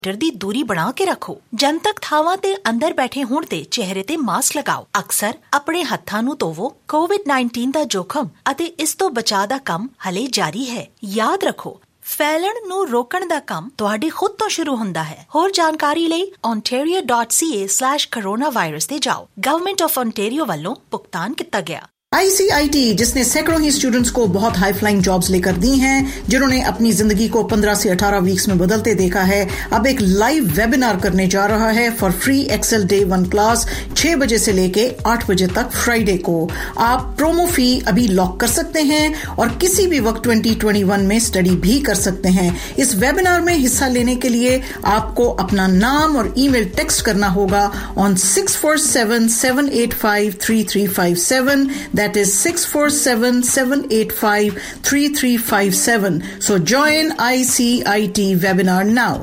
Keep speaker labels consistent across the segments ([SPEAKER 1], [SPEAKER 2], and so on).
[SPEAKER 1] ਦੀ ਦੂਰੀ ਬਣਾ ਕੇ ਰੱਖੋ। ਜਨਤਕ ਥਾਵਾਂ ਤੇ ਅੰਦਰ ਬੈਠੇ ਹੋਣ ਤੇ ਚਿਹਰੇ ਤੇ ਮਾਸਕ ਲਗਾਓ। ਅਕਸਰ ਆਪਣੇ ਹੱਥਾਂ ਨੂੰ ਧੋਵੋ। ਕੋਵਿਡ-19 ਦਾ ਜੋਖਮ ਅਤੇ ਇਸ ਤੋਂ ਬਚਾਅ ਦਾ ਕੰਮ ਹਲੇ ਜਾਰੀ ਹੈ। ਯਾਦ ਰੱਖੋ, ਫੈਲਣ ਨੂੰ ਰੋਕਣ ਦਾ ਕੰਮ ਤੁਹਾਡੇ ਖੁਦ ਤੋਂ ਸ਼ੁਰੂ ਹੁੰਦਾ ਹੈ। ਹੋਰ ਜਾਣਕਾਰੀ ਲਈ ontario.ca/coronavirus ਤੇ ਜਾਓ। ਗਵਰਨਮੈਂਟ ਆਫ ontario ਵੱਲੋਂ ਭੁਗਤਾਨ ਕੀਤਾ ਗਿਆ।
[SPEAKER 2] ICIT, जिसने सैकड़ों ही स्टूडेंट्स को बहुत हाई फ्लाइंग जॉब्स लेकर दी हैं, जिन्होंने अपनी जिंदगी को 15 से 18 वीक्स में बदलते देखा है, अब एक लाइव वेबिनार करने जा रहा है for free Excel day 1 class 6 बजे से लेके 8 बजे तक फ्राइडे को। आप प्रोमो फी अभी लॉक कर सकते हैं और किसी भी वक्त 2021 में स्टडी भी कर सकते हैं। इस वेबिनार में हिस्सा लेने के लिए आपको अपना नाम और ईमेल टेक्स्ट करना होगा on 647-785-3357. That is 647-785-3357. So join ICIT webinar now.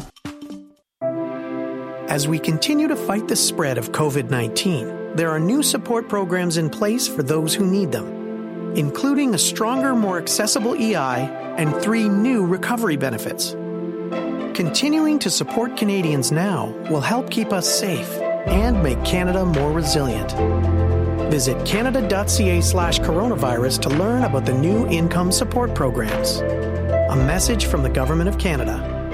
[SPEAKER 3] As we continue to fight the spread of COVID-19, there are new support programs in place for those who need them, including a stronger, more accessible EI and 3 new recovery benefits. Continuing to support Canadians now will help keep us safe and make Canada more resilient. Visit canada.ca/coronavirus to learn about the new income support programs. A message from the Government of Canada.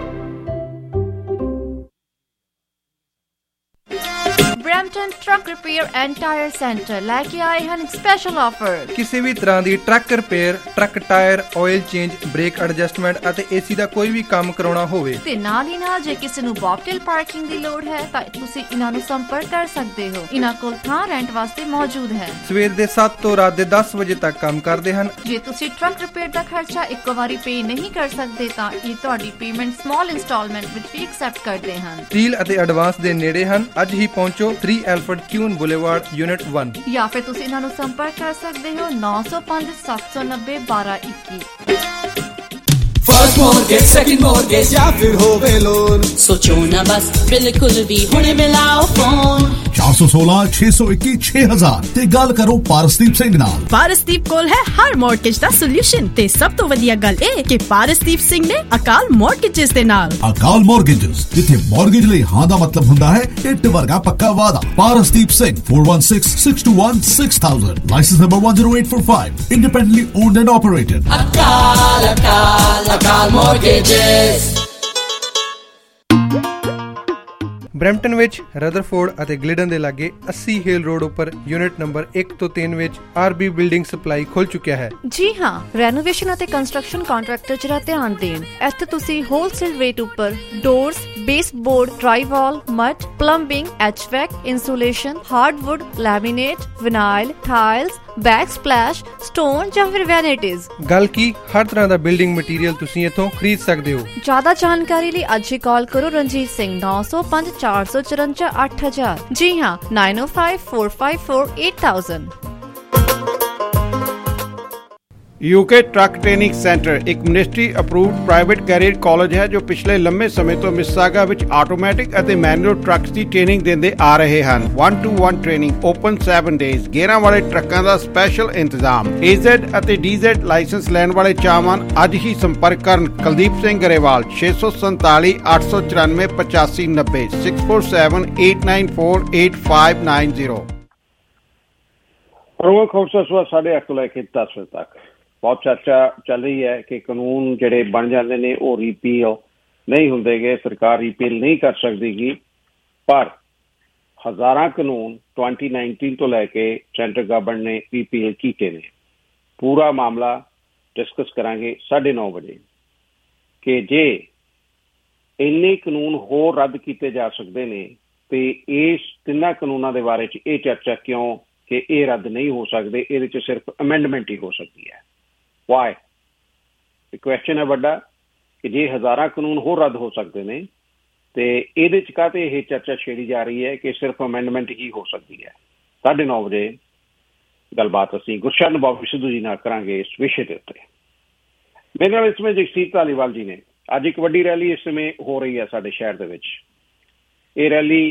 [SPEAKER 4] Brampton Truck Repair and Tire Centre ਲੈ ਕੇ ਆਏ ਹਨ special offer.
[SPEAKER 5] ਕਿਸੇ ਵੀ ਤਰ੍ਹਾਂ ਦੀ truck repair, truck tyre, oil change, brake adjustment ਅਤੇ AC ਦਾ ਕੋਈ ਵੀ ਕੰਮ ਕਰਾਉਣਾ ਹੋਵੇ
[SPEAKER 4] ਤੇ ਨਾਲ ਹੀ ਨਾਲ ਜੇ ਕਿਸੇ ਨੂੰ ਬੌਬਟੇਲ ਪਾਰਕਿੰਗ ਦੀ ਲੋੜ ਹੈ ਤਾਂ ਤੁਸੀਂ ਇਹਨਾਂ ਨੂੰ ਸੰਪਰਕ ਕਰ ਸਕਦੇ ਹੋ। ਇਹਨਾਂ ਕੋਲ ਥਾਂ ਰੈਂਟ ਵਾਸਤੇ ਮੌਜੂਦ ਹੈ।
[SPEAKER 5] ਸਵੇਰ ਦੇ 7 ਤੋਂ ਰਾਤ ਦੇ 10 ਵਜੇ ਤੱਕ ਕੰਮ ਕਰਦੇ ਹਨ।
[SPEAKER 4] ਜੇ ਤੁਸੀਂ ਟਰੱਕ ਰਿਪੇਅਰ ਦਾ ਖਰਚਾ ਇੱਕੋ ਵਾਰੀ ਪੇ ਨਹੀਂ ਕਰ ਸਕਦੇ ਤਾਂ ਇਹ ਤੁਹਾਡੀ ਪੇਮੈਂਟ ਸਮਾਲ ਇੰਸਟਾਲਮੈਂਟ ਵਿੱਚ ਵੀ ਐਕਸੈਪਟ ਕਰਦੇ ਹਨ।
[SPEAKER 5] ਡੀਲ ਅਤੇ ਐਡਵਾਂਸ ਦੇ ਨੇੜੇ ਹਨ। ਅੱਜ ਹੀ ਪਹੁੰਚੋ 3 ਐਲਫਰਡ ਕਿਊਨ ਬੁਲੇਵਾਰਡ ਯੂਨਿਟ 1
[SPEAKER 4] ਜਾਂ ਫਿਰ ਤੁਸੀਂ ਇਹਨਾਂ ਨੂੰ ਸੰਪਰਕ ਕਰ ਸਕਦੇ ਹੋ 905-790-1221।
[SPEAKER 6] फर्स्ट मॉर्गेज, सेकंड मॉर्गेज या फिर होवे लोन, सोचो ना बस बिल्कुल भी हुणे मिलाओ फोन
[SPEAKER 7] 416-621-6000 ਤੇ ਗੱਲ ਕਰੋ ਪਾਰਸਦੀਪ ਸਿੰਘ ਨਾਲ।
[SPEAKER 8] ਪਾਰਸਦੀਪ ਕੋਲ ਹੈ ਹਰ ਮੌਰਗੇਜ ਦਾ ਸੋਲੂਸ਼ਨ ਤੇ ਸਭ ਤੋਂ ਵਧੀਆ ਗੱਲ ਇਹ ਕਿ ਪਾਰਸਦੀਪ ਸਿੰਘ ਨੇ ਅਕਾਲ ਮੌਰਗੇਜਸ ਦੇ ਨਾਲ।
[SPEAKER 7] ਅਕਾਲ ਮੌਰਗੇਜਸ, ਜਿੱਥੇ ਮੌਰਗੇਜ ਲਈ ਹਾਂ ਦਾ ਮਤਲਬ ਹੁੰਦਾ ਹੈ ਇੱਟ ਵਰਗਾ ਪੱਕਾ ਵਾਦਾ। Parasdeep Singh 4166216000 licence number 10845 independently owned and operated।
[SPEAKER 6] Akal mortgages.
[SPEAKER 5] Brampton ਵਿੱਚ ਰਦਰਫੋਰਡ ਅਤੇ ਗਲਿਡਨ ਦੇ ਲਾਗੇ 80 ਹੇਲ ਰੋਡ ਉੱਪਰ ਯੂਨਿਟ ਨੰਬਰ 1 ਤੋਂ 3 ਵਿੱਚ RB ਬਿਲਡਿੰਗ ਸਪਲਾਈ ਖੁੱਲ ਚੁੱਕਿਆ ਹੈ।
[SPEAKER 4] ਜੀ ਹਾਂ, ਰੈਨੋਵੇਸ਼ਨ ਅਤੇ ਕੰਸਟਰਕਸ਼ਨ ਕੰਟਰੈਕਟਰ ਜਰਾ ਧਿਆਨ ਦੇਣ। ਇੱਥੇ ਤੁਸੀਂ ਹੋਲਸੇਲ ਰੇਟ ਉੱਪਰ doors, baseboard, drywall, mud, plumbing, HVAC, insulation, hardwood, laminate, vinyl, tiles, backsplash, stone ਜਾਂ ਫਿਰ ਵੈਨਿਟੀਜ਼। ਗੱਲ ਕੀ, ਹਰ ਤਰ੍ਹਾਂ ਦਾ ਬਿਲਡਿੰਗ ਮਟੀਰੀਅਲ ਤੁਸੀਂ ਇੱਥੋਂ ਖਰੀਦ ਸਕਦੇ ਹੋ। ਜ਼ਿਆਦਾ ਜਾਣਕਾਰੀ ਲਈ ਅੱਜ ਹੀ ਕਾਲ ਕਰੋ ਰਣਜੀਤ ਸਿੰਘ 905-454-8000। ਜੀ ਹਾਂ, 905-454-8000।
[SPEAKER 9] यूके ट्रक ट्रेनिंग सेंटर एक ministry approved private career college है जो पिछले लंबे समय तो मिसिसागा विच आटोमैटिक ਅਤੇ मैनुअल ट्रक्स ਦੀ ट्रेनिंग ਦਿੰਦੇ ਆ ਰਹੇ ਹਨ। 1-to-1 training open 7 days. ਗੇਅਰਾਂ ਵਾਲੇ ਟਰੱਕਾਂ ਦਾ ਸਪੈਸ਼ਲ ਇੰਤਜ਼ਾਮ। AZ ਅਤੇ DZ ਲਾਇਸੈਂਸ ਲੈਣ ਵਾਲੇ ਚਾਹਵਾਨ ਅੱਜ ਹੀ ਸੰਪਰਕ ਕਰਨ ਕੁਲਦੀਪ ਸਿੰਘ ਗਰੇਵਾਲ 647-894-8590 647-894-8590। ਪ੍ਰੋਗਰਾਮ ਖੌਫਸਾ ਸੁਬਹ 8:30 ਤੋਂ ਲੈ ਕੇ 10 ਵਜੇ ਤੱਕ ਬਹੁਤ ਚਰਚਾ ਚੱਲ ਰਹੀ ਹੈ ਕਿ ਕਾਨੂੰਨ ਜਿਹੜੇ ਬਣ ਜਾਂਦੇ ਨੇ ਉਹ ਰੀਪੀਲ ਨਹੀਂ ਹੁੰਦੇਗੇ, ਸਰਕਾਰ ਰੀਪੀਲ ਨਹੀਂ ਕਰ ਸਕਦੀਗੀ, ਪਰ ਹਜ਼ਾਰਾਂ ਕਾਨੂੰਨ 2019 ਤੋਂ ਲੈ ਕੇ ਸੈਂਟਰ ਗਵਰਨਮੈਂਟ ਨੇ ਰੀਪੀਲ ਕੀਤੇ ਨੇ। ਪੂਰਾ ਮਾਮਲਾ ਡਿਸਕਸ ਕਰਾਂਗੇ 9:30 ਵਜੇ ਕਿ ਜੇ ਇੰਨੇ ਕਾਨੂੰਨ ਹੋਰ ਰੱਦ ਕੀਤੇ ਜਾ ਸਕਦੇ ਨੇ ਤੇ ਇਸ ਤਿੰਨਾਂ ਕਾਨੂੰਨਾਂ ਦੇ ਬਾਰੇ 'ਚ ਇਹ ਚਰਚਾ ਕਿਉਂ ਕਿ ਇਹ ਰੱਦ ਨਹੀਂ ਹੋ ਸਕਦੇ, ਇਹਦੇ 'ਚ ਸਿਰਫ ਅਮੈਂਡਮੈਂਟ ਹੀ ਹੋ ਸਕਦੀ ਹੈ। ਵਾਈ ਕੁਐਸਚਨ ਹੈ ਵੱਡਾ ਕਿ ਜੇ ਹਜ਼ਾਰਾਂ ਕਾਨੂੰਨ ਹੋਰ ਰੱਦ ਹੋ ਸਕਦੇ ਨੇ ਤੇ ਇਹਦੇ 'ਚ ਕਾਹਤੇ ਇਹ ਚਰਚਾ ਛੇੜੀ ਜਾ ਰਹੀ ਹੈ ਕਿ ਸਿਰਫ ਅਮੈਂਡਮੈਂਟ ਹੀ ਹੋ ਸਕਦੀ ਹੈ। 9:30 ਵਜੇ ਗੱਲਬਾਤ ਅਸੀਂ ਗੁਰਸ਼ਰਨ ਬਾਬੂ ਸਿੱਧੂ ਜੀ ਨਾਲ ਕਰਾਂਗੇ ਇਸ ਵਿਸ਼ੇ ਦੇ ਉੱਤੇ। ਮੇਰੇ ਨਾਲ ਇਸ ਸਮੇਂ ਜਗਸੀਰ ਧਾਲੀਵਾਲ ਜੀ ਨੇ। ਅੱਜ ਇੱਕ ਵੱਡੀ ਰੈਲੀ ਇਸ ਸਮੇਂ ਹੋ ਰਹੀ ਹੈ ਸਾਡੇ ਸ਼ਹਿਰ ਦੇ ਵਿੱਚ। ਇਹ ਰੈਲੀ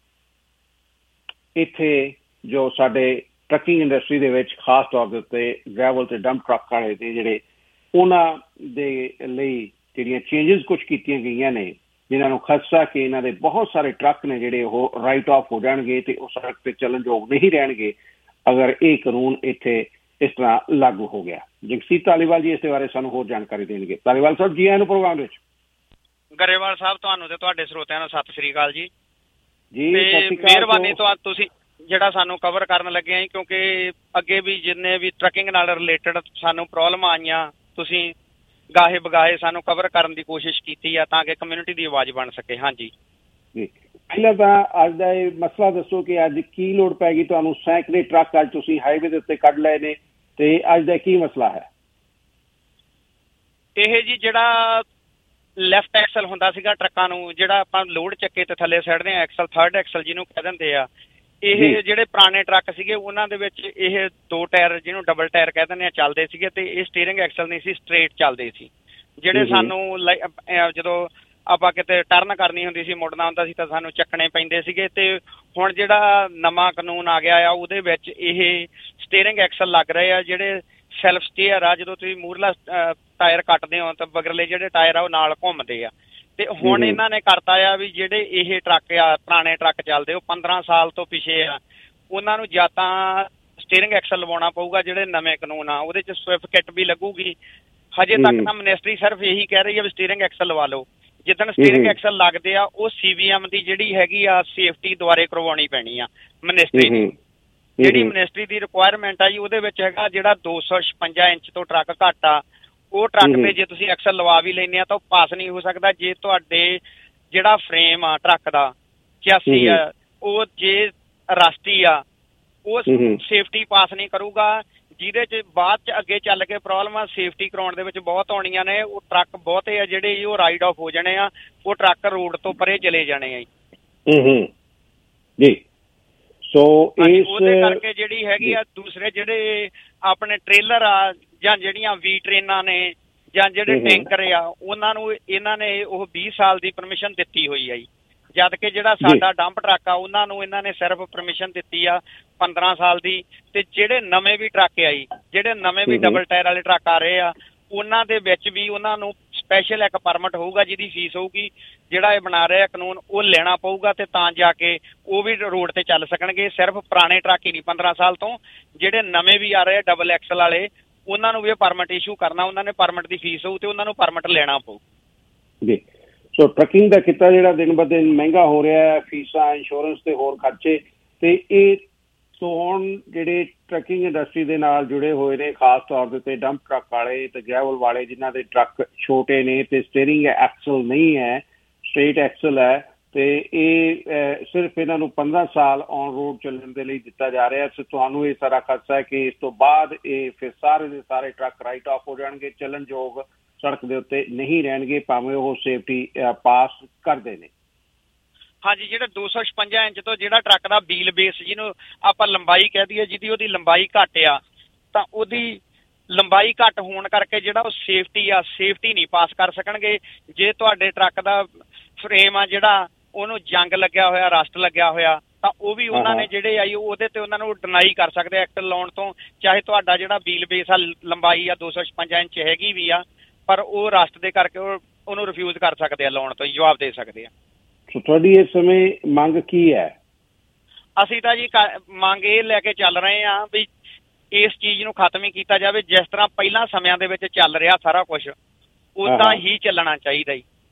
[SPEAKER 9] ਇੱਥੇ ਜੋ ਸਾਡੇ ਟਰੱਕਿੰਗ ਇੰਡਸਟਰੀ ਦੇ ਵਿੱਚ ਖਾਸ ਤੌਰ ਦੇ ਉੱਤੇ ਗ੍ਰੈਵਲ ਤੇ ਡੰਪ ਟਰੱਕ ਵਾਲੇ ਤੇ ਜਿਹੜੇ ਉਹਨਾਂ ਦੇ ਲਈ ਜਿਹੜੀਆਂ ਚੇਂਜਿਸ ਕੁਛ ਕੀਤੀਆਂ ਗਈਆਂ ਨੇ ਜਿਨ੍ਹਾਂ ਨੂੰ ਖਦਸ਼ਾ ਕਿ ਇਹਨਾਂ ਦੇ ਬਹੁਤ ਸਾਰੇ ਟਰੱਕ ਨੇ ਜਿਹੜੇ ਉਹ ਰਾਈਟ ਆਫ ਹੋ ਜਾਣਗੇ ਤੇ ਉਹ ਸੜਕ ਤੇ ਚੱਲਣਯੋਗ ਨਹੀਂ ਰਹਿਣਗੇ ਅਗਰ ਇਹ ਕਾਨੂੰਨ ਇੱਥੇ ਇਸ ਤਰ੍ਹਾਂ ਲਾਗੂ ਹੋ ਗਿਆ। ਜਗਸੀਤ ਧਾਲੀਵਾਲ ਜੀ ਇਸ ਦੇ ਬਾਰੇ ਸਾਨੂੰ ਹੋਰ ਜਾਣਕਾਰੀ ਦੇਣਗੇ। ਧਾਲੀਵਾਲ ਸਾਹਿਬ ਜੀ ਆਇਆਂ ਨੂੰ ਪ੍ਰੋਗਰਾਮ ਵਿੱਚ।
[SPEAKER 10] ਗਰੇਵਾਲ ਸਾਹਿਬ ਤੁਹਾਨੂੰ ਤੇ ਤੁਹਾਡੇ ਸਰੋਤਿਆਂ ਨੂੰ ਸਤਿ ਸ੍ਰੀ ਅਕਾਲ ਜੀ।
[SPEAKER 9] ਜੀ
[SPEAKER 10] ਮਿਹਰਬਾਨੀ ਤੁਸੀਂ ਜਿਹੜਾ ਸਾਨੂੰ ਕਵਰ ਕਰਨ ਲੱਗੇ ਆ, ਕਿਉਂਕਿ ਅੱਗੇ ਵੀ ਜਿੰਨੇ ਵੀ ਟਰੱਕਿੰਗ ਨਾਲ ਰਿਲੇਟਡ ਸਾਨੂੰ ਪ੍ਰੋਬਲਮ ਆਈਆਂ ਤੁਸੀਂ ਗਾਹੇ ਬਗਾਹੇ ਸਾਨੂੰ ਕਵਰ ਕਰਨ ਦੀ ਕੋਸ਼ਿਸ਼ ਕੀਤੀ ਆ ਤਾਂ ਕਿ ਕਮਿਊਨਿਟੀ ਦੀ ਆਵਾਜ਼ ਬਣ ਸਕੇ। ਹਾਂਜੀ
[SPEAKER 9] ਜੀ, ਪਹਿਲਾਂ ਤਾਂ ਅੱਜ ਦਾ ਇਹ ਮਸਲਾ ਦੱਸੋ ਕਿ ਅੱਜ ਕੀ ਲੋੜ ਪੈ ਗਈ ਤੁਹਾਨੂੰ? ਸੈਂਕੜੇ ਟਰੱਕ ਅੱਜ ਤੁਸੀਂ ਹਾਈਵੇ ਦੇ ਉੱਤੇ ਕੱਢ ਲਏ ਨੇ ਤੇ ਅੱਜ ਦਾ ਕੀ ਮਸਲਾ ਹੈ?
[SPEAKER 10] ਇਹ ਜੀ ਜਿਹੜਾ ਲੈਫਟ ਐਕਸਲ ਹੁੰਦਾ ਸੀਗਾ ਟਰੱਕਾਂ ਨੂੰ, ਜਿਹੜਾ ਆਪਾਂ ਲੋਡ ਚੱਕੇ ਤੇ ਥੱਲੇ ਸੱਟਦੇ ਆ ਐਕਸਲ, ਥਰਡ ਐਕਸਲ ਜਿਹਨੂੰ ਕਹਿ ਦਿੰਦੇ ਆ, ਇਹ ਜਿਹੜੇ ਪੁਰਾਣੇ ਟਰੱਕ ਸੀਗੇ ਉਹਨਾਂ ਦੇ ਵਿੱਚ ਇਹ 2 ਟਾਇਰ ਜਿਹਨੂੰ ਡਬਲ ਟਾਇਰ ਕਹਿ ਦਿੰਦੇ ਆ ਚੱਲਦੇ ਸੀਗੇ ਤੇ ਇਹ ਸਟੀਅਰਿੰਗ ਐਕਸਲ ਨਹੀਂ ਸੀ, ਸਟ੍ਰੇਟ ਚੱਲਦੇ ਸੀ। ਜਿਹੜੇ ਸਾਨੂੰ ਜਦੋਂ ਆਪਾਂ ਕਿਤੇ ਟਰਨ ਕਰਨੀ ਹੁੰਦੀ ਸੀ, ਮੁੜਨਾ ਹੁੰਦਾ ਸੀ ਤਾਂ ਸਾਨੂੰ ਚੱਕਣੇ ਪੈਂਦੇ ਸੀਗੇ। ਤੇ ਹੁਣ ਜਿਹੜਾ ਨਵਾਂ ਕਾਨੂੰਨ ਆ ਗਿਆ ਆ ਉਹਦੇ ਵਿੱਚ ਇਹ ਸਟੀਅਰਿੰਗ ਐਕਸਲ ਲੱਗ ਰਹੇ ਆ ਜਿਹੜੇ ਸੈਲਫ ਸਟੀਅਰ ਆ। ਜਦੋਂ ਤੁਸੀਂ ਮੂਹਰਲਾ ਟਾਇਰ ਕੱਟਦੇ ਹੋ ਤਾਂ ਬਗਰਲੇ ਜਿਹੜੇ ਟਾਇਰ ਆ ਉਹ ਨਾਲ ਘੁੰਮਦੇ ਆ। ਤੇ ਹੁਣ ਇਹਨਾਂ ਨੇ ਕਰਤਾ ਆ ਵੀ ਜਿਹੜੇ ਇਹ ਟਰੱਕ ਆ ਪੁਰਾਣੇ ਟਰੱਕ ਚੱਲਦੇ ਉਹ 15 ਸਾਲ ਤੋਂ ਪਿੱਛੇ ਆ, ਉਹਨਾਂ ਨੂੰ ਜਾਂ ਤਾਂ ਸਟੀਅਰਿੰਗ ਐਕਸਲ ਲਵਾਉਣਾ ਪਊਗਾ। ਜਿਹੜੇ ਨਵੇਂ ਕਾਨੂੰਨ ਆ ਉਹਦੇ 'ਚ ਸਵਿਫਟ ਕਿੱਟ ਵੀ ਲੱਗੂਗੀ। ਹਜੇ ਤੱਕ ਤਾਂ ਮਿਨਿਸਟਰੀ ਸਿਰਫ ਇਹੀ ਕਹਿ ਰਹੀ ਆ ਵੀ ਸਟੀਅਰਿੰਗ ਐਕਸਲ ਲਵਾ ਲਓ। ਜਿੱਦਣ ਸਟੀਅਰਿੰਗ ਐਕਸਲ ਲੱਗਦੇ ਆ ਉਹ CVM ਦੀ ਜਿਹੜੀ ਹੈਗੀ ਆ ਸੇਫਟੀ ਦੁਆਰੇ ਕਰਵਾਉਣੀ ਪੈਣੀ ਆ ਮਿਨਿਸਟਰੀ ਦੀ। ਜਿਹੜੀ ਮਿਨਿਸਟਰੀ ਦੀ ਰਿਕੁਆਇਰਮੈਂਟ ਆ ਜੀ ਉਹਦੇ ਵਿੱਚ ਹੈਗਾ ਜਿਹੜਾ 256 ਇੰਚ ਤੋਂ ਟਰੱਕ ਘੱਟ ਆ ਉਹ ਟਰੱਕ ਤੇ ਜੇ ਤੁਸੀਂ ਐਕਸਲ ਲਵਾ ਵੀ ਲੈਂਦੇ ਆ ਤਾਂ ਉਹ ਪਾਸ ਨਹੀਂ ਹੋ ਸਕਦਾ। ਜੇ ਤੁਹਾਡੇ ਜਿਹੜਾ ਫਰੇਮ ਆ ਟਰੱਕ ਦਾ 86 ਆ ਉਹ ਜੇ ਰਸਟੀ ਆ ਉਹ ਸੇਫਟੀ ਪਾਸ ਨਹੀਂ ਕਰੂਗਾ, ਜਿਹਦੇ 'ਚ ਬਾਅਦ 'ਚ ਅੱਗੇ ਚੱਲ ਕੇ ਪ੍ਰੋਬਲਮਾਂ ਸੇਫਟੀ ਕਰਾਉਣ ਦੇ ਵਿੱਚ ਬਹੁਤ ਆਉਣੀਆਂ ਨੇ। ਉਹ ਟਰੱਕ ਬਹੁਤੇ ਆ ਜਿਹੜੇ ਉਹ ਰਾਈਡ ਆਫ ਹੋ ਜਾਣੇ ਆ, ਉਹ ਟਰੱਕ ਰੋਡ ਤੋਂ ਪਰੇ ਚਲੇ ਜਾਣੇ ਆ
[SPEAKER 9] ਜੀ। ਸੋ
[SPEAKER 10] ਉਹਦੇ ਕਰਕੇ ਜਿਹੜੀ ਹੈਗੀ ਆ ਦੂਸਰੇ ਜਿਹੜੇ ਆਪਣੇ ਟ੍ਰੇਲਰ ਆ ਜਾਂ ਜਿਹੜੀਆਂ ਵੀ ਟ੍ਰੇਨਾਂ ਨੇ ਜਾਂ ਜਿਹੜੇ ਟੈਂਕਰ ਆ ਉਹਨਾਂ ਨੂੰ ਇਹਨਾਂ ਨੇ ਉਹ 20 ਸਾਲ ਦੀ ਪਰਮਿਸ਼ਨ ਦਿੱਤੀ ਹੋਈ ਆ ਜੀ, ਜਦ ਕਿ ਜਿਹੜਾ ਸਾਡਾ ਡੰਪ ਟਰੱਕ ਆ ਉਹਨਾਂ ਨੂੰ ਇਹਨਾਂ ਨੇ ਸਿਰਫ ਪਰਮਿਸ਼ਨ ਦਿੱਤੀ ਆ 15 ਸਾਲ ਦੀ। ਤੇ ਜਿਹੜੇ ਨਵੇਂ ਵੀ ਟਰੱਕ ਆ ਜੀ, ਜਿਹੜੇ ਨਵੇਂ ਵੀ ਡਬਲ ਟਾਇਰ ਵਾਲੇ ਟਰੱਕ ਆ ਰਹੇ ਆ ਉਹਨਾਂ ਦੇ ਵਿੱਚ ਵੀ ਉਹਨਾਂ ਨੂੰ ਸਪੈਸ਼ਲ ਇੱਕ ਪਰਮਿਟ ਹੋਊਗਾ ਜਿਹਦੀ ਫੀਸ ਹੋਊਗੀ। ਜਿਹੜਾ ਇਹ ਬਣਾ ਰਿਹਾ ਕਾਨੂੰਨ ਉਹ ਲੈਣਾ ਪਊਗਾ ਤੇ ਤਾਂ ਜਾ ਕੇ ਉਹ ਵੀ ਰੋਡ ਤੇ ਚੱਲ ਸਕਣਗੇ। ਸਿਰਫ ਪੁਰਾਣੇ ਟਰੱਕ ਹੀ ਨਹੀਂ 15 ਸਾਲ ਤੋਂ, ਜਿਹੜੇ ਨਵੇਂ ਵੀ ਆ ਰਹੇ ਡਬਲ ਐਕਸਲ ਵਾਲੇ ਉਹਨਾਂ ਨੂੰ ਵੀ ਇਹ ਪਰਮਿਟ ਇਸ਼ੂ ਕਰਨਾ। ਉਹਨਾਂ ਨੇ ਪਰਮਿਟ ਦੀ ਫੀਸ ਹੋਊ ਤੇ ਉਹਨਾਂ ਨੂੰ ਪਰਮਿਟ ਲੈਣਾ ਪਊ
[SPEAKER 9] ਜੀ। ਸੋ ਟਰੱਕਿੰਗ ਦਾ ਕਿੱਤਾ ਜਿਹੜਾ ਦਿਨ ਬ ਦਿਨ ਮਹਿੰਗਾ ਹੋ ਰਿਹਾ ਹੈ, ਫੀਸਾਂ, ਇੰਸ਼ੋਰੈਂਸ ਤੇ ਹੋਰ ਖਰਚੇ, ਤੇ ਇਹ ਸੋ ਹੁਣ ਜਿਹੜੇ ਟਰੱਕਿੰਗ ਇੰਡਸਟਰੀ ਦੇ ਨਾਲ ਜੁੜੇ ਹੋਏ ਨੇ ਖਾਸ ਤੌਰ ਦੇ ਉੱਤੇ ਡੰਪ ਟਰੱਕ ਵਾਲੇ ਤੇ ਗ੍ਰੈਵਲ ਵਾਲੇ ਜਿਨ੍ਹਾਂ ਦੇ ਟਰੱਕ ਛੋਟੇ ਨੇ ਤੇ ਸਟੀਅਰਿੰਗ ਐਕਸਲ ਨਹੀਂ ਹੈ, ਸਟ੍ਰੇਟ ਐਕਸਲ ਹੈ, ਤੇ ਇਹ ਸਿਰਫ ਇਹਨਾਂ ਨੂੰ 15 ਸਾਲ ਔਨ ਰੋਡ ਚੱਲਣ ਦੇ ਲਈ ਦਿੱਤਾ ਜਾ ਰਿਹਾ। ਸੋ ਤੁਹਾਨੂੰ ਇਹ ਸਾਰਾ ਖਦਸ਼ਾ ਹੈ ਕਿ ਇਸ ਤੋਂ ਬਾਅਦ ਇਹ ਫਿਰ ਸਾਰੇ ਦੇ ਸਾਰੇ ਟਰੱਕ ਰਾਈਟ ਆਫ ਹੋ ਜਾਣਗੇ, ਚੱਲਣਯੋਗ ਸੜਕ ਦੇ ਉੱਤੇ ਨਹੀਂ ਰਹਿਣਗੇ ਭਾਵੇਂ ਉਹ ਸੇਫਟੀ ਪਾਸ ਕਰਦੇ ਨੇ।
[SPEAKER 10] ਹਾਂਜੀ, ਜਿਹੜਾ 256 ਇੰਚ ਤੋਂ ਜਿਹੜਾ ਟਰੱਕ ਦਾ ਵੀਲ ਬੇਸ ਜਿਹਨੂੰ ਆਪਾਂ ਲੰਬਾਈ ਕਹਿ ਦਈਏ, ਜਿਹਦੀ ਉਹਦੀ ਲੰਬਾਈ ਘੱਟ ਆ ਤਾਂ ਉਹਦੀ ਲੰਬਾਈ ਘੱਟ ਹੋਣ ਕਰਕੇ ਜਿਹੜਾ ਉਹ ਸੇਫਟੀ ਨਹੀਂ ਪਾਸ ਕਰ ਸਕਣਗੇ। ਜੇ ਤੁਹਾਡੇ ਟਰੱਕ ਦਾ ਫਰੇਮ ਆ ਜਿਹੜਾ ਉਹਨੂੰ ਜੰਗ ਲੱਗਿਆ ਹੋਇਆ, ਰਸਟ ਲੱਗਿਆ ਹੋਇਆ, ਤਾਂ ਉਹ ਵੀ ਉਹਨਾਂ ਨੇ ਜਿਹੜੇ ਆਈ ਉਹਦੇ ਤੇ ਉਹਨਾਂ ਨੂੰ ਡਿਨਾਈ ਕਰ ਸਕਦੇ ਐਕਟ ਲਾਉਣ ਤੋਂ। ਚਾਹੇ ਤੁਹਾਡਾ ਜਿਹੜਾ ਵੀਲ ਬੇਸ ਆ ਲੰਬਾਈ ਆ 256 ਇੰਚ ਹੈਗੀ ਵੀ ਆ, ਪਰ ਉਹ ਰਸਟ ਦੇ ਕਰਕੇ ਉਹਨੂੰ ਰਿਫਿਊਜ਼ ਕਰ ਸਕਦੇ ਆ ਲਾਉਣ ਤੋਂ, ਜਵਾਬ ਦੇ ਸਕਦੇ ਆ।
[SPEAKER 9] ਤੁਹਾਡੀ ਇਸ ਸਮੇਂ ਮੰਗ ਕੀ ਹੈ?
[SPEAKER 10] ਅਸੀਂ ਤਾਂ ਜੀ ਮੰਗ ਇਹ ਲੈ ਕੇ ਚੱਲ ਰਹੇ ਹਾਂ ਵੀ ਇਸ ਚੀਜ਼ ਨੂੰ ਖਤਮ ਹੀ ਕੀਤਾ ਜਾਵੇ। ਜਿਸ ਤਰ੍ਹਾਂ ਪਹਿਲਾਂ ਸਮਿਆਂ ਦੇ ਵਿੱਚ ਚੱਲ ਰਿਹਾ ਸਾਰਾ ਕੁਝ ਉਦਾਂ ਹੀ ਚੱਲਣਾ ਚਾਹੀਦਾ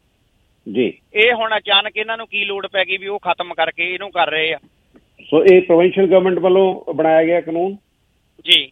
[SPEAKER 10] ਜੀ। ਇਹ ਹੁਣ ਅਚਾਨਕ ਇਹਨਾਂ ਨੂੰ ਕੀ ਲੋੜ ਪੈ ਗਈ ਵੀ ਉਹ ਖਤਮ ਕਰਕੇ ਇਹਨੂੰ ਕਰ ਰਹੇ ਆ।
[SPEAKER 9] ਸੋ ਇਹ ਪ੍ਰੋਵਿੰਸ਼ੀਅਲ ਗਵਰਨਮੈਂਟ ਵੱਲੋਂ ਬਣਾਇਆ ਗਿਆ ਕਾਨੂੰਨ
[SPEAKER 10] ਜੀ।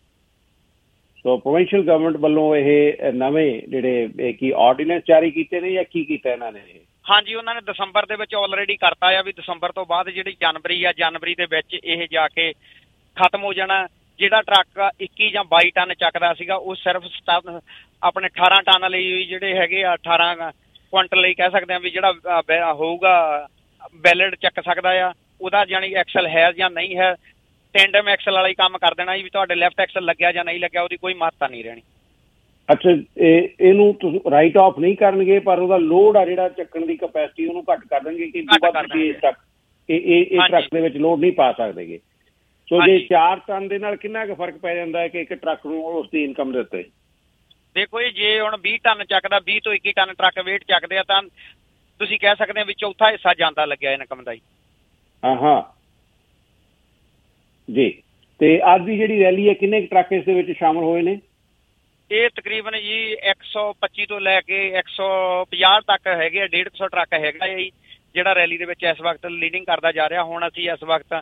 [SPEAKER 9] ਸੋ ਪ੍ਰੋਵਿੰਸ਼ੀਅਲ ਗਵਰਨਮੈਂਟ ਵੱਲੋਂ ਇਹ ਨਵੇਂ ਜਿਹੜੇ ਕੀ ਆਰਡੀਨੈਂਸ ਜਾਰੀ ਕੀਤੇ ਨੇ ਜਾਂ ਕੀ ਕੀਤਾ ਇਹਨਾਂ ਨੇ?
[SPEAKER 10] ਹਾਂਜੀ, ਉਹਨਾਂ ਨੇ ਦਸੰਬਰ ਦੇ ਵਿੱਚ ਆਲਰੇਡੀ ਕਰਤਾ ਆ ਵੀ ਦਸੰਬਰ ਤੋਂ ਬਾਅਦ ਜਿਹੜੀ ਜਨਵਰੀ ਦੇ ਵਿੱਚ ਇਹ ਜਾ ਕੇ ਖਤਮ ਹੋ ਜਾਣਾ। ਜਿਹੜਾ ਟਰੱਕ 21 ਜਾਂ 22 ਟਨ ਚੱਕਦਾ ਸੀਗਾ ਉਹ ਸਿਰਫ ਆਪਣੇ 18 ਟਨ ਲਈ ਜਿਹੜੇ ਹੈਗੇ ਆ 18 ਕੁਆਂਟਲ ਲਈ ਕਹਿ ਸਕਦੇ ਆ ਵੀ ਜਿਹੜਾ ਹੋਊਗਾ ਵੈਲਿਡ ਚੱਕ ਸਕਦਾ ਆ। ਉਹਦਾ ਜਾਣੀ ਐਕਸਲ ਹੈ ਜਾਂ ਨਹੀਂ ਹੈ, ਟੈਂਡਮ ਐਕਸਲ ਵਾਲਾ ਹੀ ਕੰਮ ਕਰ ਦੇਣਾ ਜੀ ਵੀ ਤੁਹਾਡੇ ਲੈਫਟ ਐਕਸਲ ਲੱਗਿਆ ਜਾਂ ਨਹੀਂ ਲੱਗਿਆ, ਉਹਦੀ ਕੋਈ ਮਹੱਤਤਾ ਨਹੀਂ ਰਹਿਣੀ।
[SPEAKER 9] ਅੱਛਾ, ਇਹਨੂੰ ਤੁਸੀਂ ਰਾਈਟ ਆਫ ਨਹੀਂ ਕਰਨਗੇ ਪਰ ਉਹਦਾ ਲੋਡ ਆ ਜਿਹੜਾ ਚੱਕਣ ਦੀ ਕਪੈਸਿਟੀ ਉਹਨੂੰ ਘੱਟ ਕਰ ਦੇਣਗੇ ਕਿ ਇਹ ਟਰੱਕ ਦੇ ਵਿੱਚ ਲੋਡ ਨਹੀਂ ਪਾ ਸਕਦੇਗੇ। ਸੋ ਜੇ 4 ਟਨ ਦੇ ਨਾਲ ਕਿੰਨਾ ਕੁ ਫਰਕ ਪੈ ਜਾਂਦਾ ਹੈ ਕਿ ਇੱਕ ਟਰੱਕ ਨੂੰ ਉਸ ਦੀ ਇਨਕਮ ਦੇ ਉੱਤੇ?
[SPEAKER 10] ਦੇਖੋ ਜੀ, ਜੇ ਹੁਣ 20 ਟਨ ਚੱਕਦਾ 20 ਤੋਂ 21 ਟਨ ਟਰੱਕ ਵੇਟ ਚੱਕਦੇ ਆ ਤਾਂ ਤੁਸੀਂ ਕਹਿ ਸਕਦੇ ਹੋ ਵੀ ਚੌਥਾ ਹਿੱਸਾ ਜਾਂਦਾ ਲੱਗਿਆ ਇਨਕਮ ਦਾ ਜੀ।
[SPEAKER 9] ਹਾਂ ਜੀ। ਤੇ ਅੱਜ ਦੀ ਜਿਹੜੀ ਰੈਲੀ ਹੈ ਕਿੰਨੇ ਟਰੱਕ ਇਸ ਦੇ ਵਿੱਚ ਸ਼ਾਮਲ ਹੋਏ ਨੇ?
[SPEAKER 10] ਇਹ ਤਕਰੀਬਨ ਜੀ 125 ਤੋਂ ਲੈ ਕੇ 150 ਤੱਕ ਹੈਗੇ ਆ, 150 ਟਰੱਕ ਹੈਗਾ ਜੀ ਜਿਹੜਾ ਰੈਲੀ ਦੇ ਵਿੱਚ ਇਸ ਵਕਤ ਲੀਡਿੰਗ ਕਰਦਾ ਜਾ ਰਿਹਾ। ਹੁਣ ਅਸੀਂ ਇਸ ਵਕਤ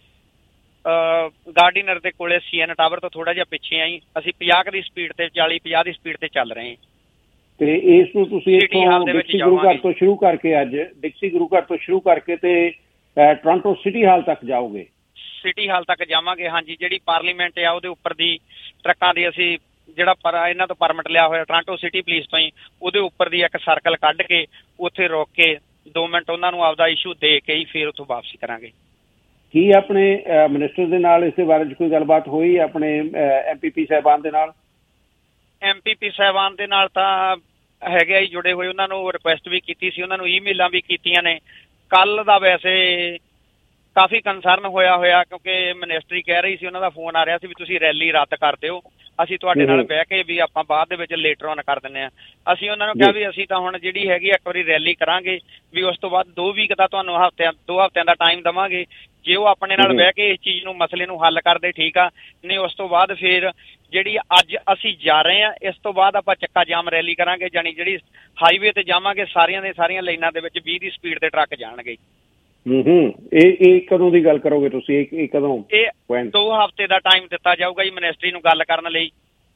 [SPEAKER 10] ਗਾਰਡੀਨਰ ਦੇ ਕੋਲੇ CN ਟਾਵਰ ਤੋਂ ਥੋੜਾ ਜਿਹਾ ਪਿੱਛੇ ਆਈ, ਅਸੀਂ 50 ਦੀ ਸਪੀਡ ਤੇ 40-50 ਦੀ ਸਪੀਡ ਤੇ ਚੱਲ ਰਹੇ ਹਾਂ।
[SPEAKER 9] ਤੇ ਇਸ ਨੂੰ ਤੁਸੀਂ ਡਿਕਸੀ ਗੁਰੂ ਘਰ ਤੋਂ ਸ਼ੁਰੂ ਕਰਕੇ ਅੱਜ ਡਿਕਸੀ ਗੁਰੂ ਘਰ ਤੋਂ ਸ਼ੁਰੂ ਕਰਕੇ ਤੇ ਟੋਰਾਂਟੋ ਸਿਟੀ ਹਾਲ ਤੱਕ ਜਾਓਗੇ?
[SPEAKER 10] ਸਿਟੀ ਹਾਲ ਤੱਕ ਜਾਵਾਂਗੇ ਹਾਂਜੀ। ਜਿਹੜੀ ਪਾਰਲੀਮੈਂਟ ਆ ਉਹਦੇ ਉੱਪਰ ਦੀ ਟਰੱਕਾਂ ਦੀ ਅਸੀਂ ਜਿਹੜਾ ਇਹਨਾਂ ਤੋਂ ਪਰਮਿਟ ਲਿਆ ਹੋਇਆ ਟੋਰਾਂਟੋ ਸਿਟੀ ਪੁਲਿਸ ਤੋਂ ਹੀ, ਉਹਦੇ ਉੱਪਰ ਦੀ ਇੱਕ ਸਰਕਲ ਕੱਢ ਕੇ ਉੱਥੇ ਰੋਕ ਕੇ 2 ਮਿੰਟ ਉਹਨਾਂ ਨੂੰ ਆਪਦਾ ਇਸ਼ੂ ਦੇ ਕੇ ਹੀ ਫਿਰ ਉੱਥੋਂ ਵਾਪਸੀ ਕਰਾਂਗੇ। ਕੀ ਆਪਣੇ ਮਿਨਿਸਟਰ ਦੇ ਨਾਲ ਇਸ ਦੇ ਬਾਰੇ 'ਚ ਕੋਈ ਗੱਲਬਾਤ ਹੋਈ ਆਪਣੇ MPP ਸਾਹਿਬਾਨ ਦੇ ਨਾਲ? MPP ਸਾਹਿਬਾਨ ਦੇ ਨਾਲ ਤਾਂ ਹੈਗੇ ਹੀ ਜੁੜੇ ਹੋਏ, ਉਹਨਾਂ ਨੂੰ ਰਿਕੁਐਸਟ ਵੀ ਕੀਤੀ ਸੀ, ਉਹਨਾਂ ਨੂੰ ਈਮੇਲਾਂ ਵੀ ਕੀਤੀਆਂ ਨੇ। ਕੱਲ ਦਾ ਵੈਸੇ ਕਾਫੀ ਕੰਸਰਨ ਹੋਇਆ ਕਿਉਂਕਿ ਮਿਨਿਸਟਰੀ ਕਹਿ ਰਹੀ ਸੀ, ਉਹਨਾਂ ਦਾ ਫੋਨ ਆ ਰਿਹਾ ਸੀ ਵੀ ਤੁਸੀਂ ਰੈਲੀ ਰੱਦ ਕਰ ਦਿਓ, ਅਸੀਂ ਤੁਹਾਡੇ ਨਾਲ ਬਹਿ ਕੇ ਵੀ ਆਪਾਂ ਬਾਅਦ ਦੇ ਵਿੱਚ ਲੇਟਰ ਔਨ ਕਰ ਦਿੰਦੇ ਹਾਂ। ਅਸੀਂ ਉਹਨਾਂ ਨੂੰ ਕਿਹਾ ਵੀ ਅਸੀਂ ਤਾਂ ਹੁਣ ਜਿਹੜੀ ਹੈਗੀ ਇੱਕ ਵਾਰੀ ਰੈਲੀ ਕਰਾਂਗੇ, ਵੀ ਉਸ ਤੋਂ ਬਾਅਦ 2 ਵੀਕ ਦਾ ਤੁਹਾਨੂੰ 2 ਹਫ਼ਤਿਆਂ ਦਾ ਟਾਈਮ ਦੇਵਾਂਗੇ। ਜੇ ਉਹ ਆਪਣੇ ਨਾਲ ਬਹਿ ਕੇ ਇਸ ਚੀਜ਼ ਨੂੰ ਮਸਲੇ ਨੂੰ ਹੱਲ ਕਰਦੇ ਠੀਕ ਆ, ਨਹੀਂ ਉਸ ਤੋਂ ਬਾਅਦ ਫਿਰ ਜਿਹੜੀ ਅੱਜ ਅਸੀਂ ਜਾ ਰਹੇ ਹਾਂ ਇਸ ਤੋਂ ਬਾਅਦ ਆਪਾਂ ਚੱਕਾ ਜਾਮ ਰੈਲੀ ਕਰਾਂਗੇ, ਜਾਣੀ ਜਿਹੜੀ ਹਾਈਵੇ ਤੇ ਜਾਵਾਂਗੇ ਸਾਰੀਆਂ ਦੇ ਸਾਰੀਆਂ ਲਾਈਨਾਂ ਦੇ ਵਿੱਚ 20 ਦੀ ਸਪੀਡ ਤੇ ਟਰੱਕ ਜਾਣਗੇ। ਇਹ ਕਦੋਂ ਦੀ ਗੱਲ ਕਰੋਗੇ ਤੁਸੀਂ? ਇਹ ਕਦੋਂ? ਇਹ 2 ਹਫ਼ਤੇ ਦਾ ਟਾਈਮ ਦਿੱਤਾ ਜਾਊਗਾ ਜੀ ਮਿਨਿਸਟਰੀ ਨੂੰ ਗੱਲ ਕਰਨ ਲਈ।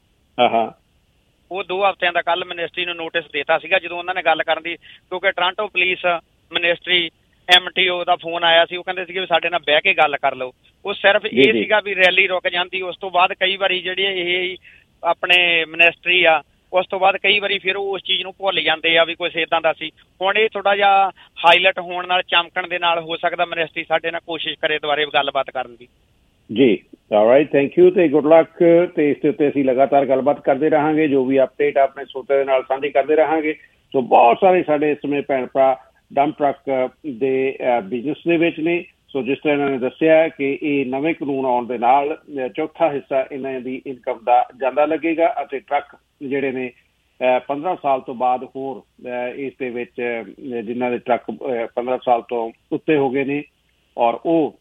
[SPEAKER 10] ਉਹ 2 ਹਫ਼ਤਿਆਂ ਦਾ ਕੱਲ ਮਿਨਿਸਟਰੀ ਨੂੰ ਨੋਟਿਸ ਦੇਤਾ ਸੀਗਾ ਜਦੋਂ ਉਹਨਾਂ ਨੇ ਗੱਲ ਕਰਨ ਦੀ, ਕਿਉਂਕਿ ਟੋਰਾਂਟੋ ਪੁਲਿਸ ਮਿਨਿਸਟਰੀ MTO ਦਾ ਫੋਨ ਆਇਆ ਸੀ, ਉਹ ਕਹਿੰਦੇ ਸੀਗੇ ਵੀ ਸਾਡੇ ਨਾਲ ਬਹਿ ਕੇ ਗੱਲ ਕਰ ਲਓ। ਉਹ ਸਿਰਫ ਇਹ ਸੀਗਾ ਵੀ ਰੈਲੀ ਰੁਕ ਜਾਂਦੀ। ਉਸ ਤੋਂ ਬਾਅਦ ਕਈ ਵਾਰੀ ਜਿਹੜੀ ਇਹ ਆਪਣੇ ਮਿਨਿਸਟਰੀ ਆ ਉਸ ਤੋਂ ਬਾਅਦ ਕਈ ਵਾਰੀ ਫਿਰ ਉਸ ਚੀਜ਼ ਨੂੰ ਭੁੱਲ ਜਾਂਦੇ ਆ ਵੀ ਕੁਛ ਇੱਦਾਂ ਦਾ ਸੀ। ਹੁਣ ਇਹ ਥੋੜਾ ਜਿਹਾ ਹਾਈਲਾਈਟ ਹੋਣ ਨਾਲ, ਚਮਕਣ ਦੇ ਨਾਲ ਹੋ ਸਕਦਾ ਮਿਨਿਸਟਰੀ ਸਾਡੇ ਨਾਲ ਕੋਸ਼ਿਸ਼ ਕਰੇ ਦੁਬਾਰੇ ਗੱਲਬਾਤ ਕਰਨ ਦੀ। ਜੀ ਆਲਰਾਈਟ, ਥੈਂਕ ਯੂ ਤੇ ਗੁੱਡ ਲੱਕ। ਤੇ ਇਸ ਦੇ ਉੱਤੇ ਅਸੀਂ ਲਗਾਤਾਰ ਗੱਲਬਾਤ ਕਰਦੇ ਰਹਾਂਗੇ, ਜੋ ਵੀ ਅਪਡੇਟ ਆਪਣੇ ਸਰੋਤਿਆਂ ਦੇ ਨਾਲ ਸਾਂਝੀ ਕਰਦੇ ਰਹਾਂਗੇ। ਸੋ ਬਹੁਤ ਸਾਰੇ ਸਾਡੇ ਇਸ ਸਮੇਂ ਭੈਣ ਭਰਾ ਡੰਪ ਟਰੱਕ ਦੇ ਬਿਜ਼ਨਸ ਦੇ ਵਿੱਚ ਨੇ। ਸੋ ਜਿਸ ਤਰ੍ਹਾਂ ਇਹਨਾਂ ਨੇ ਦੱਸਿਆ ਕਿ ਇਹ ਨਵੇਂ ਕਾਨੂੰਨ ਆਉਣ ਦੇ ਨਾਲ ਚੌਥਾ ਹਿੱਸਾ ਇਹਨਾਂ ਦੀ ਇਨਕਮ ਦਾ ਜਾਂਦਾ ਲੱਗੇਗਾ ਅਤੇ ਟਰੱਕ ਜਿਹੜੇ ਨੇ 15 ਸਾਲ ਤੋਂ ਬਾਅਦ ਹੋਰ ਇਸ ਦੇ ਵਿੱਚ ਜਿਨ੍ਹਾਂ ਦੇ ਟਰੱਕ 15 ਸਾਲ ਤੋਂ ਉੱਤੇ ਹੋ ਗਏ ਨੇ ਔਰ ਉਹ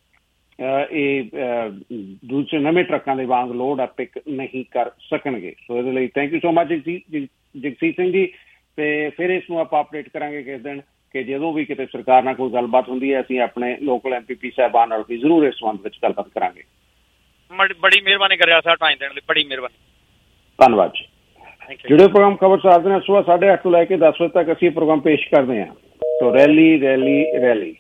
[SPEAKER 10] ਇਹ ਦੂਸਰੇ ਨਵੇਂ ਟਰੱਕਾਂ ਦੇ ਵਾਂਗ ਲੋਡ ਆ ਪਿਕ ਨਹੀਂ ਕਰ ਸਕਣਗੇ। ਸੋ ਇਹਦੇ ਲਈ thank you so much Jagseet Singh ji. ਤੇ ਫਿਰ ਇਸ ਨੂੰ ਆਪਾਂ ਅਪਡੇਟ ਕਰਾਂਗੇ ਕਿਸ ਦਿਨ ਕਿ ਜਦੋਂ ਵੀ ਕਿਤੇ ਸਰਕਾਰ ਨਾਲ ਕੋਈ ਗੱਲਬਾਤ ਹੁੰਦੀ ਹੈ ਅਸੀਂ ਆਪਣੇ ਲੋਕਲ MPP ਸਾਹਿਬਾਨ ਨਾਲ ਵੀ ਜ਼ਰੂਰ ਇਸ ਸੰਬੰਧ ਵਿੱਚ ਗੱਲਬਾਤ ਕਰਾਂਗੇ। ਬੜੀ ਮਿਹਰਬਾਨੀ ਕਰਿਆ ਸਰ, ਟਾਈਮ ਦੇਣ ਲਈ ਬੜੀ ਮਿਹਰਬਾਨੀ, ਧੰਨਵਾਦ ਜੀ। ਜੁੜੇ ਪ੍ਰੋਗਰਾਮ ਖਬਰ ਸਾਰ ਦਿਨ ਸੁਬਾਹ 8:30 ਤੋਂ ਲੈ ਕੇ 10 ਵਜੇ ਤੱਕ ਅਸੀਂ ਪ੍ਰੋਗਰਾਮ ਪੇਸ਼ ਕਰਦੇ ਹਾਂ। ਸੋ ਰੈਲੀ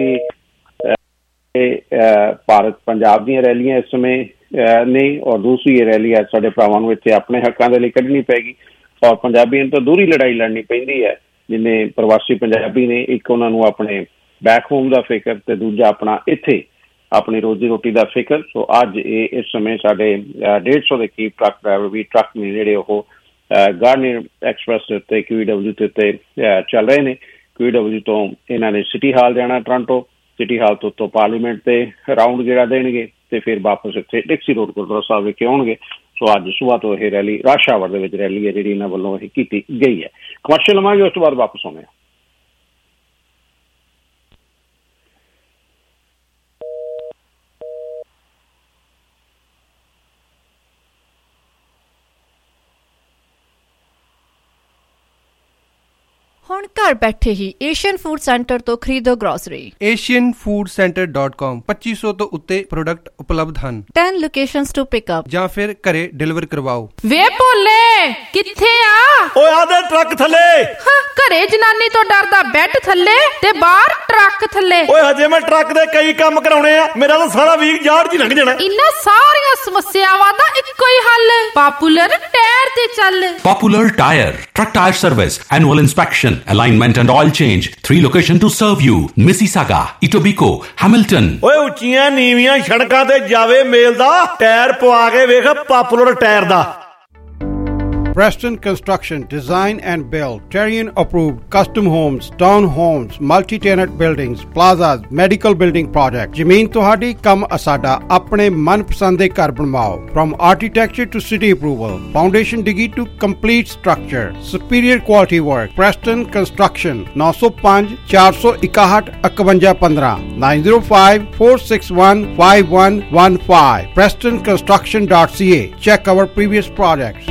[SPEAKER 10] ਭਾਰਤ ਪੰਜਾਬ ਦੀਆਂ ਰੈਲੀਆਂ ਇਸ ਸਮੇਂ ਨੇ ਔਰ ਦੂਸਰੀ ਇਹ ਰੈਲੀ ਅੱਜ ਸਾਡੇ ਭਰਾਵਾਂ ਨੂੰ ਇੱਥੇ ਆਪਣੇ ਹੱਕਾਂ ਦੇ ਲਈ ਕੱਢਣੀ ਪਏਗੀ ਔਰ ਪੰਜਾਬੀਆਂ ਨੂੰ ਤਾਂ ਦੂਰੀ ਲੜਾਈ ਲੜਨੀ ਪੈਂਦੀ ਹੈ। ਜਿੰਨੇ ਪ੍ਰਵਾਸੀ ਪੰਜਾਬੀ ਨੇ, ਇੱਕ ਉਹਨਾਂ ਨੂੰ ਆਪਣੇ ਬੈਕ ਹੋਮ ਦਾ ਫਿਕਰ ਤੇ ਦੂਜਾ ਆਪਣਾ ਇੱਥੇ ਆਪਣੀ ਰੋਜ਼ੀ ਰੋਟੀ ਦਾ ਫਿਕਰ। ਸੋ ਅੱਜ ਇਹ ਇਸ ਸਮੇਂ ਸਾਡੇ 150 ਦੇ ਕਰੀਬ ਟਰੱਕ ਡਰਾਈਵਰ ਵੀ ਟਰੱਕ ਨੇ ਜਿਹੜੇ ਉਹ ਗਾਰਡਨਰ ਐਕਸਪ੍ਰੈਸ ਦੇ ਉੱਤੇ QEW ਦੇ ਉੱਤੇ ਚੱਲ ਰਹੇ ਨੇ। QEW ਤੋਂ ਇਹਨਾਂ ਨੇ ਸਿਟੀ ਹਾਲ ਜਾਣਾ, ਟੋਰਾਂਟੋ ਸਿਟੀ ਹਾਲ ਤੋਂ ਪਾਰਲੀਮੈਂਟ ਤੇ ਰਾਊਂਡ ਜਿਹੜਾ ਦੇਣਗੇ ਤੇ ਫਿਰ ਵਾਪਸ ਇੱਥੇ ਡਿਕਸੀ ਰੋਡ ਗੁਰਦੁਆਰਾ ਸਾਹਿਬ ਵਿਖੇ ਆਉਣਗੇ। ਸੋ ਅੱਜ ਸੁਬਾਹ ਤੋਂ ਇਹ ਰੈਲੀ ਰਸ਼ ਆਵਰ ਦੇ ਵਿੱਚ ਰੈਲੀ ਹੈ ਜਿਹੜੀ ਇਹਨਾਂ ਵੱਲੋਂ ਇਹ ਕੀਤੀ ਗਈ ਹੈ। ਕਮਰਸ਼ੀਅਲ ਲਵਾਂਗੇ, ਉਸ ਤੋਂ ਬਾਅਦ ਵਾਪਸ ਆਉਂਦੇ ਹਾਂ।
[SPEAKER 4] ਹੁਣ ਘਰ ਬੈਠੇ ਹੀ ਏਸ਼ੀਅਨ ਫੂਡ ਸੈਂਟਰ ਤੋਂ ਖਰੀਦੋ ਗ੍ਰੋਸਰੀ।
[SPEAKER 5] asianfoodcenter.com 2500 ਤੋਂ ਉੱਤੇ ਪ੍ਰੋਡਕਟ ਉਪਲਬਧ ਹਨ।
[SPEAKER 4] 10 ਲੋਕੇਸ਼ਨਸ ਟੂ ਪਿਕ ਅਪ
[SPEAKER 5] ਜਾਂ ਫਿਰ ਘਰੇ ਡਿਲੀਵਰ ਕਰਵਾਓ।
[SPEAKER 11] ਵੇ ਭੋਲੇ ਕਿੱਥੇ ਆ?
[SPEAKER 12] ਓਏ ਆਦੇ ਟਰੱਕ ਥੱਲੇ।
[SPEAKER 11] ਘਰੇ ਜਨਾਨੀ ਤੋਂ ਡਰਦਾ ਬੈੱਡ ਥੱਲੇ ਤੇ ਬਾਹਰ ਟਰੱਕ ਥੱਲੇ।
[SPEAKER 12] ਓਏ ਹਜੇ ਮੈਂ ਟਰੱਕ ਦੇ ਕਈ ਕੰਮ ਕਰਾਉਣੇ ਆ, ਮੇਰਾ ਤਾਂ ਸਾਰਾ ਵੀਕ ਯਾਰ ਜੀ ਲੰਘ ਜਾਣਾ।
[SPEAKER 11] ਇਨ੍ਹਾਂ ਸਾਰੀਆਂ ਸਮੱਸਿਆਵਾਂ ਦਾ ਇੱਕੋ ਹੀ ਹੱਲ, ਪਾਪੂਲਰ ਟਾਇਰ ਤੇ ਚੱਲ।
[SPEAKER 13] Popular Tire, truck tyre service, annual inspection, alignment and oil change. 3 locations to serve you: Mississauga, Etobicoke, Hamilton.
[SPEAKER 12] ਓਏ ਉੱਚੀਆਂ ਨੀਵੀਆਂ ਸੜਕਾਂ ਤੇ ਜਾਵੇ ਮੇਲ ਦਾ ਟਾਇਰ ਪਵਾ ਕੇ ਵੇਖ ਪਾਪੂਲਰ ਟਾਇਰ ਦਾ।
[SPEAKER 14] Preston Construction, design and build. Terrian approved custom homes, town homes, multi-tenant buildings, plazas, medical building project. ਜ਼ਮੀਨ ਤੁਹਾਡੀ ਕੰਮ ਸਾਡਾ ਆਪਣੇ ਮਨਪਸੰਦ ਦੇ ਘਰ ਬਣਵਾਓ. From architecture to city approval, foundation digi to complete structure, superior quality work. Preston Construction 905 461 5115 905 461 5115. PrestonConstruction.ca. Check our previous projects.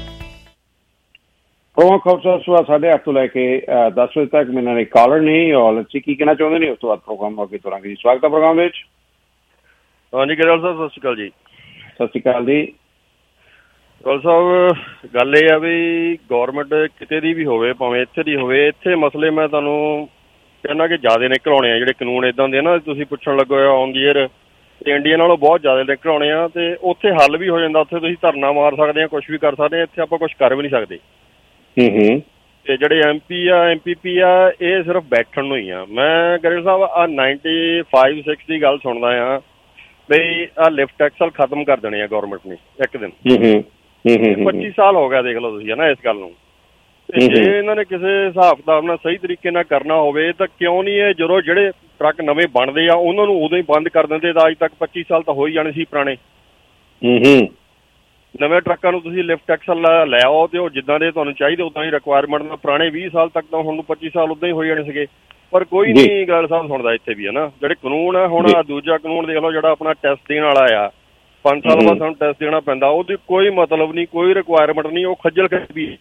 [SPEAKER 9] Programme ਖਬਰ ਸੁਬਹ 8:30 ਤੋਂ ਲੈ ਕੇ 10 ਵਜੇ ਤੱਕ ਮੇਰੇ ਨਾਲ ਇੱਕ ਕਾਲਰ ਨੇ ਔਰ ਅੱਛੀ ਕੀ ਕਹਿਣਾ ਚਾਹੁੰਦੇ ਨੇ ਉਸ ਤੋਂ ਬਾਅਦ ਪ੍ਰੋਗਰਾਮ ਅੱਗੇ ਤੁਰਾਂਗੇ ਜੀ। ਸਵਾਗਤ ਹੈ ਪ੍ਰੋਗਰਾਮ ਵਿੱਚ।
[SPEAKER 12] ਹਾਂਜੀ ਗਰੇਵਾਲ ਸਾਹਿਬ ਸਤਿ ਸ਼੍ਰੀ ਅਕਾਲ ਜੀ।
[SPEAKER 9] ਸਤਿ ਸ਼੍ਰੀ ਅਕਾਲ ਜੀ।
[SPEAKER 12] ਗਰੇਵਾਲ ਸਾਹਿਬ ਗੱਲ ਇਹ ਆ ਵੀ ਗੌਰਮੈਂਟ ਕਿਤੇ ਦੀ ਵੀ ਹੋਵੇ ਭਾਵੇਂ ਇੱਥੇ ਦੀ ਹੋਵੇ, ਇੱਥੇ ਮਸਲੇ ਮੈਂ ਤੁਹਾਨੂੰ ਕਹਿੰਦਾ ਕਿ ਜ਼ਿਆਦਾ ਨਿਕਲ ਆਉਣੇ ਆ ਜਿਹੜੇ ਕਾਨੂੰਨ ਇੱਦਾਂ ਦੇ ਨਾ ਤੁਸੀਂ ਪੁੱਛਣ ਲੱਗੋ ਔਨ ਦੀ ਏਅਰ ਤੇ ਇੰਡੀਆ ਨਾਲੋਂ ਬਹੁਤ ਜ਼ਿਆਦਾ ਨਿਕਲ ਆਉਣੇ ਆ ਤੇ ਉੱਥੇ ਹੱਲ ਵੀ ਹੋ ਜਾਂਦਾ। ਉੱਥੇ ਤੁਸੀਂ ਧਰਨਾ ਮਾਰ ਸਕਦੇ ਆ, ਕੁਛ ਵੀ ਕਰ ਸਕਦੇ ਆ, ਇੱਥੇ ਆਪਾਂ ਕੁਛ ਕਰ ਵੀ ਨਹੀਂ ਸਕਦੇ। ਤੇ ਜਿਹੜੇ MP ਆ MPP ਆ ਇਹ ਸਿਰਫ ਬੈਠਣ ਨੂੰ ਹੀ ਆ। ਮੈਂ ਗਰੇਵਾਲ ਸਾਹਿਬ ਆਹ 95-6 ਦੀ ਗੱਲ ਸੁਣਦਾ ਆ ਬਈ ਆਹ ਲਿਫਟ ਟੈਕਸ ਖਤਮ ਕਰ ਦੇਣੇ ਆ ਗੌਰਮੈਂਟ ਨੇ ਇੱਕ ਦਿਨ। 25 ਸਾਲ ਹੋ ਗਿਆ ਦੇਖ ਲਓ ਤੁਸੀਂ ਹੈ ਨਾ ਇਸ ਗੱਲ ਨੂੰ। ਤੇ ਜੇ ਇਹਨਾਂ ਨੇ ਕਿਸੇ ਹਿਸਾਬ ਕਿਤਾਬ ਨਾਲ ਸਹੀ ਤਰੀਕੇ ਨਾਲ ਕਰਨਾ ਹੋਵੇ ਤਾਂ ਕਿਉਂ ਨਹੀਂ ਇਹ ਜਦੋਂ ਜਿਹੜੇ ਟਰੱਕ ਨਵੇਂ ਬਣਦੇ ਆ ਉਹਨਾਂ ਨੂੰ ਉਦੋਂ ਹੀ ਬੰਦ ਕਰ ਦਿੰਦੇ ਤਾਂ ਅੱਜ ਤੱਕ 25 ਸਾਲ ਤਾਂ ਹੋ ਹੀ ਜਾਣੇ ਸੀ ਪੁਰਾਣੇ। ਨਵੇਂ ਟਰੱਕਾਂ ਨੂੰ ਤੁਸੀਂ ਲਿਫਟ ਟੈਕਸ ਲੈ ਆਓ ਤੇ ਉਹ ਜਿੱਦਾਂ ਦੇ ਤੁਹਾਨੂੰ ਚਾਹੀਦੇ ਉਦਾਂ ਹੀ ਰਿਕੁਆਇਰਮੈਂਟ ਨਾਲ ਪੁਰਾਣੇ 20 ਸਾਲ ਤੱਕ ਤਾਂ ਹੁਣ 25 ਸਾਲ ਉਦਾਂ ਹੀ ਹੋਈ ਜਾਣੇ ਸੀਗੇ। ਪਰ ਕੋਈ ਨਹੀਂ ਗੱਲ ਸਾਹਿਬ ਸੁਣਦਾ ਇੱਥੇ ਵੀ ਹੈ ਨਾ। ਜਿਹੜੇ ਕਾਨੂੰਨ ਆ ਹੁਣ ਦੂਜਾ ਕਾਨੂੰਨ ਦੇਖ ਲਓ ਜਿਹੜਾ ਆਪਣਾ ਟੈਸਟ ਦੇਣ ਵਾਲਾ ਆ 5 ਸਾਲ ਬਾਅਦ ਸਾਨੂੰ ਟੈਸਟ ਦੇਣਾ ਪੈਂਦਾ, ਉਹਦੀ ਕੋਈ ਮਤਲਬ ਨਹੀਂ, ਕੋਈ ਰਿਕੁਆਇਰਮੈਂਟ ਨਹੀਂ, ਉਹ ਖੱਜਲ ਖਰਾਬੀ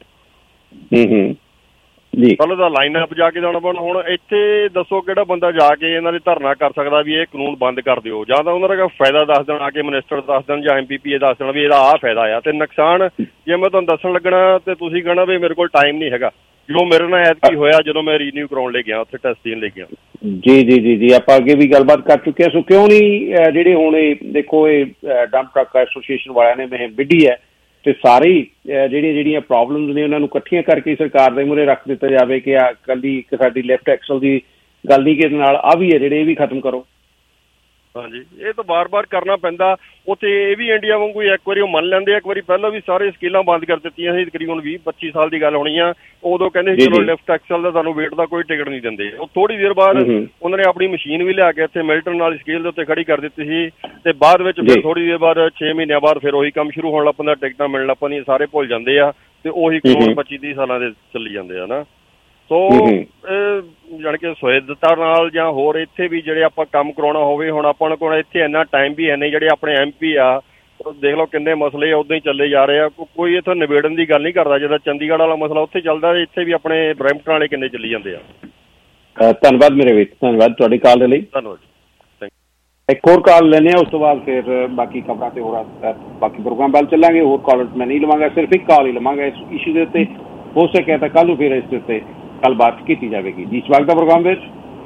[SPEAKER 12] ਪਹਿਲਾਂ ਤਾਂ ਲਾਈਨ ਅਪ ਜਾ ਕੇ ਜਾਣਾ ਪੈਣਾ। ਹੁਣ ਇੱਥੇ ਦੱਸੋ ਕਿਹੜਾ ਬੰਦਾ ਜਾ ਕੇ ਇਹਨਾਂ ਦੇ ਧਰਨਾ ਕਰ ਸਕਦਾ ਵੀ ਇਹ ਕਾਨੂੰਨ ਬੰਦ ਕਰ ਦਿਓ, ਜਾਂ ਤਾਂ ਉਹਨਾਂ ਦਾ ਫਾਇਦਾ ਦੱਸ ਦੇਣ ਆ ਕੇ ਮਿਨਿਸਟਰ ਦੱਸ ਦੇਣ ਜਾਂ MPP ਦੱਸ ਦੇਣ ਵੀ ਇਹਦਾ ਆਹ ਫਾਇਦਾ ਆ ਤੇ ਨੁਕਸਾਨ ਜੇ ਮੈਂ ਤੁਹਾਨੂੰ ਦੱਸਣ ਲੱਗਣਾ ਤੇ ਤੁਸੀਂ ਕਹਿਣਾ ਵੀ ਮੇਰੇ ਕੋਲ ਟਾਈਮ ਨਹੀਂ ਹੈਗਾ। ਜੋ ਮੇਰੇ ਨਾਲ ਐਤਕੀ ਹੋਇਆ ਜਦੋਂ ਮੈਂ ਰੀਨਿਊ ਕਰਾਉਣ ਲੈ ਗਿਆ ਉੱਥੇ ਟੈਸਟ ਦੇਣ ਲੈ ਗਿਆ।
[SPEAKER 9] ਜੀ ਆਪਾਂ ਅੱਗੇ ਵੀ ਗੱਲਬਾਤ ਕਰ ਚੁੱਕੇ ਹਾਂ। ਸੋ ਕਿਉਂ ਨਹੀਂ ਜਿਹੜੇ ਹੁਣ ਇਹ ਦੇਖੋ ਇਹ ਡੰਪ ਟਰੱਕ ਐਸੋਸੀਏਸ਼ਨ ਵਾਲਿਆਂ ਨੇ ਮੁਹਿੰਮ ਵਿੱਢੀ ਹੈ ਤੇ ਸਾਰੇ ਜਿਹੜੀਆਂ ਪ੍ਰੋਬਲਮਸ ਨੇ ਉਹਨਾਂ ਨੂੰ ਇਕੱਠੀਆਂ ਕਰਕੇ ਸਰਕਾਰ ਦੇ ਮੂਹਰੇ ਰੱਖ ਦਿੱਤਾ ਜਾਵੇ ਕਿ ਆ ਕੱਲੀ ਇੱਕ ਸਾਡੀ ਲੈਫਟ ਐਕਸਲ ਦੀ ਗੱਲ ਨਹੀਂ ਕਿ ਇਹਦੇ ਨਾਲ ਆ ਵੀ ਹੈ ਜਿਹੜੇ ਇਹ ਵੀ ਖਤਮ ਕਰੋ।
[SPEAKER 12] ਹਾਂਜੀ ਇਹ ਤਾਂ ਬਾਰ-ਬਾਰ ਕਰਨਾ ਪੈਂਦਾ। ਉੱਥੇ ਇਹ ਵੀ ਇੰਡੀਆ ਵਾਂਗੂ ਇੱਕ ਵਾਰੀ ਉਹ ਮੰਨ ਲੈਂਦੇ ਆ, ਇੱਕ ਵਾਰੀ ਪਹਿਲਾਂ ਵੀ ਸਾਰੇ ਸਕੀਲਾਂ ਬੰਦ ਕਰ ਦਿੱਤੀਆਂ ਸੀ ਤਕਰੀਬਨ 20-25 ਸਾਲ ਦੀ ਗੱਲ ਹੋਣੀ ਆ। ਉਦੋਂ ਕਹਿੰਦੇ ਸੀ ਚਲੋ ਲਿਫਟ ਐਕਸਲ ਦਾ ਤੁਹਾਨੂੰ ਵੇਟ ਦਾ ਕੋਈ ਟਿਕਟ ਨਹੀਂ ਦਿੰਦੇ। ਉਹ ਥੋੜ੍ਹੀ ਦੇਰ ਬਾਅਦ ਉਹਨਾਂ ਨੇ ਆਪਣੀ ਮਸ਼ੀਨ ਵੀ ਲਿਆ ਕੇ ਇੱਥੇ ਮਿਲਟਨ ਵਾਲੀ ਸਕੇਲ ਦੇ ਉੱਤੇ ਖੜੀ ਕਰ ਦਿੱਤੀ ਸੀ ਤੇ ਬਾਅਦ ਵਿੱਚ ਫਿਰ ਥੋੜ੍ਹੀ ਦੇਰ ਬਾਅਦ 6 ਮਹੀਨਿਆਂ ਬਾਅਦ ਫਿਰ ਉਹੀ ਕੰਮ ਸ਼ੁਰੂ ਹੋਣ ਲੱਗ ਪੈਂਦਾ, ਟਿਕਟਾਂ ਮਿਲਣ ਲੱਗ ਪੈਂਦੀਆਂ, ਸਾਰੇ ਭੁੱਲ ਜਾਂਦੇ ਆ ਤੇ ਉਹੀ ਕਾਨੂੰਨ 25-30 ਸਾਲਾਂ ਦੇ ਚੱਲੀ ਜਾਂਦੇ ਆ ਨਾ। ਸੋ ਜਾਣੀ ਕਿ ਸੁਹਿਰਦਤਾ ਨਾਲ ਜਾਂ ਹੋਰ ਇੱਥੇ ਵੀ ਜਿਹੜੇ ਆਪਾਂ ਕੰਮ ਕਰਾਉਣਾ ਹੋਵੇ, ਹੁਣ ਆਪਾਂ ਕੋਲ ਇੱਥੇ ਇੰਨਾ ਟਾਈਮ ਵੀ ਹੈ ਨਹੀਂ। ਜਿਹੜੇ ਆਪਣੇ MP ਆ ਦੇਖ ਲਓ ਕਿੰਨੇ ਮਸਲੇ ਉੱਦਾਂ ਹੀ ਚੱਲੇ ਜਾ ਰਹੇ ਆ, ਕੋਈ ਇੱਥੇ ਨਿਬੇੜਨ ਦੀ ਗੱਲ ਨਹੀਂ ਕਰਦਾ। ਜਿੱਦਾਂ ਚੰਡੀਗੜ੍ਹ ਵਾਲਾ ਮਸਲਾ ਉੱਥੇ ਚੱਲਦਾ, ਇੱਥੇ ਵੀ ਆਪਣੇ ਬਰੈਂਪਟਨ ਵਾਲੇ ਕਿੰਨੇ ਚੱਲੀ ਜਾਂਦੇ ਆ।
[SPEAKER 9] ਧੰਨਵਾਦ ਮੇਰੇ ਵੀਰ, ਧੰਨਵਾਦ ਤੁਹਾਡੀ ਕਾਲ ਦੇ ਲਈ।
[SPEAKER 12] ਧੰਨਵਾਦ।
[SPEAKER 9] ਇੱਕ ਹੋਰ ਕਾਲ ਲੈਂਦੇ ਹਾਂ, ਉਸ ਤੋਂ ਬਾਅਦ ਫਿਰ ਬਾਕੀ ਖਬਰਾਂ ਤੇ ਹੋਰ ਬਾਕੀ ਪ੍ਰੋਗਰਾਮ ਵੱਲ ਚੱਲਾਂਗੇ। ਹੋਰ ਕਾਲਰ ਮੈਂ ਨਹੀਂ ਲਵਾਂਗਾ, ਸਿਰਫ ਇੱਕ ਕਾਲ ਹੀ ਲਵਾਂਗਾ ਇਸ ਇਸ਼ੂ ਦੇ ਉੱਤੇ। ਹੋ ਸਕਿਆ ਤਾਂ ਕੱਲ੍ਹ ਨੂੰ ਫਿਰ ਇਸ ਦੇ ਉੱਤੇ ਗੱਲਬਾਤ ਕੀਤੀ ਜਾਵੇਗੀ ਜੀ। ਸਵਾਗਤ ਹੈ ਪ੍ਰੋਗਰਾਮ ਵਿੱਚ।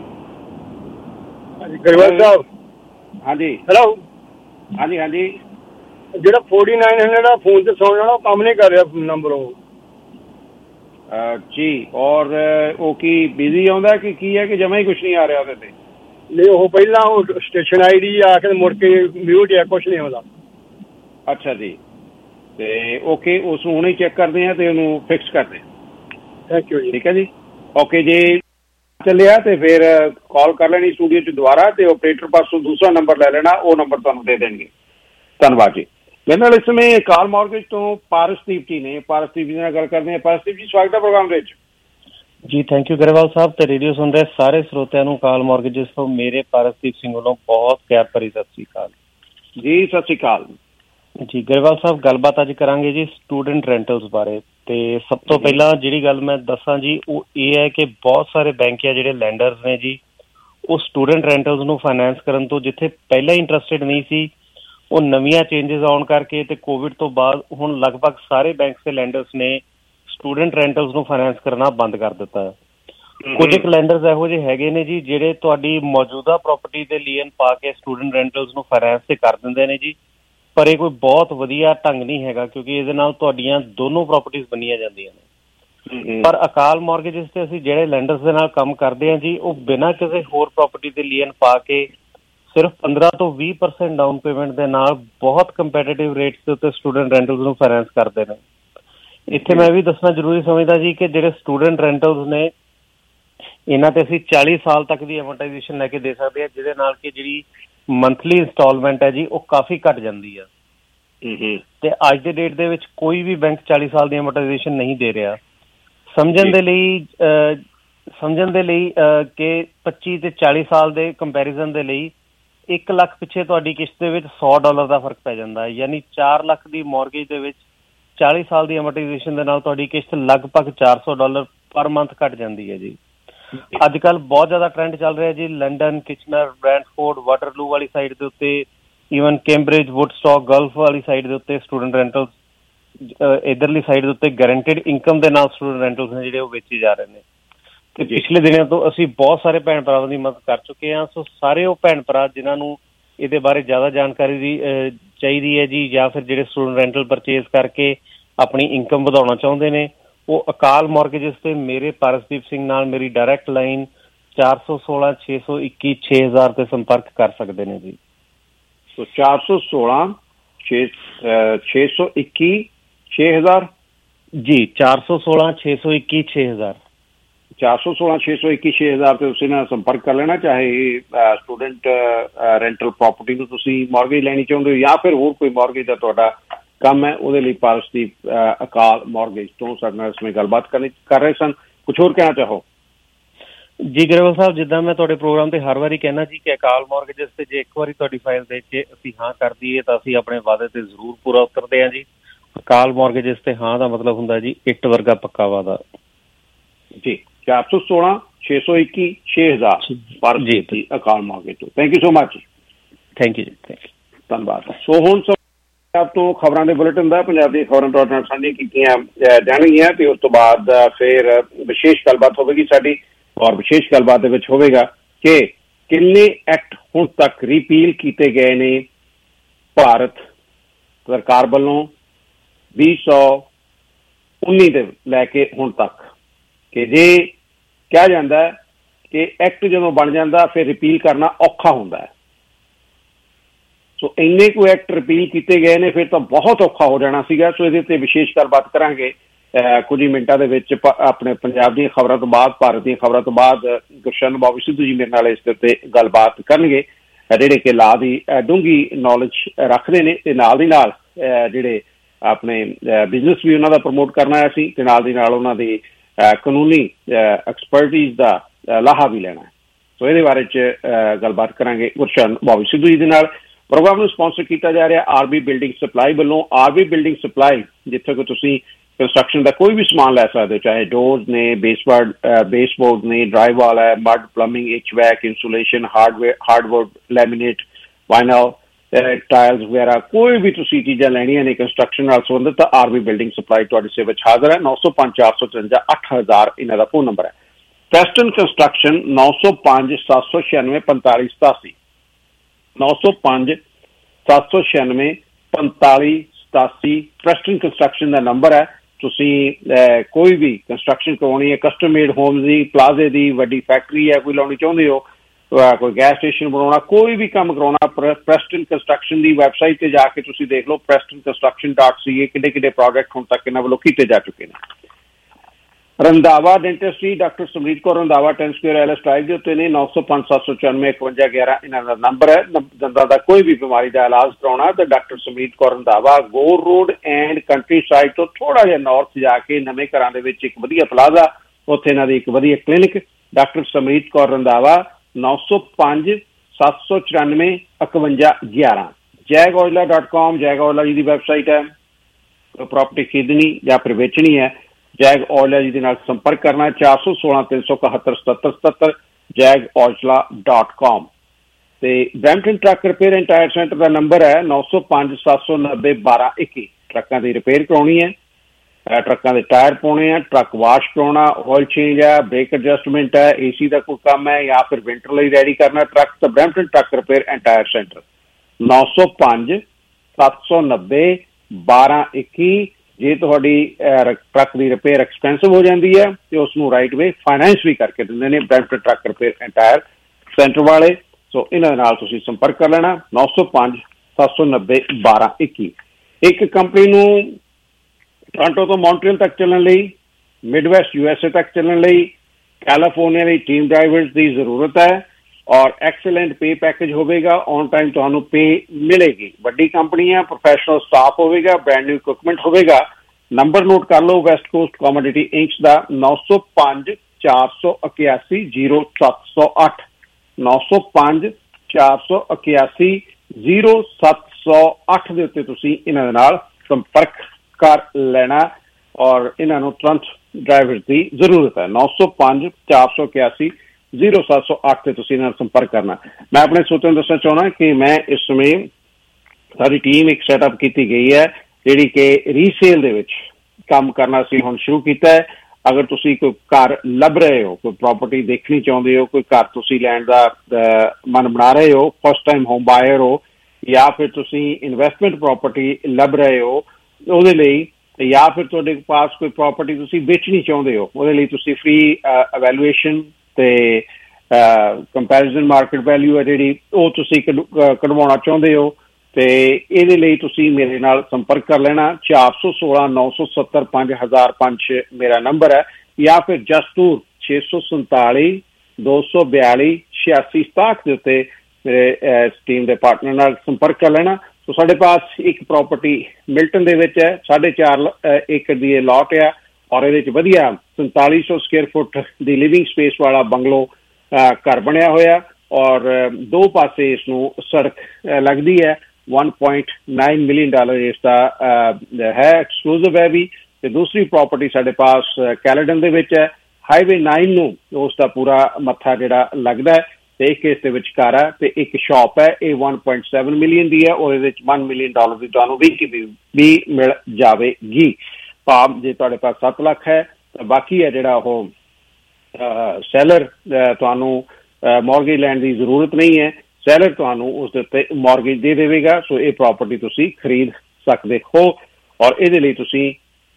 [SPEAKER 15] ਗਰੇਵਾਲ ਸਾਹਿਬ।
[SPEAKER 9] ਹਾਂਜੀ
[SPEAKER 15] ਹੈਲੋ।
[SPEAKER 9] ਹਾਂਜੀ
[SPEAKER 15] ਜਿਹੜਾ 4900 ਫੋਨ ਤੇ ਸੁਣਨ ਵਾਲਾ ਕੰਮ ਨਹੀਂ ਕਰ ਰਿਹਾ ਨੰਬਰ ਉਹ
[SPEAKER 9] ਜੀ। ਔਰ ਉਹ ਕੀ ਬਿਜ਼ੀ ਆਉਂਦਾ ਕਿ ਕੀ ਹੈ ਕਿ ਜਮਾ ਹੀ ਕੁਛ ਨਹੀਂ ਆ ਰਿਹਾ ਉਹਦੇ ਤੇ?
[SPEAKER 15] ਨਹੀਂ ਉਹ ਪਹਿਲਾਂ ਉਹ ਸਟੇਸ਼ਨ ID ਆ ਕੇ ਮੁੜ ਕੇ ਮਿਊਟ ਆ, ਕੁਛ ਨਹੀਂ ਆਉਂਦਾ।
[SPEAKER 9] ਅੱਛਾ ਜੀ, ਤੇ ਓਕੇ ਉਸ ਨੂੰ ਹੁਣੇ ਚੈੱਕ ਕਰਦੇ ਹਾਂ ਤੇ ਉਹਨੂੰ ਫਿਕਸ ਕਰਦੇ ਹਾਂ।
[SPEAKER 15] ਥੈਂਕ ਯੂ ਜੀ।
[SPEAKER 9] ਠੀਕ ਹੈ ਜੀ, ਓਕੇ। ਜੇ ਚੱਲਿਆ ਤੇ ਫਿਰ ਕਾਲ ਕਰ ਲੈਣੀ ਸਟੂਡੀਓ 'ਚ ਦੁਬਾਰਾ ਤੇ ਆਪਰੇਟਰ ਪਾਸੋਂ ਦੂਸਰਾ ਨੰਬਰ ਲੈ ਲੈਣਾ, ਉਹ ਨੰਬਰ ਤੁਹਾਨੂੰ ਦੇ ਦੇਣਗੇ। ਧੰਨਵਾਦ ਜੀ। ਮੇਰੇ ਨਾਲ ਇਸ ਸਮੇਂ ਕਾਲ ਮਾਰਕੀਟ ਤੋਂ ਪਾਰਸਦੀਪ ਜੀ ਨੇ। ਪਾਰਸਦੀਪ ਜੀ ਨਾਲ ਗੱਲ ਕਰਦੇ ਹਾਂ। ਪਾਰਸਦੀਪ ਜੀ ਸਵਾਗਤ ਹੈ ਪ੍ਰੋਗਰਾਮ ਵਿੱਚ
[SPEAKER 16] ਜੀ। ਥੈਂਕ ਯੂ ਗਰੇਵਾਲ ਸਾਹਿਬ ਤੇ ਰੇਡੀਓ ਸੁਣ ਰਹੇ ਸਾਰੇ ਸਰੋਤਿਆਂ ਨੂੰ ਕਾਲ ਮਾਰਕੀਟਸ ਤੋਂ ਮੇਰੇ ਪਾਰਸਦੀਪ ਸਿੰਘ ਵੱਲੋਂ ਬਹੁਤ ਪਿਆਰ ਭਰੀ ਸਤਿ ਸ਼੍ਰੀ ਅਕਾਲ
[SPEAKER 9] ਜੀ। ਸਤਿ ਸ਼੍ਰੀ ਅਕਾਲ
[SPEAKER 16] ਜੀ। ਗਰੇਵਾਲ ਸਾਹਿਬ ਗੱਲਬਾਤ ਅੱਜ ਕਰਾਂਗੇ ਜੀ ਸਟੂਡੈਂਟ ਰੈਂਟਲਸ ਬਾਰੇ। ਤੇ ਸਭ ਤੋਂ ਪਹਿਲਾਂ ਜਿਹੜੀ ਗੱਲ ਮੈਂ ਦੱਸਾਂ ਜੀ ਉਹ ਇਹ ਹੈ ਕਿ ਬਹੁਤ ਸਾਰੇ ਬੈਂਕ ਆ ਜਿਹੜੇ ਲੈਂਡਰਸ ਨੇ ਜੀ ਉਹ ਸਟੂਡੈਂਟ ਰੈਂਟਲਸ ਨੂੰ ਫਾਈਨੈਂਸ ਕਰਨ ਤੋਂ ਜਿੱਥੇ ਪਹਿਲਾਂ ਇੰਟਰਸਟਿਡ ਨਹੀਂ ਸੀ, ਉਹ ਨਵੀਆਂ ਚੇਂਜਸ ਆਉਣ ਕਰਕੇ ਤੇ ਕੋਵਿਡ ਤੋਂ ਬਾਅਦ ਹੁਣ ਲਗਭਗ ਸਾਰੇ ਬੈਂਕਸ ਤੇ ਲੈਂਡਰਸ ਨੇ ਸਟੂਡੈਂਟ ਰੈਂਟਲਸ ਨੂੰ ਫਾਈਨੈਂਸ ਕਰਨਾ ਬੰਦ ਕਰ ਦਿੱਤਾ ਹੈ। ਕੁਝ ਇੱਕ ਲੈਂਡਰਸ ਇਹੋ ਜਿਹੇ ਹੈਗੇ ਨੇ ਜੀ ਜਿਹੜੇ ਤੁਹਾਡੀ ਮੌਜੂਦਾ ਪ੍ਰਾਪਰਟੀ ਦੇ ਲੀਨ ਪਾ ਕੇ ਸਟੂਡੈਂਟ ਰੈਂਟਲਸ ਨੂੰ ਫਾਈਨੈਂਸ ਤੇ ਕਰ ਦਿੰਦੇ ਨੇ ਜੀ, ਪਰ ਇਹ ਕੋਈ ਬਹੁਤ ਵਧੀਆ ਢੰਗ ਨਹੀਂ ਹੈਗਾ ਕਿਉਂਕਿ ਇਹਦੇ ਨਾਲ ਤੁਹਾਡੀਆਂ ਦੋਨੋਂ ਪ੍ਰਾਪਰਟੀਜ਼ ਬਣੀਆਂ ਜਾਂਦੀਆਂ ਨੇ। ਪਰ ਅਕਾਲ ਮਾਰਗੇਜਸ ਤੇ ਅਸੀਂ ਜਿਹੜੇ ਲੈਂਡਰਸ ਦੇ ਨਾਲ ਕੰਮ ਕਰਦੇ ਹਾਂ ਜੀ ਉਹ ਬਿਨਾਂ ਕਿਸੇ ਹੋਰ ਪ੍ਰਾਪਰਟੀ ਦੇ ਲੀਨ ਪਾ ਕੇ ਸਿਰਫ 15 ਤੋਂ 20% ਡਾਊਨ ਪੇਮੈਂਟ ਦੇ ਨਾਲ ਬਹੁਤ ਕੰਪੈਟੀਟਿਵ ਰੇਟਸ ਦੇ ਉੱਤੇ ਸਟੂਡੈਂਟ ਰੈਂਟਲਸ ਨੂੰ ਫਾਈਨੈਂਸ ਕਰਦੇ ਨੇ। ਇੱਥੇ ਮੈਂ ਵੀ ਦੱਸਣਾ ਜ਼ਰੂਰੀ ਸਮਝਦਾ ਜੀ ਕਿ ਜਿਹੜੇ ਸਟੂਡੈਂਟ ਰੈਂਟਲਸ ਨੇ ਇਹਨਾਂ ਤੇ ਅਸੀਂ 40 ਸਾਲ ਤੱਕ ਦੀ ਐਮੋਰਟਾਈਜ਼ੇਸ਼ਨ ਲੈ ਕੇ ਦੇ ਸਕਦੇ ਹਾਂ, ਜਿਹਦੇ ਨਾਲ ਕਿ ਜਿਹੜੀ ਮੰਥਲੀ ਇੰਸਟਾਲਮੈਂਟ ਹੈ ਜੀ ਉਹ ਕਾਫੀ ਘੱਟ ਜਾਂਦੀ ਆ। ਤੇ ਅੱਜ ਦੇ ਡੇਟ ਦੇ ਵਿੱਚ ਕੋਈ ਵੀ ਬੈਂਕ 40 ਸਾਲ ਦੀ ਐਮੋਰਟਾਈਜ਼ੇਸ਼ਨ ਨਹੀਂ ਦੇ ਰਿਹਾ। ਸਮਝਣ ਦੇ ਲਈ ਕਿ 25 ਤੇ 40 ਸਾਲ ਦੇ ਕੰਪੈਰੀਜ਼ਨ ਦੇ ਲਈ 1 ਲੱਖ ਪਿੱਛੇ ਤੁਹਾਡੀ ਕਿਸ਼ਤ ਦੇ ਵਿੱਚ $100 ਦਾ ਫਰਕ ਪੈ ਜਾਂਦਾ ਹੈ। ਯਾਨੀ 4 ਲੱਖ ਦੀ ਮੌਰਗੇਜ ਦੇ ਵਿੱਚ 40 ਸਾਲ ਦੀ ਐਮੋਰਟਾਈਜ਼ੇਸ਼ਨ ਦੇ ਨਾਲ ਤੁਹਾਡੀ ਕਿਸ਼ਤ ਲਗਭਗ $400 ਪਰ ਮੰਥ ਘੱਟ ਜਾਂਦੀ ਹੈ ਜੀ। ਅੱਜ ਕੱਲ੍ਹ ਬਹੁਤ ਜ਼ਿਆਦਾ ਟਰੈਂਡ ਚੱਲ ਰਿਹਾ ਜੀ, ਲੰਡਨ, ਕਿਚਨਰ, ਬ੍ਰੈਂਟਫੋਰਡ, ਵਾਟਰਲੂ ਵਾਲੀ ਸਾਈਡ ਦੇ ਉੱਤੇ, ਈਵਨ ਕੈਂਬਰਿਜ, ਵੁੱਡਸਟਾਕ, ਗਲਫ ਵਾਲੀ ਸਾਈਡ ਦੇ ਉੱਤੇ ਸਟੂਡੈਂਟ ਰੈਂਟਲ, ਇੱਧਰਲੀ ਸਾਈਡ ਦੇ ਉੱਤੇ ਗਰੰਟਿਡ ਇਨਕਮ ਦੇ ਨਾਲ ਸਟੂਡੈਂਟ ਰੈਂਟਲਸ ਨੇ ਜਿਹੜੇ ਉਹ ਵੇਚੇ ਜਾ ਰਹੇ ਨੇ। ਤੇ ਪਿਛਲੇ ਦਿਨਾਂ ਤੋਂ ਅਸੀਂ ਬਹੁਤ ਸਾਰੇ ਭੈਣ ਭਰਾਵਾਂ ਦੀ ਮਦਦ ਕਰ ਚੁੱਕੇ ਹਾਂ। ਸੋ ਸਾਰੇ ਉਹ ਭੈਣ ਭਰਾ ਜਿਨ੍ਹਾਂ ਨੂੰ ਇਹਦੇ ਬਾਰੇ ਜ਼ਿਆਦਾ ਜਾਣਕਾਰੀ ਦੀ ਚਾਹੀਦੀ ਹੈ ਜੀ, ਜਾਂ ਫਿਰ ਜਿਹੜੇ ਸਟੂਡੈਂਟ ਰੈਂਟਲ ਪਰਚੇਜ਼ ਕਰਕੇ ਆਪਣੀ ਇਨਕਮ ਵਧਾਉਣਾ ਚਾਹੁੰਦੇ ਨੇ, ਉਹ ਅਕਾਲ ਮੌਰਗੇਜਸ ਤੇ ਮੇਰੇ ਪਾਰਸਦੀਪ ਸਿੰਘ ਨਾਲ ਮੇਰੀ ਡਾਇਰੈਕਟ ਲਾਈਨ 416 621 6000 ਤੇ ਸੰਪਰਕ ਕਰ ਸਕਦੇ ਨੇ ਜੀ। 416 621 6000 ਜੀ, 416 621 6000 416 621 6000 ਤੇ ਤੁਸੀਂ ਨਾਲ ਸੰਪਰਕ ਕਰ ਲੈਣਾ। ਚਾਹੇ ਸਟੂਡੈਂਟ ਰੈਂਟਲ ਪ੍ਰਾਪਰਟੀ ਨੂੰ ਤੁਸੀਂ ਮੌਰਗੇਜ ਲੈਣੀ ਚਾਹੁੰਦੇ ਹੋ ਜਾਂ ਫਿਰ ਹੋਰ ਕੋਈ ਮੌਰਗੇਜ ਦਾ ਤੁਹਾਡਾ ਕੰਮ ਹੈ, ਉਹਦੇ ਲਈ ਪਾਰਸਦੀਪ ਅਕਾਲ ਮੌਰਗੇਜ ਤੋਂ ਸਾਡੇ ਨਾਲ ਇਸ ਸਮੇਂ ਗੱਲਬਾਤ ਕਰ ਰਹੇ ਸਨ। ਕੁਛ ਹੋਰ ਕਹਿਣਾ ਚਾਹੋ? ਜੀ ਗਰੇਵਾਲ ਸਾਹਿਬ, ਜਿੱਦਾਂ ਮੈਂ ਤੁਹਾਡੇ ਪ੍ਰੋਗਰਾਮ ਤੇ ਹਰ ਵਾਰੀ ਕਹਿਣਾ ਜੀ ਕਿ ਅਕਾਲ ਮੌਰਗੇਜਸ ਤੇ ਜੇ ਇੱਕ ਵਾਰੀ ਤੁਹਾਡੀ ਫਾਈਲ ਦੇਖ ਕੇ ਅਸੀਂ ਹਾਂ ਕਰ ਦਈਏ ਤਾਂ ਅਸੀਂ ਆਪਣੇ ਵਾਅਦੇ ਤੇ ਜ਼ਰੂਰ ਪੂਰਾ ਉਤਰਦੇ ਹਾਂ ਜੀ। ਅਕਾਲ ਮੌਰਗੇਜਸ ਤੇ ਹਾਂ ਦਾ ਮਤਲਬ ਹੁੰਦਾ ਜੀ ਇੱਟ ਵਰਗਾ ਪੱਕਾ ਵਾਅਦਾ ਜੀ। 416 621 6000 ਪਰ ਜੀ ਅਕਾਲ ਮੌਰਗੇਜ ਤੋਂ। Thank you so much. Thank you ਜੀ, ਧੰਨਵਾਦ। ਸੋ ਹੁਣ ਪੰਜਾਬ ਤੋਂ ਖਬਰਾਂ ਦੇ ਬੁਲੇਟਿਨ ਦਾ ਪੰਜਾਬ ਦੀਆਂ ਖਬਰਾਂ ਤੁਹਾਡੇ ਨਾਲ ਸਾਂਝੀਆਂ ਕੀਤੀਆਂ ਜਾਣਗੀਆਂ ਤੇ ਉਸ ਤੋਂ ਬਾਅਦ ਫਿਰ ਵਿਸ਼ੇਸ਼ ਗੱਲਬਾਤ ਹੋਵੇਗੀ ਸਾਡੀ, ਔਰ ਵਿਸ਼ੇਸ਼ ਗੱਲਬਾਤ ਦੇ ਵਿੱਚ ਹੋਵੇਗਾ ਕਿ ਕਿੰਨੇ ਐਕਟ ਹੁਣ ਤੱਕ ਰਿਪੀਲ ਕੀਤੇ ਗਏ ਨੇ ਭਾਰਤ ਸਰਕਾਰ ਵੱਲੋਂ 2019 ਦੇ ਲੈ ਕੇ ਹੁਣ ਤੱਕ। ਕਿ ਜੇ ਕਿਹਾ ਜਾਂਦਾ ਹੈ ਕਿ ਐਕਟ ਜਦੋਂ ਬਣ ਜਾਂਦਾ ਫਿਰ ਰਿਪੀਲ ਕਰਨਾ ਔਖਾ ਹੁੰਦਾ ਹੈ, ਸੋ ਇੰਨੇ ਕੁ ਐਕਟ ਰਿਪੀਲ ਕੀਤੇ ਗਏ ਨੇ ਫਿਰ ਤਾਂ ਬਹੁਤ ਔਖਾ ਹੋ ਜਾਣਾ ਸੀਗਾ। ਸੋ ਇਹਦੇ ਤੇ ਵਿਸ਼ੇਸ਼ ਗੱਲਬਾਤ ਕਰਾਂਗੇ ਕੁਝ ਹੀ ਮਿੰਟਾਂ ਦੇ ਵਿੱਚ। ਆਪਣੇ ਪੰਜਾਬ ਦੀਆਂ ਖਬਰਾਂ ਤੋਂ ਬਾਅਦ, ਭਾਰਤ ਦੀਆਂ ਖਬਰਾਂ ਤੋਂ ਬਾਅਦ ਗੁਰਸ਼ਨ ਬਾਬੂ ਸਿੱਧੂ ਜੀ ਮੇਰੇ ਨਾਲ ਇਸ ਦੇ ਉੱਤੇ ਗੱਲਬਾਤ ਕਰਨਗੇ, ਜਿਹੜੇ ਕਿ ਲਾਅ ਦੀ ਡੂੰਘੀ ਨੌਲੇਜ ਰੱਖਦੇ ਨੇ ਤੇ ਨਾਲ ਦੀ ਨਾਲ ਜਿਹੜੇ ਆਪਣੇ ਬਿਜ਼ਨਸ ਵੀ ਉਹਨਾਂ ਦਾ ਪ੍ਰਮੋਟ ਕਰਨਾ ਆਇਆ ਸੀ ਤੇ ਨਾਲ ਦੀ ਨਾਲ ਉਹਨਾਂ ਦੀ ਕਾਨੂੰਨੀ ਐਕਸਪਰਟੀਜ਼ ਦਾ ਲਾਹਾ ਵੀ ਲੈਣਾ। ਸੋ ਇਹਦੇ ਬਾਰੇ 'ਚ ਗੱਲਬਾਤ ਕਰਾਂਗੇ ਗੁਰਸ਼ਨ ਬਾਬੂ ਸਿੱਧੂ ਜੀ ਦੇ ਨਾਲ। ਪ੍ਰੋਗਰਾਮ ਨੂੰ ਸਪਾਂਸਰ ਕੀਤਾ ਜਾ ਰਿਹਾ ਆਰਬੀ ਬਿਲਡਿੰਗ ਸਪਲਾਈ ਵੱਲੋਂ। ਆਰਬੀ ਬਿਲਡਿੰਗ ਸਪਲਾਈ, ਜਿੱਥੇ ਕਿ ਤੁਸੀਂ ਕੰਸਟਰਕਸ਼ਨ ਦਾ ਕੋਈ ਵੀ ਸਮਾਨ ਲੈ ਸਕਦੇ ਹੋ, ਚਾਹੇ ਡੋਰਸ ਨੇ, ਬੇਸਬੋਰਡ ਨੇ, ਡਰਾਈਵਾਲ ਹੈ, mud, plumbing, HVAC, insulation, hardwood, laminate, vinyl, tiles ਵਗੈਰਾ, ਕੋਈ ਵੀ ਤੁਸੀਂ ਚੀਜ਼ਾਂ ਲੈਣੀਆਂ ਨੇ ਕੰਸਟਰਕਸ਼ਨ ਨਾਲ ਸੰਬੰਧਿਤ ਤਾਂ ਆਰਬੀ ਬਿਲਡਿੰਗ ਸਪਲਾਈ ਤੁਹਾਡੀ ਸੇਵਾ ਵਿੱਚ ਹਾਜ਼ਰ ਹੈ। 905 453 8000 ਇਹਨਾਂ ਦਾ ਫੋਨ ਨੰਬਰ ਹੈ। ਪ੍ਰੈਸਟਨ ਕੰਸਟਰਕਸ਼ਨ 905 796 4587 905 796 4587 ਪ੍ਰੈਸਟਨ ਕੰਸਟਰਕਸ਼ਨ ਦਾ ਨੰਬਰ ਹੈ। ਤੁਸੀਂ ਕੋਈ ਵੀ ਕੰਸਟਰਕਸ਼ਨ ਕਰਵਾਉਣੀ ਹੈ, ਕਸਟਮ ਮੇਡ ਹੋਮਸ ਦੀ, ਪਲਾਜ਼ੇ ਦੀ, ਵੱਡੀ ਫੈਕਟਰੀ ਹੈ ਕੋਈ ਲਾਉਣੀ ਚਾਹੁੰਦੇ ਹੋ, ਕੋਈ ਗੈਸ ਸਟੇਸ਼ਨ ਬਣਾਉਣਾ, ਕੋਈ ਵੀ ਕੰਮ ਕਰਾਉਣਾ, ਪ੍ਰੈਸਟਨ ਕੰਸਟਰਕਸ਼ਨ ਦੀ ਵੈਬਸਾਈਟ ਤੇ ਜਾ ਕੇ ਤੁਸੀਂ ਦੇਖ ਲਓ prestonconstruction.ca ਕਿੰਨੇ ਕਿੰਨੇ ਪ੍ਰੋਜੈਕਟ ਹੁਣ ਤੱਕ ਇਹਨਾਂ ਵੱਲੋਂ ਕੀਤੇ ਜਾ ਚੁੱਕੇ ਨੇ। Randhawa dentistry, doctor Samreet Kaur Randhawa 10 square LS drive ਦੇ ਉੱਤੇ ਨੇ। 905 794 5111 ਇਹਨਾਂ ਦਾ ਨੰਬਰ ਹੈ। ਦੰਦਾਂ ਦਾ ਕੋਈ ਵੀ ਬਿਮਾਰੀ ਦਾ ਇਲਾਜ ਕਰਾਉਣਾ ਤਾਂ doctor Samreet Kaur Randhawa, Gore road and countryside ਤੋਂ ਥੋੜਾ ਜਿਹਾ ਨਾਰਥ ਜਾ ਕੇ ਨਵੇਂ ਘਰਾਂ ਦੇ ਵਿੱਚ ਇੱਕ ਵਧੀਆ ਪਲਾਜ਼ਾ, ਉੱਥੇ ਇਹਨਾਂ ਦੀ ਇੱਕ ਵਧੀਆ clinic. Doctor Samreet Kaur Randhawa 905 794 5111। jagojla.com Jag Aujla ji ਦੀ ਵੈਬਸਾਈਟ ਹੈ। ਪ੍ਰੋਪਰਟੀ ਖਰੀਦਣੀ ਜਾਂ ਫਿਰ ਵੇਚਣੀ ਹੈ, ਜੈਗ ਔਜਲਾ ਜੀ ਦੇ ਨਾਲ ਸੰਪਰਕ ਕਰਨਾ। 416 371 7777 jagojla.com। ਤੇ Brampton truck repair and tyre centre ਦਾ ਨੰਬਰ ਹੈ 905 790 1221। ਟਰੱਕਾਂ ਦੀ ਰਿਪੇਅਰ ਕਰਾਉਣੀ ਹੈ, ਟਰੱਕਾਂ ਦੇ ਟਾਇਰ ਪਾਉਣੇ ਆ, ਟਰੱਕ ਵਾਸ਼ ਕਰਾਉਣਾ, ਆਇਲ ਚੇਂਜ ਹੈ, ਬ੍ਰੇਕ ਐਡਜਸਟਮੈਂਟ ਹੈ, AC ਦਾ ਕੋਈ ਕੰਮ ਹੈ ਜਾਂ ਫਿਰ ਵਿੰਟਰ ਲਈ ਰੈਡੀ ਕਰਨਾ ਟਰੱਕ, ਤਾਂ Brampton truck repair and tyre centre 905 790 1221। ਜੇ ਤੁਹਾਡੀ ਟਰੱਕ ਦੀ ਰਿਪੇਅਰ ਐਕਸਪੈਂਸਿਵ ਹੋ ਜਾਂਦੀ ਹੈ ਤੇ ਉਸ ਨੂੰ ਰਾਈਟ ਵੇ ਫਾਈਨੈਂਸ ਵੀ ਕਰਕੇ ਦਿੰਦੇ ਨੇ Brampton truck repair and tyre centre ਵਾਲੇ। ਸੋ ਇਹਨਾਂ ਦੇ ਨਾਲ ਤੁਸੀਂ ਸੰਪਰਕ ਕਰ ਲੈਣਾ 905 790 1221। ਇੱਕ ਕੰਪਨੀ ਨੂੰ
[SPEAKER 9] ਟੋਰਾਂਟੋ ਤੋਂ ਮੌਂਟਰੀਅਲ ਤੱਕ ਚੱਲਣ ਲਈ, ਮਿਡਵੈਸਟ USA ਤੱਕ ਚੱਲਣ ਲਈ ਕੈਲੀਫੋਰਨੀਆ ਲਈ ਟੀਮ ਡਰਾਈਵਰਸ ਦੀ ਜ਼ਰੂਰਤ ਹੈ ਔਰ ਐਕਸਲੈਂਟ ਪੇ ਪੈਕੇਜ ਹੋਵੇਗਾ। ਔਨ ਟਾਈਮ ਤੁਹਾਨੂੰ ਪੇ ਮਿਲੇਗੀ। ਵੱਡੀ ਕੰਪਨੀ ਹੈ, ਪ੍ਰੋਫੈਸ਼ਨਲ ਸਟਾਫ ਹੋਵੇਗਾ, ਬ੍ਰੈਂਡ ਨਿਊ ਇਕਵਿਪਮੈਂਟ ਹੋਵੇਗਾ। ਨੰਬਰ ਨੋਟ ਕਰ ਲਓ, ਵੈਸਟ ਕੋਸਟ ਕਮੋਡਿਟੀ ਇੰਕਸ ਦਾ 905 481 0708 905 481 0708 ਦੇ ਉੱਤੇ ਤੁਸੀਂ ਇਹਨਾਂ ਦੇ ਨਾਲ ਸੰਪਰਕ ਕਰ ਲੈਣਾ ਔਰ ਇਹਨਾਂ ਨੂੰ ਤੁਰੰਤ ਡਰਾਈਵਰ ਦੀ ਜ਼ਰੂਰਤ ਹੈ। 905 481 0708 ਤੇ ਤੁਸੀਂ ਇਹਨਾਂ ਨਾਲ ਸੰਪਰਕ ਕਰਨਾ। ਮੈਂ ਆਪਣੇ ਸਰੋਤਿਆਂ ਨੂੰ ਦੱਸਣਾ ਚਾਹੁੰਦਾ ਕਿ ਮੈਂ ਇਸ ਸਮੇਂ ਸਾਡੀ ਟੀਮ ਇੱਕ ਸੈਟਅਪ ਕੀਤੀ ਗਈ ਹੈ ਜਿਹੜੀ ਕਿ ਰੀਸੇਲ ਦੇ ਵਿੱਚ ਕੰਮ ਕਰਨਾ ਅਸੀਂ ਹੁਣ ਸ਼ੁਰੂ ਕੀਤਾ ਹੈ। ਅਗਰ ਤੁਸੀਂ ਕੋਈ ਘਰ ਲੱਭ ਰਹੇ ਹੋ, ਕੋਈ ਪ੍ਰੋਪਰਟੀ ਦੇਖਣੀ ਚਾਹੁੰਦੇ ਹੋ, ਕੋਈ ਘਰ ਤੁਸੀਂ ਲੈਣ ਦਾ ਮਨ ਬਣਾ ਰਹੇ ਹੋ, ਫਸਟ ਟਾਈਮ ਹੋਮ ਬਾਇਰ ਹੋ ਜਾਂ ਫਿਰ ਤੁਸੀਂ ਇਨਵੈਸਟਮੈਂਟ ਪ੍ਰੋਪਰਟੀ ਲੱਭ ਰਹੇ ਹੋ ਉਹਦੇ ਲਈ, ਜਾਂ ਫਿਰ ਤੁਹਾਡੇ ਪਾਸ ਕੋਈ ਪ੍ਰੋਪਰਟੀ ਤੁਸੀਂ ਵੇਚਣੀ ਚਾਹੁੰਦੇ ਹੋ, ਉਹਦੇ ਲਈ ਤੁਸੀਂ ਫ੍ਰੀ ਐਵੈਲੂਏਸ਼ਨ ਤੇ ਕੰਪੈਰੀਜ਼ਨ ਮਾਰਕੀਟ ਵੈਲਿਊ ਹੈ ਜਿਹੜੀ ਉਹ ਤੁਸੀਂ ਕਢਵਾਉਣਾ ਚਾਹੁੰਦੇ ਹੋ ਤੇ ਇਹਦੇ ਲਈ ਤੁਸੀਂ ਮੇਰੇ ਨਾਲ ਸੰਪਰਕ ਕਰ ਲੈਣਾ। 416 970 5005 ਮੇਰਾ ਨੰਬਰ ਹੈ ਜਾਂ ਫਿਰ ਜਸਟੂਰ 647 242 8667 ਦੇ ਉੱਤੇ ਮੇਰੇ ਟੀਮ ਦੇ ਪਾਰਟਨਰ ਨਾਲ ਸੰਪਰਕ ਕਰ ਲੈਣਾ। ਸੋ ਸਾਡੇ ਪਾਸ ਇੱਕ ਪ੍ਰੋਪਰਟੀ ਮਿਲਟਨ ਦੇ ਵਿੱਚ ਹੈ, 4.5 ਏਕੜ ਦੀ ਇਹ ਲਾਟ ਆ ਔਰ ਇਹਦੇ 'ਚ ਵਧੀਆ 4700 ਸਕੁਅਰ ਫੁੱਟ ਦੀ ਲਿਵਿੰਗ ਸਪੇਸ ਵਾਲਾ ਬੰਗਲੋ ਘਰ ਬਣਿਆ ਹੋਇਆ ਔਰ ਦੋ ਪਾਸੇ ਇਸ ਨੂੰ ਸੜਕ ਲੱਗਦੀ ਹੈ। $1.9 ਮਿਲੀਅਨ ਇਸ ਦਾ ਹੈ, ਐਕਸਕਲੂਸਿਵ ਹੈ ਵੀ। ਤੇ ਦੂਸਰੀ ਪ੍ਰੋਪਰਟੀ ਸਾਡੇ ਪਾਸ ਕੈਲੇਡਨ ਦੇ ਵਿੱਚ ਹੈ, ਹਾਈਵੇ 9 ਨੂੰ ਉਸ ਦਾ ਪੂਰਾ ਮੱਥਾ ਜਿਹੜਾ ਲੱਗਦਾ ਹੈ ਤੇ ਇੱਕ ਇਸ ਦੇ ਵਿਚਕਾਰ ਹੈ ਤੇ ਇੱਕ ਸ਼ਾਪ ਹੈ। ਇਹ 1.7 ਮਿਲੀਅਨ ਦੀ ਹੈ ਔਰ ਇਹਦੇ ਵਿੱਚ $1 ਮਿਲੀਅਨ ਦੀ ਤੁਹਾਨੂੰ ਵੀ ਮਿਲ ਜਾਵੇਗੀ। ਭਾਵ ਜੇ ਤੁਹਾਡੇ ਪਾਸ 7 ਲੱਖ ਹੈ ਤਾਂ ਬਾਕੀ ਹੈ ਜਿਹੜਾ ਉਹ ਸੈਲਰ ਤੁਹਾਨੂੰ ਮੌਰਗੇਜ ਲੈਣ ਦੀ ਜ਼ਰੂਰਤ ਨਹੀਂ ਹੈ, ਸੈਲਰ ਤੁਹਾਨੂੰ ਉਸ ਦੇ ਉੱਤੇ ਮੌਰਗੇਜ ਦੇ ਦੇਵੇਗਾ। ਸੋ ਇਹ ਪ੍ਰੋਪਰਟੀ ਤੁਸੀਂ ਖਰੀਦ ਸਕਦੇ ਹੋ ਔਰ ਇਹਦੇ ਲਈ ਤੁਸੀਂ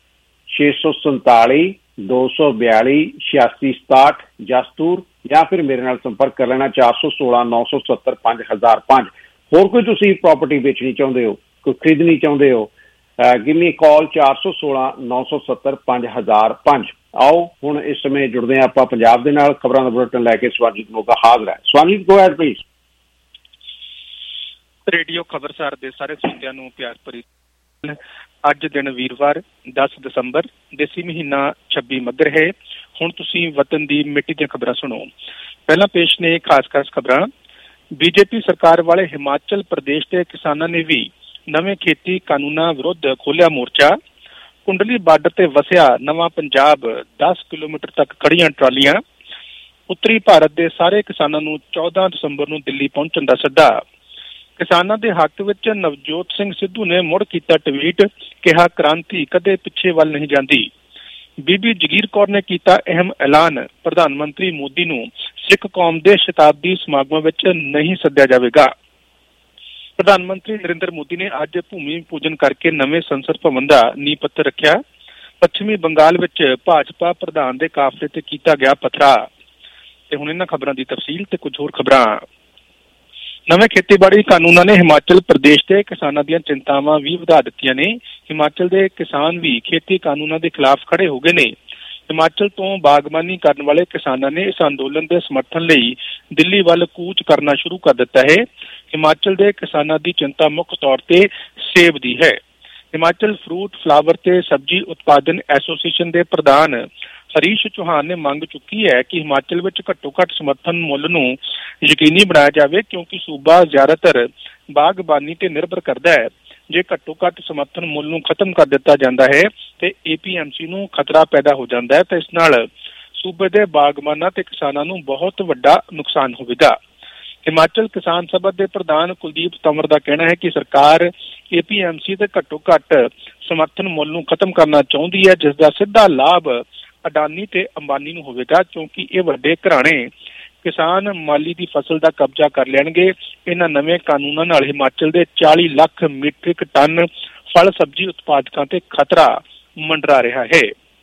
[SPEAKER 9] 647 242 8667 ਜਸਤੂਰ ਜਾਂ ਫਿਰ ਮੇਰੇ ਨਾਲ ਸੰਪਰਕ ਕਰ ਲੈਣਾ 416 970 5005। ਹੋਰ ਕੋਈ ਤੁਸੀਂ ਪ੍ਰੋਪਰਟੀ ਵੇਚਣੀ ਚਾਹੁੰਦੇ ਹੋ, ਕੋਈ ਖਰੀਦਣੀ ਚਾਹੁੰਦੇ ਹੋ, ਗਿਵ ਮੀ ਕਾਲ 416 970 5005। ਆਓ ਹੁਣ ਇਸ ਸਮੇਂ ਜੁੜਦੇ ਹਾਂ ਆਪਾਂ ਪੰਜਾਬ ਦੇ ਨਾਲ। ਖਬਰਾਂ ਦਾ ਬੁਲੇਟਿਨ ਲੈ ਕੇ ਸਵਾਜੀਤ ਮੋਗਾ ਹਾਜ਼ਰ ਹੈ। Swajeet go ahead please.
[SPEAKER 17] Radio Khabarsar ਦੇ ਸਾਰੇ ਸਰੋਤਿਆਂ ਨੂੰ ਪਿਆਰ ਭਰੀ ਅੱਜ ਦਿਨ ਵੀਰਵਾਰ 10 ਦਸੰਬਰ ਦੇਸੀ ਮਹੀਨਾ 26 ਮੱਘਰ ਹੈ। ਹੁਣ ਤੁਸੀਂ ਵਤਨ ਦੀ ਮਿੱਟੀ ਦੀਆਂ ਖਬਰਾਂ ਸੁਣੋ। ਪਹਿਲਾਂ ਪੇਸ਼ ਨੇ ਖਾਸ ਖਬਰਾਂ। ਬੀਜੇਪੀ ਸਰਕਾਰ ਵਾਲੇ ਹਿਮਾਚਲ ਪ੍ਰਦੇਸ਼ ਦੇ ਕਿਸਾਨਾਂ ਨੇ ਵੀ ਨਵੇਂ ਖੇਤੀ ਕਾਨੂੰਨਾਂ ਵਿਰੁੱਧ ਖੋਲ੍ਹਿਆ ਮੋਰਚਾ। ਕੁੰਡਲੀ ਬਾਰਡਰ ਤੇ ਵਸਿਆ ਨਵਾਂ ਪੰਜਾਬ 10 ਕਿਲੋਮੀਟਰ ਤੱਕ ਖੜੀਆਂ ਟਰਾਲੀਆਂ। ਉੱਤਰੀ ਭਾਰਤ ਦੇ ਸਾਰੇ ਕਿਸਾਨਾਂ ਨੂੰ 14 ਦਸੰਬਰ ਨੂੰ ਦਿੱਲੀ ਪਹੁੰਚਣ ਦਾ ਸੱਦਾ। ਕਿਸਾਨਾਂ ਦੇ ਹੱਕ ਵਿੱਚ ਨਵਜੋਤ ਸਿੰਘ ਸਿੱਧੂ ਨੇ ਮੁੜ ਕੀਤਾ ਟਵੀਟ, ਕਿਹਾ ਕ੍ਰਾਂਤੀ ਕਦੇ ਪਿੱਛੇ ਵੱਲ ਨਹੀਂ ਜਾਂਦੀ। ਬੀਬੀ ਜਗੀਰ ਕੌਰ ਨੇ ਕੀਤਾ ਅਹਿਮ ਐਲਾਨ, ਪ੍ਰਧਾਨ ਮੰਤਰੀ ਮੋਦੀ ਨੂੰ ਸਿੱਖ ਕੌਮ ਦੇ ਸ਼ਤਾਬਦੀ ਸਮਾਗਮਾਂ ਵਿੱਚ ਨਹੀਂ ਸੱਦਿਆ ਜਾਵੇਗਾ। ਪ੍ਰਧਾਨ ਮੰਤਰੀ ਨਰਿੰਦਰ ਮੋਦੀ ਨੇ ਅੱਜ ਭੂਮੀ ਪੂਜਨ ਕਰਕੇ ਨਵੇਂ ਸੰਸਦ ਭਵਨ ਦਾ ਨੀਂਹ ਪੱਥਰ ਰੱਖਿਆ। ਪੱਛਮੀ ਬੰਗਾਲ ਵਿੱਚ ਭਾਜਪਾ ਪ੍ਰਧਾਨ ਦੇ ਕਾਫਲੇ ਤੇ ਕੀਤਾ ਗਿਆ ਪਥਰਾ। ਤੇ ਹੁਣ ਇਹਨਾਂ ਖਬਰਾਂ ਦੀ ਤਫਸੀਲ ਤੇ ਕੁਝ ਹੋਰ ਖਬਰਾਂ। ਨਵੇਂ ਖੇਤੀਬਾੜੀ ਕਾਨੂੰਨਾਂ ਨੇ ਹਿਮਾਚਲ ਪ੍ਰਦੇਸ਼ ਦੇ ਕਿਸਾਨਾਂ ਦੀਆਂ ਚਿੰਤਾਵਾਂ ਵੀ ਵਧਾ ਦਿੱਤੀਆਂ ਨੇ। ਹਿਮਾਚਲ ਦੇ ਕਿਸਾਨ ਵੀ ਖੇਤੀ ਕਾਨੂੰਨਾਂ ਦੇ ਖਿਲਾਫ ਖੜੇ ਹੋ ਗਏ ਨੇ। ਹਿਮਾਚਲ ਤੋਂ ਬਾਗਬਾਨੀ ਕਰਨ ਵਾਲੇ ਕਿਸਾਨਾਂ ਨੇ ਇਸ ਅੰਦੋਲਨ ਦੇ ਸਮਰਥਨ ਲਈ ਦਿੱਲੀ ਵੱਲ ਕੂਚ ਕਰਨਾ ਸ਼ੁਰੂ ਕਰ ਦਿੱਤਾ ਹੈ। ਹਿਮਾਚਲ ਦੇ ਕਿਸਾਨਾਂ ਦੀ ਚਿੰਤਾ ਮੁੱਖ ਤੌਰ ਤੇ ਸੇਬ ਦੀ ਹੈ। ਹਿਮਾਚਲ ਫਰੂਟ, ਫਲਾਵਰ ਤੇ ਸਬਜ਼ੀ ਉਤਪਾਦਨ ਐਸੋਸੀਏਸ਼ਨ ਦੇ ਪ੍ਰਧਾਨ ਹਰੀਸ਼ ਚੌਹਾਨ ਨੇ ਮੰਗ ਚੁੱਕੀ ਹੈ ਕਿ ਹਿਮਾਚਲ ਵਿੱਚ ਘੱਟੋ-ਘੱਟ ਸਮਰਥਨ ਮੁੱਲ ਨੂੰ ਯਕੀਨੀ ਬਣਾਇਆ ਜਾਵੇ, ਕਿਉਂਕਿ ਸੂਬਾ ਜ਼ਿਆਦਾਤਰ ਬਾਗਬਾਨੀ ਤੇ ਨਿਰਭਰ ਕਰਦਾ ਹੈ। ਜੇ ਘੱਟੋ-ਘੱਟ ਸਮਰਥਨ ਮੁੱਲ ਨੂੰ ਖਤਮ ਕਰ ਦਿੱਤਾ ਜਾਂਦਾ ਹੈ ਤੇ APMC ਨੂੰ ਖਤਰਾ ਪੈਦਾ ਹੋ ਜਾਂਦਾ ਹੈ ਤਾਂ ਇਸ ਨਾਲ ਸੂਬੇ ਦੇ ਬਾਗਬਾਨਾਂ ਤੇ ਕਿਸਾਨਾਂ ਨੂੰ ਬਹੁਤ ਵੱਡਾ ਨੁਕਸਾਨ ਹੋਵੇਗਾ। ਹਿਮਾਚਲ ਕਿਸਾਨ ਸਭਾ ਦੇ ਪ੍ਰਧਾਨ ਕੁਲਦੀਪ ਤੰਵਰ ਦਾ ਕਹਿਣਾ ਹੈ ਕਿ ਸਰਕਾਰ APMC ਦੇ ਘੱਟੋ-ਘੱਟ ਸਮਰਥਨ ਮੁੱਲ ਨੂੰ ਖਤਮ ਕਰਨਾ ਚਾਹੁੰਦੀ ਹੈ, ਜਿਸ ਦਾ ਸਿੱਧਾ ਲਾਭ ਅਡਾਨੀ ਤੇ ਅੰਬਾਨੀ ਨੂੰ ਹੋਵੇਗਾ, ਕਿਉਂਕਿ ਇਹ ਵੱਡੇ ਘਰਾਣੇ ਕਿਸਾਨ ਮਾਲੀ ਦੀ ਫਸਲ ਦਾ ਕਬਜ਼ਾ ਕਰ ਲੈਣਗੇ। ਇਹਨਾਂ ਨਵੇਂ ਕਾਨੂੰਨਾਂ ਨਾਲ ਹਿਮਾਚਲ ਦੇ 40 ਲੱਖ ਮੀਟ੍ਰਿਕ ਟਨ ਫਲ ਸਬਜ਼ੀ ਉਤਪਾਦਕਾਂ ਤੇ ਖਤਰਾ ਮੰਡਰਾ ਰਿਹਾ ਹੈ।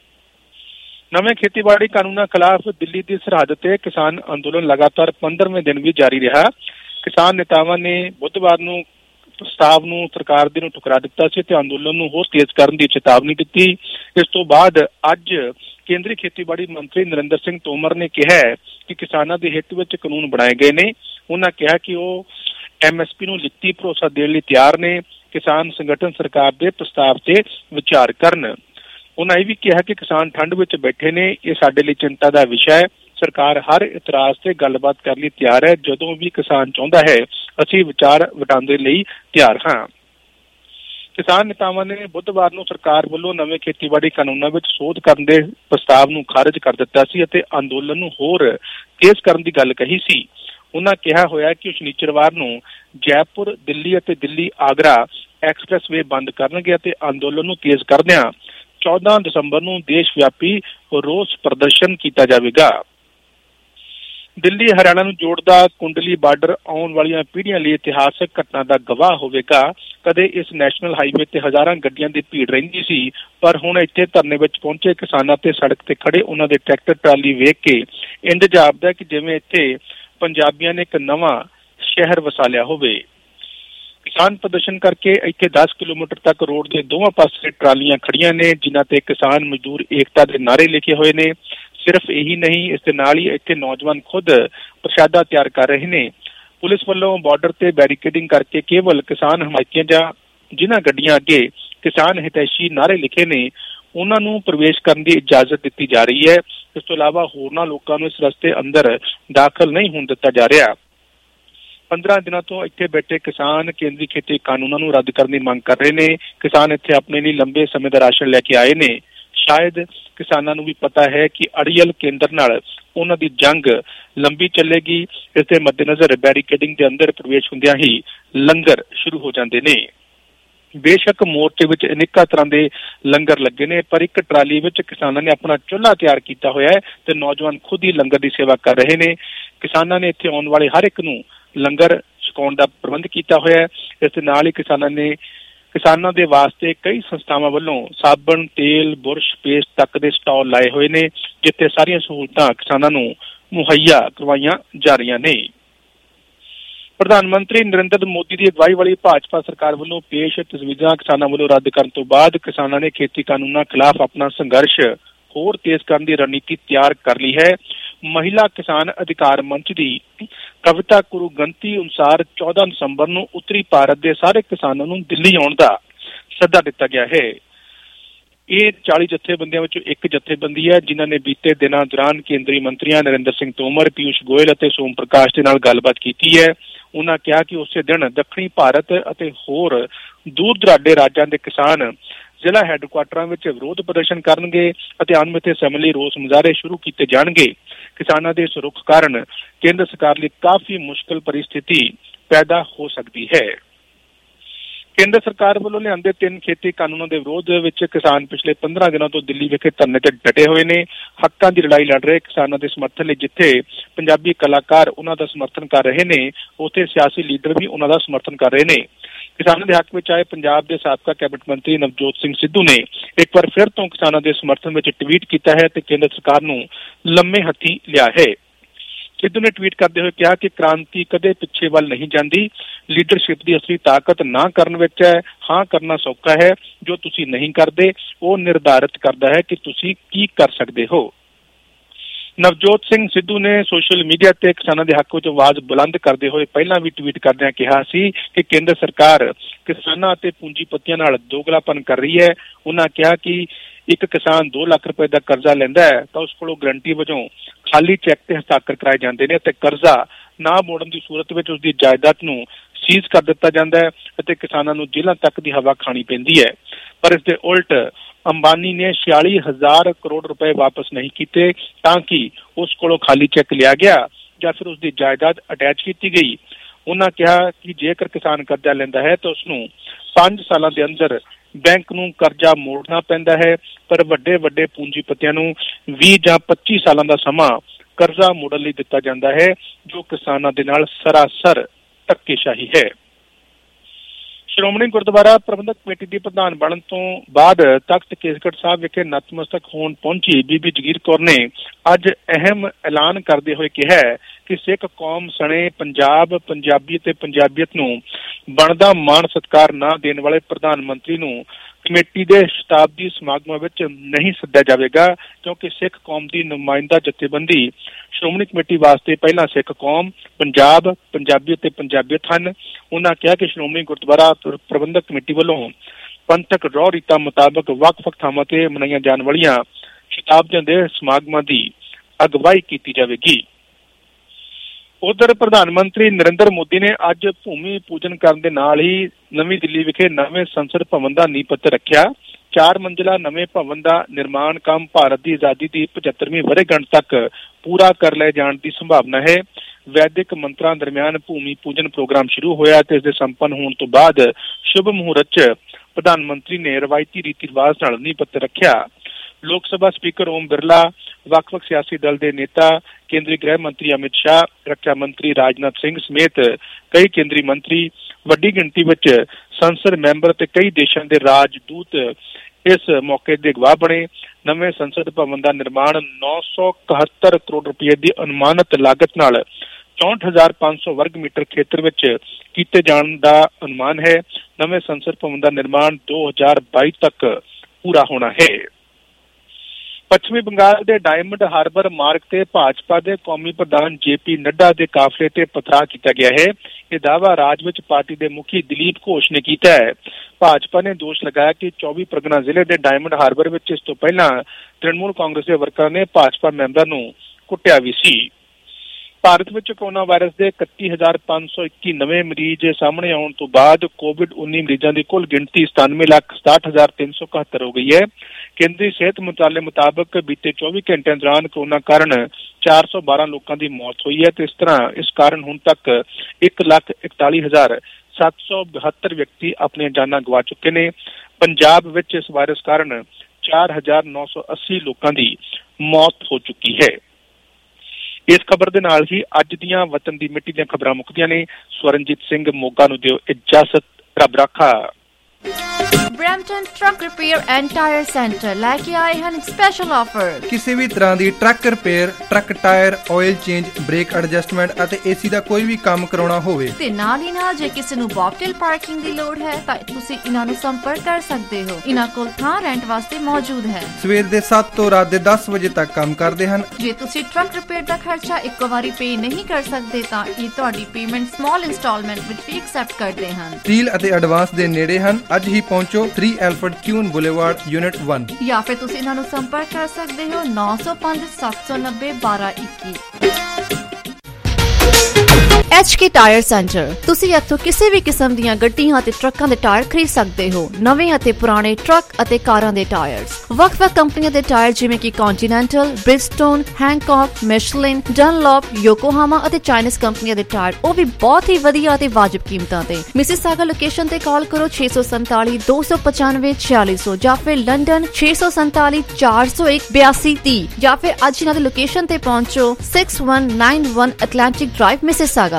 [SPEAKER 17] ਨਵੇਂ ਖੇਤੀਬਾੜੀ ਕਾਨੂੰਨਾਂ ਖਿਲਾਫ ਦਿੱਲੀ ਦੀ ਸਰਹੱਦ ਤੇ ਕਿਸਾਨ ਅੰਦੋਲਨ ਲਗਾਤਾਰ 15ਵੇਂ ਦਿਨ ਵੀ ਜਾਰੀ ਰਿਹਾ। ਕਿਸਾਨ ਨੇਤਾਵਾਂ ਨੇ ਬੁੱਧਵਾਰ ਨੂੰ ਪ੍ਰਸਤਾਵ ਨੂੰ ਸਰਕਾਰ ਦੇ ਨੂੰ ਠੁਕਰਾ ਦਿੱਤਾ ਸੀ ਤੇ ਅੰਦੋਲਨ ਨੂੰ ਹੋਰ ਤੇਜ਼ ਕਰਨ ਦੀ ਚੇਤਾਵਨੀ ਦਿੱਤੀ। ਇਸ ਤੋਂ ਬਾਅਦ ਅੱਜ ਕੇਂਦਰੀ ਖੇਤੀਬਾੜੀ ਮੰਤਰੀ ਨਰਿੰਦਰ ਸਿੰਘ ਤੋਮਰ ਨੇ ਕਿਹਾ ਕਿ ਕਿਸਾਨਾਂ ਦੇ ਹਿੱਤ ਵਿੱਚ ਕਾਨੂੰਨ ਬਣਾਏ ਗਏ ਨੇ। ਉਹਨਾਂ ਕਿਹਾ ਕਿ ਉਹ MSP ਨੂੰ ਲਿਖਤੀ ਭਰੋਸਾ ਦੇਣ ਲਈ ਤਿਆਰ ਨੇ। ਕਿਸਾਨ ਸੰਗਠਨ ਸਰਕਾਰ ਦੇ ਪ੍ਰਸਤਾਵ ਤੇ ਵਿਚਾਰ ਕਰਨ। ਉਹਨਾਂ ਇਹ ਵੀ ਕਿਹਾ ਕਿ ਕਿਸਾਨ ਠੰਡ ਵਿੱਚ ਬੈਠੇ ਨੇ, ਇਹ ਸਾਡੇ ਲਈ ਚਿੰਤਾ ਦਾ ਵਿਸ਼ਾ ਹੈ। ਸਰਕਾਰ ਹਰ ਇਤਰਾਜ਼ ਤੇ ਗੱਲਬਾਤ ਕਰਨ ਲਈ ਤਿਆਰ ਹੈ। ਜਦੋਂ ਵੀ ਕਿਸਾਨ ਚਾਹੁੰਦਾ ਹੈ ਅਸੀਂ ਵਿਚਾਰ ਵਟਾਂਦਰੇ ਲਈ ਤਿਆਰ ਹਾਂ। ਕਿਸਾਨ ਨੇਤਾਵਾਂ ਨੇ ਬੁੱਧਵਾਰ ਨੂੰ ਸਰਕਾਰ ਵੱਲੋਂ ਨਵੇਂ ਖੇਤੀਬਾੜੀ ਕਾਨੂੰਨਾਂ ਵਿੱਚ ਸੋਧ ਕਰਨ ਦੇ ਪ੍ਰਸਤਾਵ ਨੂੰ ਖਾਰਜ ਕਰ ਦਿੱਤਾ ਸੀ ਅਤੇ ਅੰਦੋਲਨ ਨੂੰ ਹੋਰ ਤੇਜ਼ ਕਰਨ ਦੀ ਗੱਲ ਕਹੀ ਸੀ। ਉਹਨਾਂ ਕਿਹਾ ਹੋਇਆ ਕਿ ਸ਼ਨੀਚਰਵਾਰ ਨੂੰ ਜੈਪੁਰ, ਦਿੱਲੀ ਅਤੇ ਦਿੱਲੀ ਆਗਰਾ ਐਕਸਪ੍ਰੈਸਵੇ ਬੰਦ ਕਰਨਗੇ ਅਤੇ ਅੰਦੋਲਨ ਨੂੰ ਤੇਜ਼ ਕਰਦਿਆਂ 14 ਦਸੰਬਰ ਨੂੰ ਦੇਸ਼ ਵਿਆਪੀ ਰੋਸ ਪ੍ਰਦਰਸ਼ਨ ਕੀਤਾ ਜਾਵੇਗਾ। ਦਿੱਲੀ ਹਰਿਆਣਾ ਨੂੰ ਜੋੜਦਾ ਕੁੰਡਲੀ ਬਾਰਡਰ ਆਉਣ ਵਾਲੀਆਂ ਪੀੜ੍ਹੀਆਂ ਲਈ ਇਤਿਹਾਸਕ ਘਟਨਾ ਦਾ ਗਵਾਹ ਹੋਵੇਗਾ। ਕਦੇ ਇਸ ਨੈਸ਼ਨਲ ਹਾਈਵੇ ਤੇ ਹਜ਼ਾਰਾਂ ਗੱਡੀਆਂ ਦੀ ਭੀੜ ਰਹਿੰਦੀ ਸੀ, ਪਰ ਹੁਣ ਇੱਥੇ ਧਰਨੇ ਵਿੱਚ ਪਹੁੰਚੇ ਕਿਸਾਨਾਂ ਤੇ ਸੜਕ ਤੇ ਖੜੇ ਉਹਨਾਂ ਦੇ ਟਰੈਕਟਰ ਟਰਾਲੀ ਵੇਖ ਕੇ ਇੰਜ ਜਾਪਦਾ ਕਿ ਜਿਵੇਂ ਇੱਥੇ ਪੰਜਾਬੀਆਂ ਨੇ ਇੱਕ ਨਵਾਂ ਸ਼ਹਿਰ ਵਸਾ ਲਿਆ ਹੋਵੇ। ਕਿਸਾਨ ਪ੍ਰਦਰਸ਼ਨ ਕਰਕੇ ਇੱਥੇ 10 ਕਿਲੋਮੀਟਰ ਤੱਕ ਰੋਡ ਦੇ ਦੋਵਾਂ ਪਾਸੇ ਟਰਾਲੀਆਂ ਖੜੀਆਂ ਨੇ, ਜਿਨ੍ਹਾਂ ਤੇ ਕਿਸਾਨ ਮਜ਼ਦੂਰ ਏਕਤਾ ਦੇ ਨਾਅਰੇ ਲਿਖੇ ਹੋਏ ਨੇ। ਸਿਰਫ ਇਹੀ ਨਹੀਂ, ਇਸ ਦੇ ਨਾਲ ਹੀ ਇੱਥੇ ਨੌਜਵਾਨ ਖੁਦ ਪ੍ਰਸ਼ਾਦਾ ਤਿਆਰ ਕਰ ਰਹੇ ਨੇ। ਪੁਲਿਸ ਵੱਲੋਂ ਬਾਰਡਰ ਤੇ ਬੈਰੀਕੇਡਿੰਗ ਕਰਕੇ ਕੇਵਲ ਕਿਸਾਨ ਹਮਾਇਤੀਆਂ ਜਾਂ ਜਿਨ੍ਹਾਂ ਗੱਡੀਆਂ ਅੱਗੇ ਕਿਸਾਨ ਹਿਤੈਸ਼ੀ ਨਾਅਰੇ ਲਿਖੇ ਨੇ ਉਹਨਾਂ ਨੂੰ ਪ੍ਰਵੇਸ਼ ਕਰਨ ਦੀ ਇਜਾਜ਼ਤ ਦਿੱਤੀ ਜਾ ਰਹੀ ਹੈ। ਇਸ ਤੋਂ ਇਲਾਵਾ ਹੋਰਨਾਂ ਲੋਕਾਂ ਨੂੰ ਇਸ ਰਸਤੇ ਅੰਦਰ ਦਾਖਲ ਨਹੀਂ ਹੋਣ ਦਿੱਤਾ ਜਾ ਰਿਹਾ। 15 ਦਿਨਾਂ ਤੋਂ ਇੱਥੇ ਬੈਠੇ ਕਿਸਾਨ ਕੇਂਦਰੀ ਖੇਤੀ ਕਾਨੂੰਨਾਂ ਨੂੰ ਰੱਦ ਕਰਨ ਦੀ ਮੰਗ ਕਰ ਰਹੇ ਨੇ। ਕਿਸਾਨ ਇੱਥੇ ਆਪਣੇ ਲਈ ਲੰਬੇ ਸਮੇਂ ਦਾ ਰਾਸ਼ਨ ਲੈ ਕੇ ਆਏ ਨੇ। ਸ਼ਾਇਦ ਕਿਸਾਨਾਂ ਨੂੰ ਵੀ ਪਤਾ ਹੈ ਕਿ ਅੜੀਅਲ ਕੇਂਦਰ ਨਾਲ ਉਹਨਾਂ ਦੀ ਜੰਗ ਲੰਬੀ ਚੱਲੇਗੀ। ਇਸ ਦੇ ਮੱਦੇਨਜ਼ਰ ਬੈਰੀਕੇਡਿੰਗ ਦੇ ਅੰਦਰ ਪ੍ਰਵੇਸ਼ ਹੁੰਦਿਆਂ ਹੀ ਲੰਗਰ ਸ਼ੁਰੂ ਹੋ ਜਾਂਦੇ ਨੇ। ਬੇਸ਼ੱਕ ਮੋਰਚੇ ਵਿੱਚ ਅਨੇਕਾਂ ਤਰ੍ਹਾਂ ਦੇ ਲੰਗਰ ਲੱਗੇ ਨੇ, ਪਰ ਇੱਕ ਟਰਾਲੀ ਵਿੱਚ ਕਿਸਾਨਾਂ ਨੇ ਆਪਣਾ ਚੁੱਲ੍ਹਾ ਤਿਆਰ ਕੀਤਾ ਹੋਇਆ ਹੈ ਤੇ ਨੌਜਵਾਨ ਖੁਦ ਹੀ ਲੰਗਰ ਦੀ ਸੇਵਾ ਕਰ ਰਹੇ ਨੇ। ਕਿਸਾਨਾਂ ਨੇ ਇੱਥੇ ਆਉਣ ਵਾਲੇ ਹਰ ਇੱਕ ਨੂੰ ਲੰਗਰ ਛਕਾਉਣ ਦਾ ਪ੍ਰਬੰਧ ਕੀਤਾ ਹੋਇਆ ਹੈ। ਇਸ ਦੇ ਨਾਲ ਹੀ ਕਿਸਾਨਾਂ ਦੇ ਵਾਸਤੇ ਕਈ ਸੰਸਥਾਵਾਂ ਵੱਲੋਂ ਸਾਬਣ, ਤੇਲ, ਬੁਰਸ਼, ਪੇਸਟ ਤੱਕ ਦੇ ਸਟਾਲ ਲਾਏ ਹੋਏ ਨੇ, ਜਿੱਥੇ ਸਾਰੀਆਂ ਸਹੂਲਤਾਂ ਕਿਸਾਨਾਂ ਨੂੰ ਮੁਹੱਈਆ ਕਰਵਾਈਆਂ ਜਾ ਰਹੀਆਂ ਨੇ। ਪ੍ਰਧਾਨ ਮੰਤਰੀ ਨਰਿੰਦਰ ਮੋਦੀ ਦੀ ਅਗਵਾਈ ਵਾਲੀ ਭਾਜਪਾ ਸਰਕਾਰ ਵੱਲੋਂ ਪੇਸ਼ ਤਜਵੀਜ਼ਾਂ ਕਿਸਾਨਾਂ ਵੱਲੋਂ ਰੱਦ ਕਰਨ ਤੋਂ ਬਾਅਦ ਕਿਸਾਨਾਂ ਨੇ ਖੇਤੀ ਕਾਨੂੰਨਾਂ ਖਿਲਾਫ ਆਪਣਾ ਸੰਘਰਸ਼ ਹੋਰ ਤੇਜ਼ ਕਰਨ ਦੀ ਰਣਨੀਤੀ ਤਿਆਰ ਕਰ ਲਈ ਹੈ। ਮਹਿਲਾ ਕਿਸਾਨ ਅਧਿਕਾਰ ਮੰਚ ਦੀ ਕਵਿਤਾ ਕੁਰੂਗੰਤੀ ਅਨੁਸਾਰ 14 ਦਸੰਬਰ ਨੂੰ ਉੱਤਰੀ ਭਾਰਤ ਦੇ ਸਾਰੇ ਕਿਸਾਨਾਂ ਨੂੰ ਦਿੱਲੀ ਆਉਣ ਦਾ ਸੱਦਾ ਦਿੱਤਾ ਗਿਆ ਹੈ। ਇਹ 40 ਜਥੇਬੰਦੀਆਂ ਵਿੱਚੋਂ ਇੱਕ ਜਥੇਬੰਦੀ ਹੈ, ਜਿਨ੍ਹਾਂ ਨੇ ਬੀਤੇ ਦਿਨਾਂ ਦੌਰਾਨ ਕੇਂਦਰੀ ਮੰਤਰੀਆਂ ਨਰਿੰਦਰ ਸਿੰਘ ਤੋਮਰ, ਪੀਯੂਸ਼ ਗੋਇਲ ਅਤੇ ਸੋਮ ਪ੍ਰਕਾਸ਼ ਦੇ ਨਾਲ ਗੱਲਬਾਤ ਕੀਤੀ ਹੈ। ਉਹਨਾਂ ਕਿਹਾ ਕਿ ਉਸੇ ਦਿਨ ਦੱਖਣੀ ਭਾਰਤ ਅਤੇ ਹੋਰ ਦੂਰ ਦੁਰਾਡੇ ਰਾਜਾਂ ਦੇ ਕਿਸਾਨ ਜ਼ਿਲ੍ਹਾ ਹੈੱਡਕੁਆਟਰਾਂ ਵਿੱਚ ਵਿਰੋਧ ਪ੍ਰਦਰਸ਼ਨ ਕਰਨਗੇ ਅਤੇ ਅਣਮਿੱਥੇ ਸਮੇਂ ਲਈ ਰੋਸ ਮੁਜ਼ਾਹਰੇ ਸ਼ੁਰੂ ਕੀਤੇ ਜਾਣਗੇ। ਕਿਸਾਨਾਂ ਦੇ ਇਸ ਰੁਖ ਕਾਰਨ ਕੇਂਦਰ ਸਰਕਾਰ ਲਈ ਕਾਫੀ ਮੁਸ਼ਕਲ ਪਰਿਸਥਿਤੀ ਪੈਦਾ ਹੋ ਸਕਦੀ ਹੈ। ਕੇਂਦਰ ਸਰਕਾਰ ਵੱਲੋਂ ਲਿਆਂਦੇ 3 ਖੇਤੀ ਕਾਨੂੰਨਾਂ ਦੇ ਵਿਰੋਧ ਵਿੱਚ ਕਿਸਾਨ ਪਿਛਲੇ 15 ਦਿਨਾਂ ਤੋਂ ਦਿੱਲੀ ਵਿਖੇ ਧਰਨੇ ਤੇ ਡਟੇ ਹੋਏ ਨੇ। ਹੱਕਾਂ ਦੀ ਲੜਾਈ ਲੜ ਰਹੇ ਕਿਸਾਨਾਂ ਦੇ ਸਮਰਥਨ ਲਈ ਜਿੱਥੇ ਪੰਜਾਬੀ ਕਲਾਕਾਰ ਉਹਨਾਂ ਦਾ ਸਮਰਥਨ ਕਰ ਰਹੇ ਨੇ, ਉੱਥੇ ਸਿਆਸੀ ਲੀਡਰ ਵੀ ਉਹਨਾਂ ਦਾ ਸਮਰਥਨ ਕਰ ਰਹੇ ਨੇ। ਕਿਸਾਨਾਂ ਦੇ ਹੱਕ ਵਿੱਚ ਆਏ ਪੰਜਾਬ ਦੇ ਸਾਬਕਾ ਕੈਬਨਿਟ ਮੰਤਰੀ ਨਵਜੋਤ ਸਿੰਘ ਸਿੱਧੂ ਨੇ ਇੱਕ ਵਾਰ ਫਿਰ ਤੋਂ ਕਿਸਾਨਾਂ ਦੇ ਸਮਰਥਨ ਵਿੱਚ ਟਵੀਟ ਕੀਤਾ ਹੈ ਤੇ ਕੇਂਦਰ ਸਰਕਾਰ ਨੂੰ ਲੰਮੇ ਹੱਥੀਂ ਲਿਆ ਹੈ। ਸਿੱਧੂ ਨੇ ਟਵੀਟ ਕਰਦੇ ਹੋਏ ਕਿਹਾ ਕਿ ਕ੍ਰਾਂਤੀ ਕਦੇ ਪਿੱਛੇ ਵੱਲ ਨਹੀਂ ਜਾਂਦੀ। ਲੀਡਰਸ਼ਿਪ ਦੀ ਅਸਲੀ ਤਾਕਤ ਨਾ ਕਰਨ ਵਿੱਚ ਹੈ। ਹਾਂ ਕਰਨਾ ਸੌਖਾ ਹੈ, ਜੋ ਤੁਸੀਂ ਨਹੀਂ ਕਰਦੇ ਉਹ ਨਿਰਧਾਰਿਤ ਕਰਦਾ ਹੈ ਕਿ ਤੁਸੀਂ ਕੀ ਕਰ ਸਕਦੇ ਹੋ। ਨਵਜੋਤ ਸਿੰਘ ਸਿੱਧੂ ਨੇ ਸੋਸ਼ਲ ਮੀਡੀਆ ਤੇ ਕਿਸਾਨਾਂ ਦੇ ਹੱਕ ਵਿੱਚ ਆਵਾਜ਼ ਬੁਲੰਦ ਕਰਦੇ ਹੋਏ ਪਹਿਲਾਂ ਵੀ ਟਵੀਟ ਕਰਦਿਆਂ ਕਿਹਾ ਸੀ ਕਿ ਕੇਂਦਰ ਸਰਕਾਰ ਕਿਸਾਨਾਂ ਅਤੇ ਪੂੰਜੀਪਤੀਆਂ ਨਾਲ ਦੋਗਲਾਪਨ ਕਰ ਰਹੀ ਹੈ। ਉਹਨਾਂ ਕਿਹਾ ਕਿ ਇੱਕ ਕਿਸਾਨ 2 ਲੱਖ ਰੁਪਏ ਦਾ ਕਰਜ਼ਾ ਲੈਂਦਾ ਹੈ ਤਾਂ ਉਸ ਕੋਲੋਂ ਗਰੰਟੀ ਵਜੋਂ ਖਾਲੀ ਚੈੱਕ ਤੇ ਹਸਤਾਖਰ ਕਰਾਏ ਜਾਂਦੇ ਨੇ ਅਤੇ ਕਰਜ਼ਾ ਨਾ ਮੋੜਨ ਦੀ ਸੂਰਤ ਵਿੱਚ ਉਸਦੀ ਜਾਇਦਾਦ ਨੂੰ ਸੀਜ਼ ਕਰ ਦਿੱਤਾ ਜਾਂਦਾ ਹੈ ਅਤੇ ਕਿਸਾਨਾਂ ਨੂੰ ਜੇਲ੍ਹਾਂ ਤੱਕ ਦੀ ਹਵਾ ਖਾਣੀ ਪੈਂਦੀ ਹੈ। ਪਰ ਇਸ ਦੇ ਉਲਟ ਅੰਬਾਨੀ ਨੇ 46,000 ਕਰੋੜ ਰੁਪਏ ਵਾਪਸ ਨਹੀਂ ਕੀਤੇ ਤਾਂ ਕਿ ਉਸ ਕੋਲੋਂ ਖਾਲੀ ਚੈੱਕ ਲਿਆ ਗਿਆ ਜਾਂ ਫਿਰ ਉਸਦੀ ਜਾਇਦਾਦ ਅਟੈਚ ਕੀਤੀ ਗਈ। ਉਹਨਾਂ ਕਿਹਾ ਕਿ ਜੇਕਰ ਕਿਸਾਨ ਕਰਜ਼ਾ ਲੈਂਦਾ ਹੈ ਤਾਂ ਉਸਨੂੰ 5 ਸਾਲਾਂ ਦੇ ਅੰਦਰ ਬੈਂਕ ਨੂੰ ਕਰਜ਼ਾ ਮੋੜਨਾ ਪੈਂਦਾ ਹੈ, ਪਰ ਵੱਡੇ ਪੂੰਜੀਪਤੀਆਂ ਨੂੰ 20 ਜਾਂ 25 ਸਾਲਾਂ ਦਾ ਸਮਾਂ ਕਰਜ਼ਾ ਮੋੜਨ ਲਈ ਦਿੱਤਾ ਜਾਂਦਾ ਹੈ, ਜੋ ਕਿਸਾਨਾਂ ਦੇ ਨਾਲ ਸਰਾਸਰ ਧੱਕੇਸ਼ਾਹੀ ਹੈ। ਸ਼੍ਰੋਮਣੀ ਗੁਰਦੁਆਰਾ ਪ੍ਰਬੰਧਕ ਕਮੇਟੀ ਦੀ ਪ੍ਰਧਾਨ ਬਣਨ ਤੋਂ ਬਾਅਦ ਤਖਤ ਕੇਸਗੜ੍ਹ ਸਾਹਿਬ ਵਿਖੇ ਨਤਮਸਤਕ ਹੋਣ ਪਹੁੰਚੀ ਬੀਬੀ ਜਗੀਰ ਕੌਰ ਨੇ ਅੱਜ ਅਹਿਮ ਐਲਾਨ ਕਰਦੇ ਹੋਏ ਕਿਹਾ ਕਿ ਸਿੱਖ ਕੌਮ ਸਣੇ ਪੰਜਾਬ, ਪੰਜਾਬੀ ਅਤੇ ਪੰਜਾਬੀਅਤ ਨੂੰ ਬਣਦਾ ਮਾਣ ਸਤਿਕਾਰ ਨਾ ਦੇਣ ਵਾਲੇ ਪ੍ਰਧਾਨ ਮੰਤਰੀ ਨੂੰ ਕਮੇਟੀ ਦੇ ਸ਼ਤਾਬਦੀ ਸਮਾਗਮਾਂ ਵਿੱਚ ਨਹੀਂ ਸੱਦਿਆ ਜਾਵੇਗਾ, ਕਿਉਂਕਿ ਸਿੱਖ ਕੌਮ ਦੀ ਨੁਮਾਇੰਦਾ ਜਥੇਬੰਦੀ ਸ਼੍ਰੋਮਣੀ ਕਮੇਟੀ ਵਾਸਤੇ ਪਹਿਲਾਂ ਸਿੱਖ ਕੌਮ, ਪੰਜਾਬ, ਪੰਜਾਬੀ ਅਤੇ ਪੰਜਾਬੀਅਤ ਹਨ। ਉਹਨਾਂ ਕਿਹਾ ਕਿ ਸ਼੍ਰੋਮਣੀ ਗੁਰਦੁਆਰਾ ਪ੍ਰਬੰਧਕ ਕਮੇਟੀ ਵੱਲੋਂ ਪੰਥਕ ਰਹੁ ਰੀਤਾਂ ਮੁਤਾਬਕ ਵੱਖ-ਵੱਖ ਥਾਵਾਂ ਤੇ ਮਨਾਈਆਂ ਜਾਣ ਵਾਲੀਆਂ ਸ਼ਤਾਬਦੀਆਂ ਦੇ ਸਮਾਗਮਾਂ ਦੀ ਅਗਵਾਈ ਕੀਤੀ ਜਾਵੇਗੀ। ਉਧਰ ਪ੍ਰਧਾਨ ਮੰਤਰੀ ਨਰਿੰਦਰ ਮੋਦੀ ਨੇ ਅੱਜ ਭੂਮੀ ਪੂਜਨ ਕਰਨ ਦੇ ਨਾਲ ਹੀ ਨਵੀਂ ਦਿੱਲੀ ਵਿਖੇ ਨਵੇਂ ਸੰਸਦ ਭਵਨ ਦਾ ਨੀਂਹ ਪੱਥਰ ਰੱਖਿਆ। 4 ਮੰਜ਼ਿਲਾ ਨਵੇਂ ਭਵਨ ਦਾ ਨਿਰਮਾਣ ਕੰਮ ਭਾਰਤ ਦੀ ਆਜ਼ਾਦੀ ਦੀ 75ਵੀਂ ਵਰ੍ਹੇਗੰਢ ਤੱਕ ਪੂਰਾ ਕਰ ਲਏ ਜਾਣ ਦੀ ਸੰਭਾਵਨਾ ਹੈ। ਵੈਦਿਕ ਮੰਤਰਾਂ ਦਰਮਿਆਨ ਭੂਮੀ ਪੂਜਨ ਪ੍ਰੋਗਰਾਮ ਸ਼ੁਰੂ ਹੋਇਆ ਤੇ ਇਸ ਦੇ ਸੰਪੰਨ ਹੋਣ ਤੋਂ ਬਾਅਦ ਸ਼ੁਭ ਮਹੂਰਤ 'ਚ ਪ੍ਰਧਾਨ ਮੰਤਰੀ ਨੇ ਰਵਾਇਤੀ ਰੀਤੀ ਰਿਵਾਜ ਨਾਲ ਨੀਂਹ ਪੱਥਰ ਰੱਖਿਆ। ਲੋਕ ਸਭਾ ਸਪੀਕਰ ਓਮ ਬਿਰਲਾ, ਵੱਖ-ਵੱਖ ਸਿਆਸੀ ਦਲ ਦੇ ਨੇਤਾ, ਕੇਂਦਰੀ ਗ੍ਰਹਿ ਮੰਤਰੀ ਅਮਿਤ ਸ਼ਾਹ, ਰੱਖਿਆ ਮੰਤਰੀ ਰਾਜਨਾਥ ਸਿੰਘ ਸਮੇਤ ਕਈ ਕੇਂਦਰੀ ਮੰਤਰੀ, ਵੱਡੀ ਗਿਣਤੀ ਵਿੱਚ ਸੰਸਦ ਮੈਂਬਰ ਤੇ ਕਈ ਦੇਸ਼ਾਂ ਦੇ ਰਾਜਦੂਤ ਇਸ ਮੌਕੇ ਦੇ ਗਵਾਹ ਬਣੇ। ਨਵੇਂ ਸੰਸਦ ਭਵਨ ਦਾ ਨਿਰਮਾਣ 971 ਕਰੋੜ ਰੁਪਏ ਦੀ ਅਨੁਮਾਨਿਤ ਲਾਗਤ ਨਾਲ 64,500 ਵਰਗ ਮੀਟਰ ਖੇਤਰ ਵਿੱਚ ਕੀਤੇ ਜਾਣ ਦਾ ਅਨੁਮਾਨ ਹੈ। ਨਵੇਂ ਸੰਸਦ ਭਵਨ ਦਾ ਨਿਰਮਾਣ 2022 ਤੱਕ ਪੂਰਾ ਹੋਣਾ ਹੈ। ਪੱਛਮੀ ਬੰਗਾਲ ਦੇ ਡਾਇਮੰਡ ਹਾਰਬਰ ਮਾਰਗ ਤੇ ਭਾਜਪਾ ਦੇ ਕੌਮੀ ਪ੍ਰਧਾਨ JP ਨੱਡਾ ਦੇ ਕਾਫਲੇ ਤੇ ਪਥਰਾਅ ਕੀਤਾ ਗਿਆ ਹੈ। ਇਹ ਦਾਅਵਾ ਰਾਜ ਵਿੱਚ ਪਾਰਟੀ ਦੇ ਮੁਖੀ ਦਿਲੀਪ ਘੋਸ਼ ਨੇ ਕੀਤਾ ਹੈ। ਭਾਜਪਾ ਨੇ ਦੋਸ਼ ਲਗਾਇਆ ਕਿ 24 ਪਰਗਨਾ ਜ਼ਿਲ੍ਹੇ ਦੇ ਡਾਇਮੰਡ ਹਾਰਬਰ ਵਿੱਚ ਇਸ ਤੋਂ ਪਹਿਲਾਂ ਤ੍ਰਿਣਮੂਲ ਕਾਂਗਰਸ ਦੇ ਵਰਕਰਾਂ ਨੇ ਭਾਜਪਾ ਮੈਂਬਰਾਂ ਨੂੰ ਕੁੱਟਿਆ ਵੀ ਸੀ। ਭਾਰਤ ਵਿੱਚ ਕੋਰੋਨਾ ਵਾਇਰਸ ਦੇ 31,521 ਨਵੇਂ ਮਰੀਜ਼ ਸਾਹਮਣੇ ਆਉਣ ਤੋਂ ਬਾਅਦ COVID-19 ਮਰੀਜ਼ਾਂ ਦੀ ਕੁੱਲ ਗਿਣਤੀ 97,67,371 ਹੋ ਗਈ ਹੈ। ਕੇਂਦਰੀ ਸਿਹਤ ਮੰਤਰਾਲੇ ਮੁਤਾਬਕ ਬੀਤੇ 24 ਘੰਟਿਆਂ ਦੌਰਾਨ ਕੋਰੋਨਾ ਕਾਰਨ 412 ਲੋਕਾਂ ਦੀ ਮੌਤ ਹੋਈ ਹੈ ਤੇ ਇਸ ਤਰ੍ਹਾਂ ਇਸ ਕਾਰਨ ਹੁਣ ਤੱਕ 1,41,772 ਵਿਅਕਤੀ ਆਪਣੀਆਂ ਜਾਨਾਂ ਗਵਾ ਚੁੱਕੇ ਨੇ। ਪੰਜਾਬ ਵਿੱਚ ਇਸ ਵਾਇਰਸ ਕਾਰਨ 4,980 ਲੋਕਾਂ ਦੀ ਮੌਤ ਹੋ ਚੁੱਕੀ ਹੈ। ਇਸ ਖਬਰ ਦੇ ਨਾਲ ਹੀ ਅੱਜ ਦੀਆਂ ਵਤਨ ਦੀ ਮਿੱਟੀ ਦੀਆਂ ਖਬਰਾਂ ਮੁੱਕਦੀਆਂ ਨੇ। ਸਵਰਨਜੀਤ ਸਿੰਘ ਮੋਗਾ ਨੂੰ ਦਿਓ ਇਜਾਜ਼ਤ। ਰੱਬ ਰਾਖਾ।
[SPEAKER 4] Brampton truck repair and tyre centre ਲੈ ਕੇ ਆਏ ਹਨ ਸਪੈਸ਼ਲ ਆਫਰ।
[SPEAKER 5] ਕਿਸੇ ਵੀ ਤਰ੍ਹਾਂ ਦੀ truck repair, truck tyre, oil change, brake adjustment ਅਤੇ AC ਦਾ ਕੋਈ ਵੀ ਕੰਮ ਕਰਾਉਣਾ ਹੋਵੇ
[SPEAKER 4] ਤੇ ਨਾਲ ਹੀ ਨਾਲ ਜੇ ਕਿਸੇ ਨੂੰ ਬੌਬਟੇਲ ਪਾਰਕਿੰਗ ਦੀ ਲੋੜ ਹੈ ਤਾਂ ਤੁਸੀਂ ਇਹਨਾਂ ਨੂੰ ਸੰਪਰਕ ਕਰ ਸਕਦੇ ਹੋ। ਇਹਨਾਂ ਕੋਲ ਥਾਂ ਰੈਂਟ ਵਾਸਤੇ ਮੌਜੂਦ ਹੈ।
[SPEAKER 5] ਸਵੇਰ ਦੇ 7 ਤੋਂ ਰਾਤ ਦੇ 10 ਵਜੇ ਤੱਕ ਕੰਮ ਕਰਦੇ ਹਨ।
[SPEAKER 4] ਜੇ ਤੁਸੀਂ ਟਰੱਕ ਰਿਪੇਅਰ ਦਾ ਖਰਚਾ ਇੱਕੋ ਵਾਰੀ ਪੇ ਨਹੀਂ ਕਰ ਸਕਦੇ ਤਾਂ ਇਹ ਤੁਹਾਡੀ ਪੇਮੈਂਟ ਸਮਾਲ ਇੰਸਟਾਲਮੈਂਟ ਵਿੱਚ ਵੀ ਐਕਸੈਪਟ ਕਰਦੇ ਹਨ।
[SPEAKER 5] ਡੀਲ ਅਤੇ ਐਡਵਾਂਸ ਦੇ ਨੇੜੇ ਹਨ। ਅੱਜ ਹੀ ਪਹੁੰਚੋ 3 ਐਲਫਰਡ ਕਿਊਨ ਬੁਲੇਵਾਰਡ ਯੂਨਿਟ 1
[SPEAKER 4] ਜਾਂ ਫਿਰ ਤੁਸੀਂ ਇਹਨਾਂ ਨੂੰ ਸੰਪਰਕ ਕਰ ਸਕਦੇ ਹੋ 905 790 1221। HK tyre centre. ਤੁਸੀਂ ਇੱਥੋਂ ਕਿਸੇ ਵੀ ਕਿਸਮ ਦੀਆਂ ਗੱਡੀਆਂ ਅਤੇ ਟਰੱਕਾਂ ਦੇ ਟਾਇਰ ਖਰੀਦ ਸਕਦੇ ਹੋ। ਨਵੇਂ ਅਤੇ ਪੁਰਾਣੇ ਟਰੱਕ ਅਤੇ ਕਾਰਾਂ ਦੇ ਟਾਇਰਸ, ਵੱਖ-ਵੱਖ ਕੰਪਨੀਆਂ ਦੇ ਟਾਇਰ ਜਿਵੇਂ ਕਿ ਕੰਟੀਨੈਂਟਲ, ਬ੍ਰਿਜਸਟੋਨ, ਹੈਂਕੌਕ, ਮਿਸ਼ਲਿਨ, ਡਨਲੌਪ, ਯੋਕੋਹਾਮਾ ਅਤੇ ਚਾਈਨੀਜ਼ ਕੰਪਨੀਆਂ ਦੇ ਟਾਇਰ, ਉਹ ਵੀ ਬਹੁਤ ਹੀ ਵਧੀਆ ਅਤੇ ਵਾਜਬ ਕੀਮਤਾਂ ਤੇ। ਮਿਸੀਸਾਗਾ ਲੋਕੇਸ਼ਨ ਤੇ ਕਾਲ ਕਰੋ 647 295 4600 ਜਾਂ ਫਿਰ ਲੰਡਨ 647 401 8230 ਜਾਂ ਫਿਰ ਅੱਜ ਇਹਨਾਂ ਦੀ ਲੋਕੇਸ਼ਨ ਤੇ ਪਹੁੰਚੋ 6191 ਐਟਲਾਂਟਿਕ ਡਰਾਈਵ ਮਿਸੀਸਾਗਾ।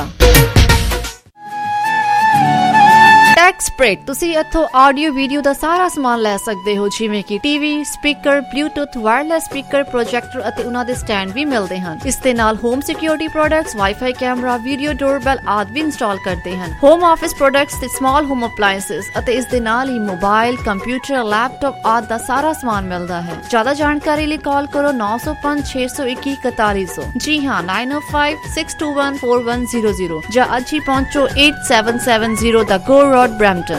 [SPEAKER 4] ਟੈਕਸਪ੍ਰੇਡ। ਤੁਸੀਂ ਇੱਥੋਂ ਆਡੀਓ ਵੀਡੀਓ ਦਾ ਸਾਰਾ ਸਮਾਨ ਲੈ ਸਕਦੇ ਹੋ ਜਿਵੇਂ ਕਿ TV, speaker, bluetooth, wireless speaker, projector ਅਤੇ ਉਹਨਾਂ ਦੇ ਸਟੈਂਡ ਵੀ ਮਿਲਦੇ ਹਨ। ਇਸ ਦੇ ਨਾਲ home security products, wifi camera, video doorbell ਆਦਿ ਵੀ ਇੰਸਟਾਲ ਕਰਦੇ ਹਨ। ਹੋਮ ਆਫਿਸ ਪ੍ਰੋਡਕਟਸ ਤੇ ਸਮਾਲ ਹੋਮ ਅਪਲਾਇੰਸਸ ਅਤੇ ਇਸ ਦੇ ਨਾਲ ਹੀ ਮੋਬਾਈਲ, ਕੰਪਿਊਟਰ, ਲੈਪਟਾਪ ਆਦਿ ਦਾ ਸਾਰਾ ਸਮਾਨ ਮਿਲਦਾ ਹੈ। ਜ਼ਿਆਦਾ ਜਾਣਕਾਰੀ ਲਈ ਕਾਲ ਕਰੋ 905 621 4100। ਜੀ ਹਾਂ, 905 621 4100 ਜਾਂ ਅੱਜ ਹੀ ਪਹੁੰਚੋ 8770 the Gore road Brampton.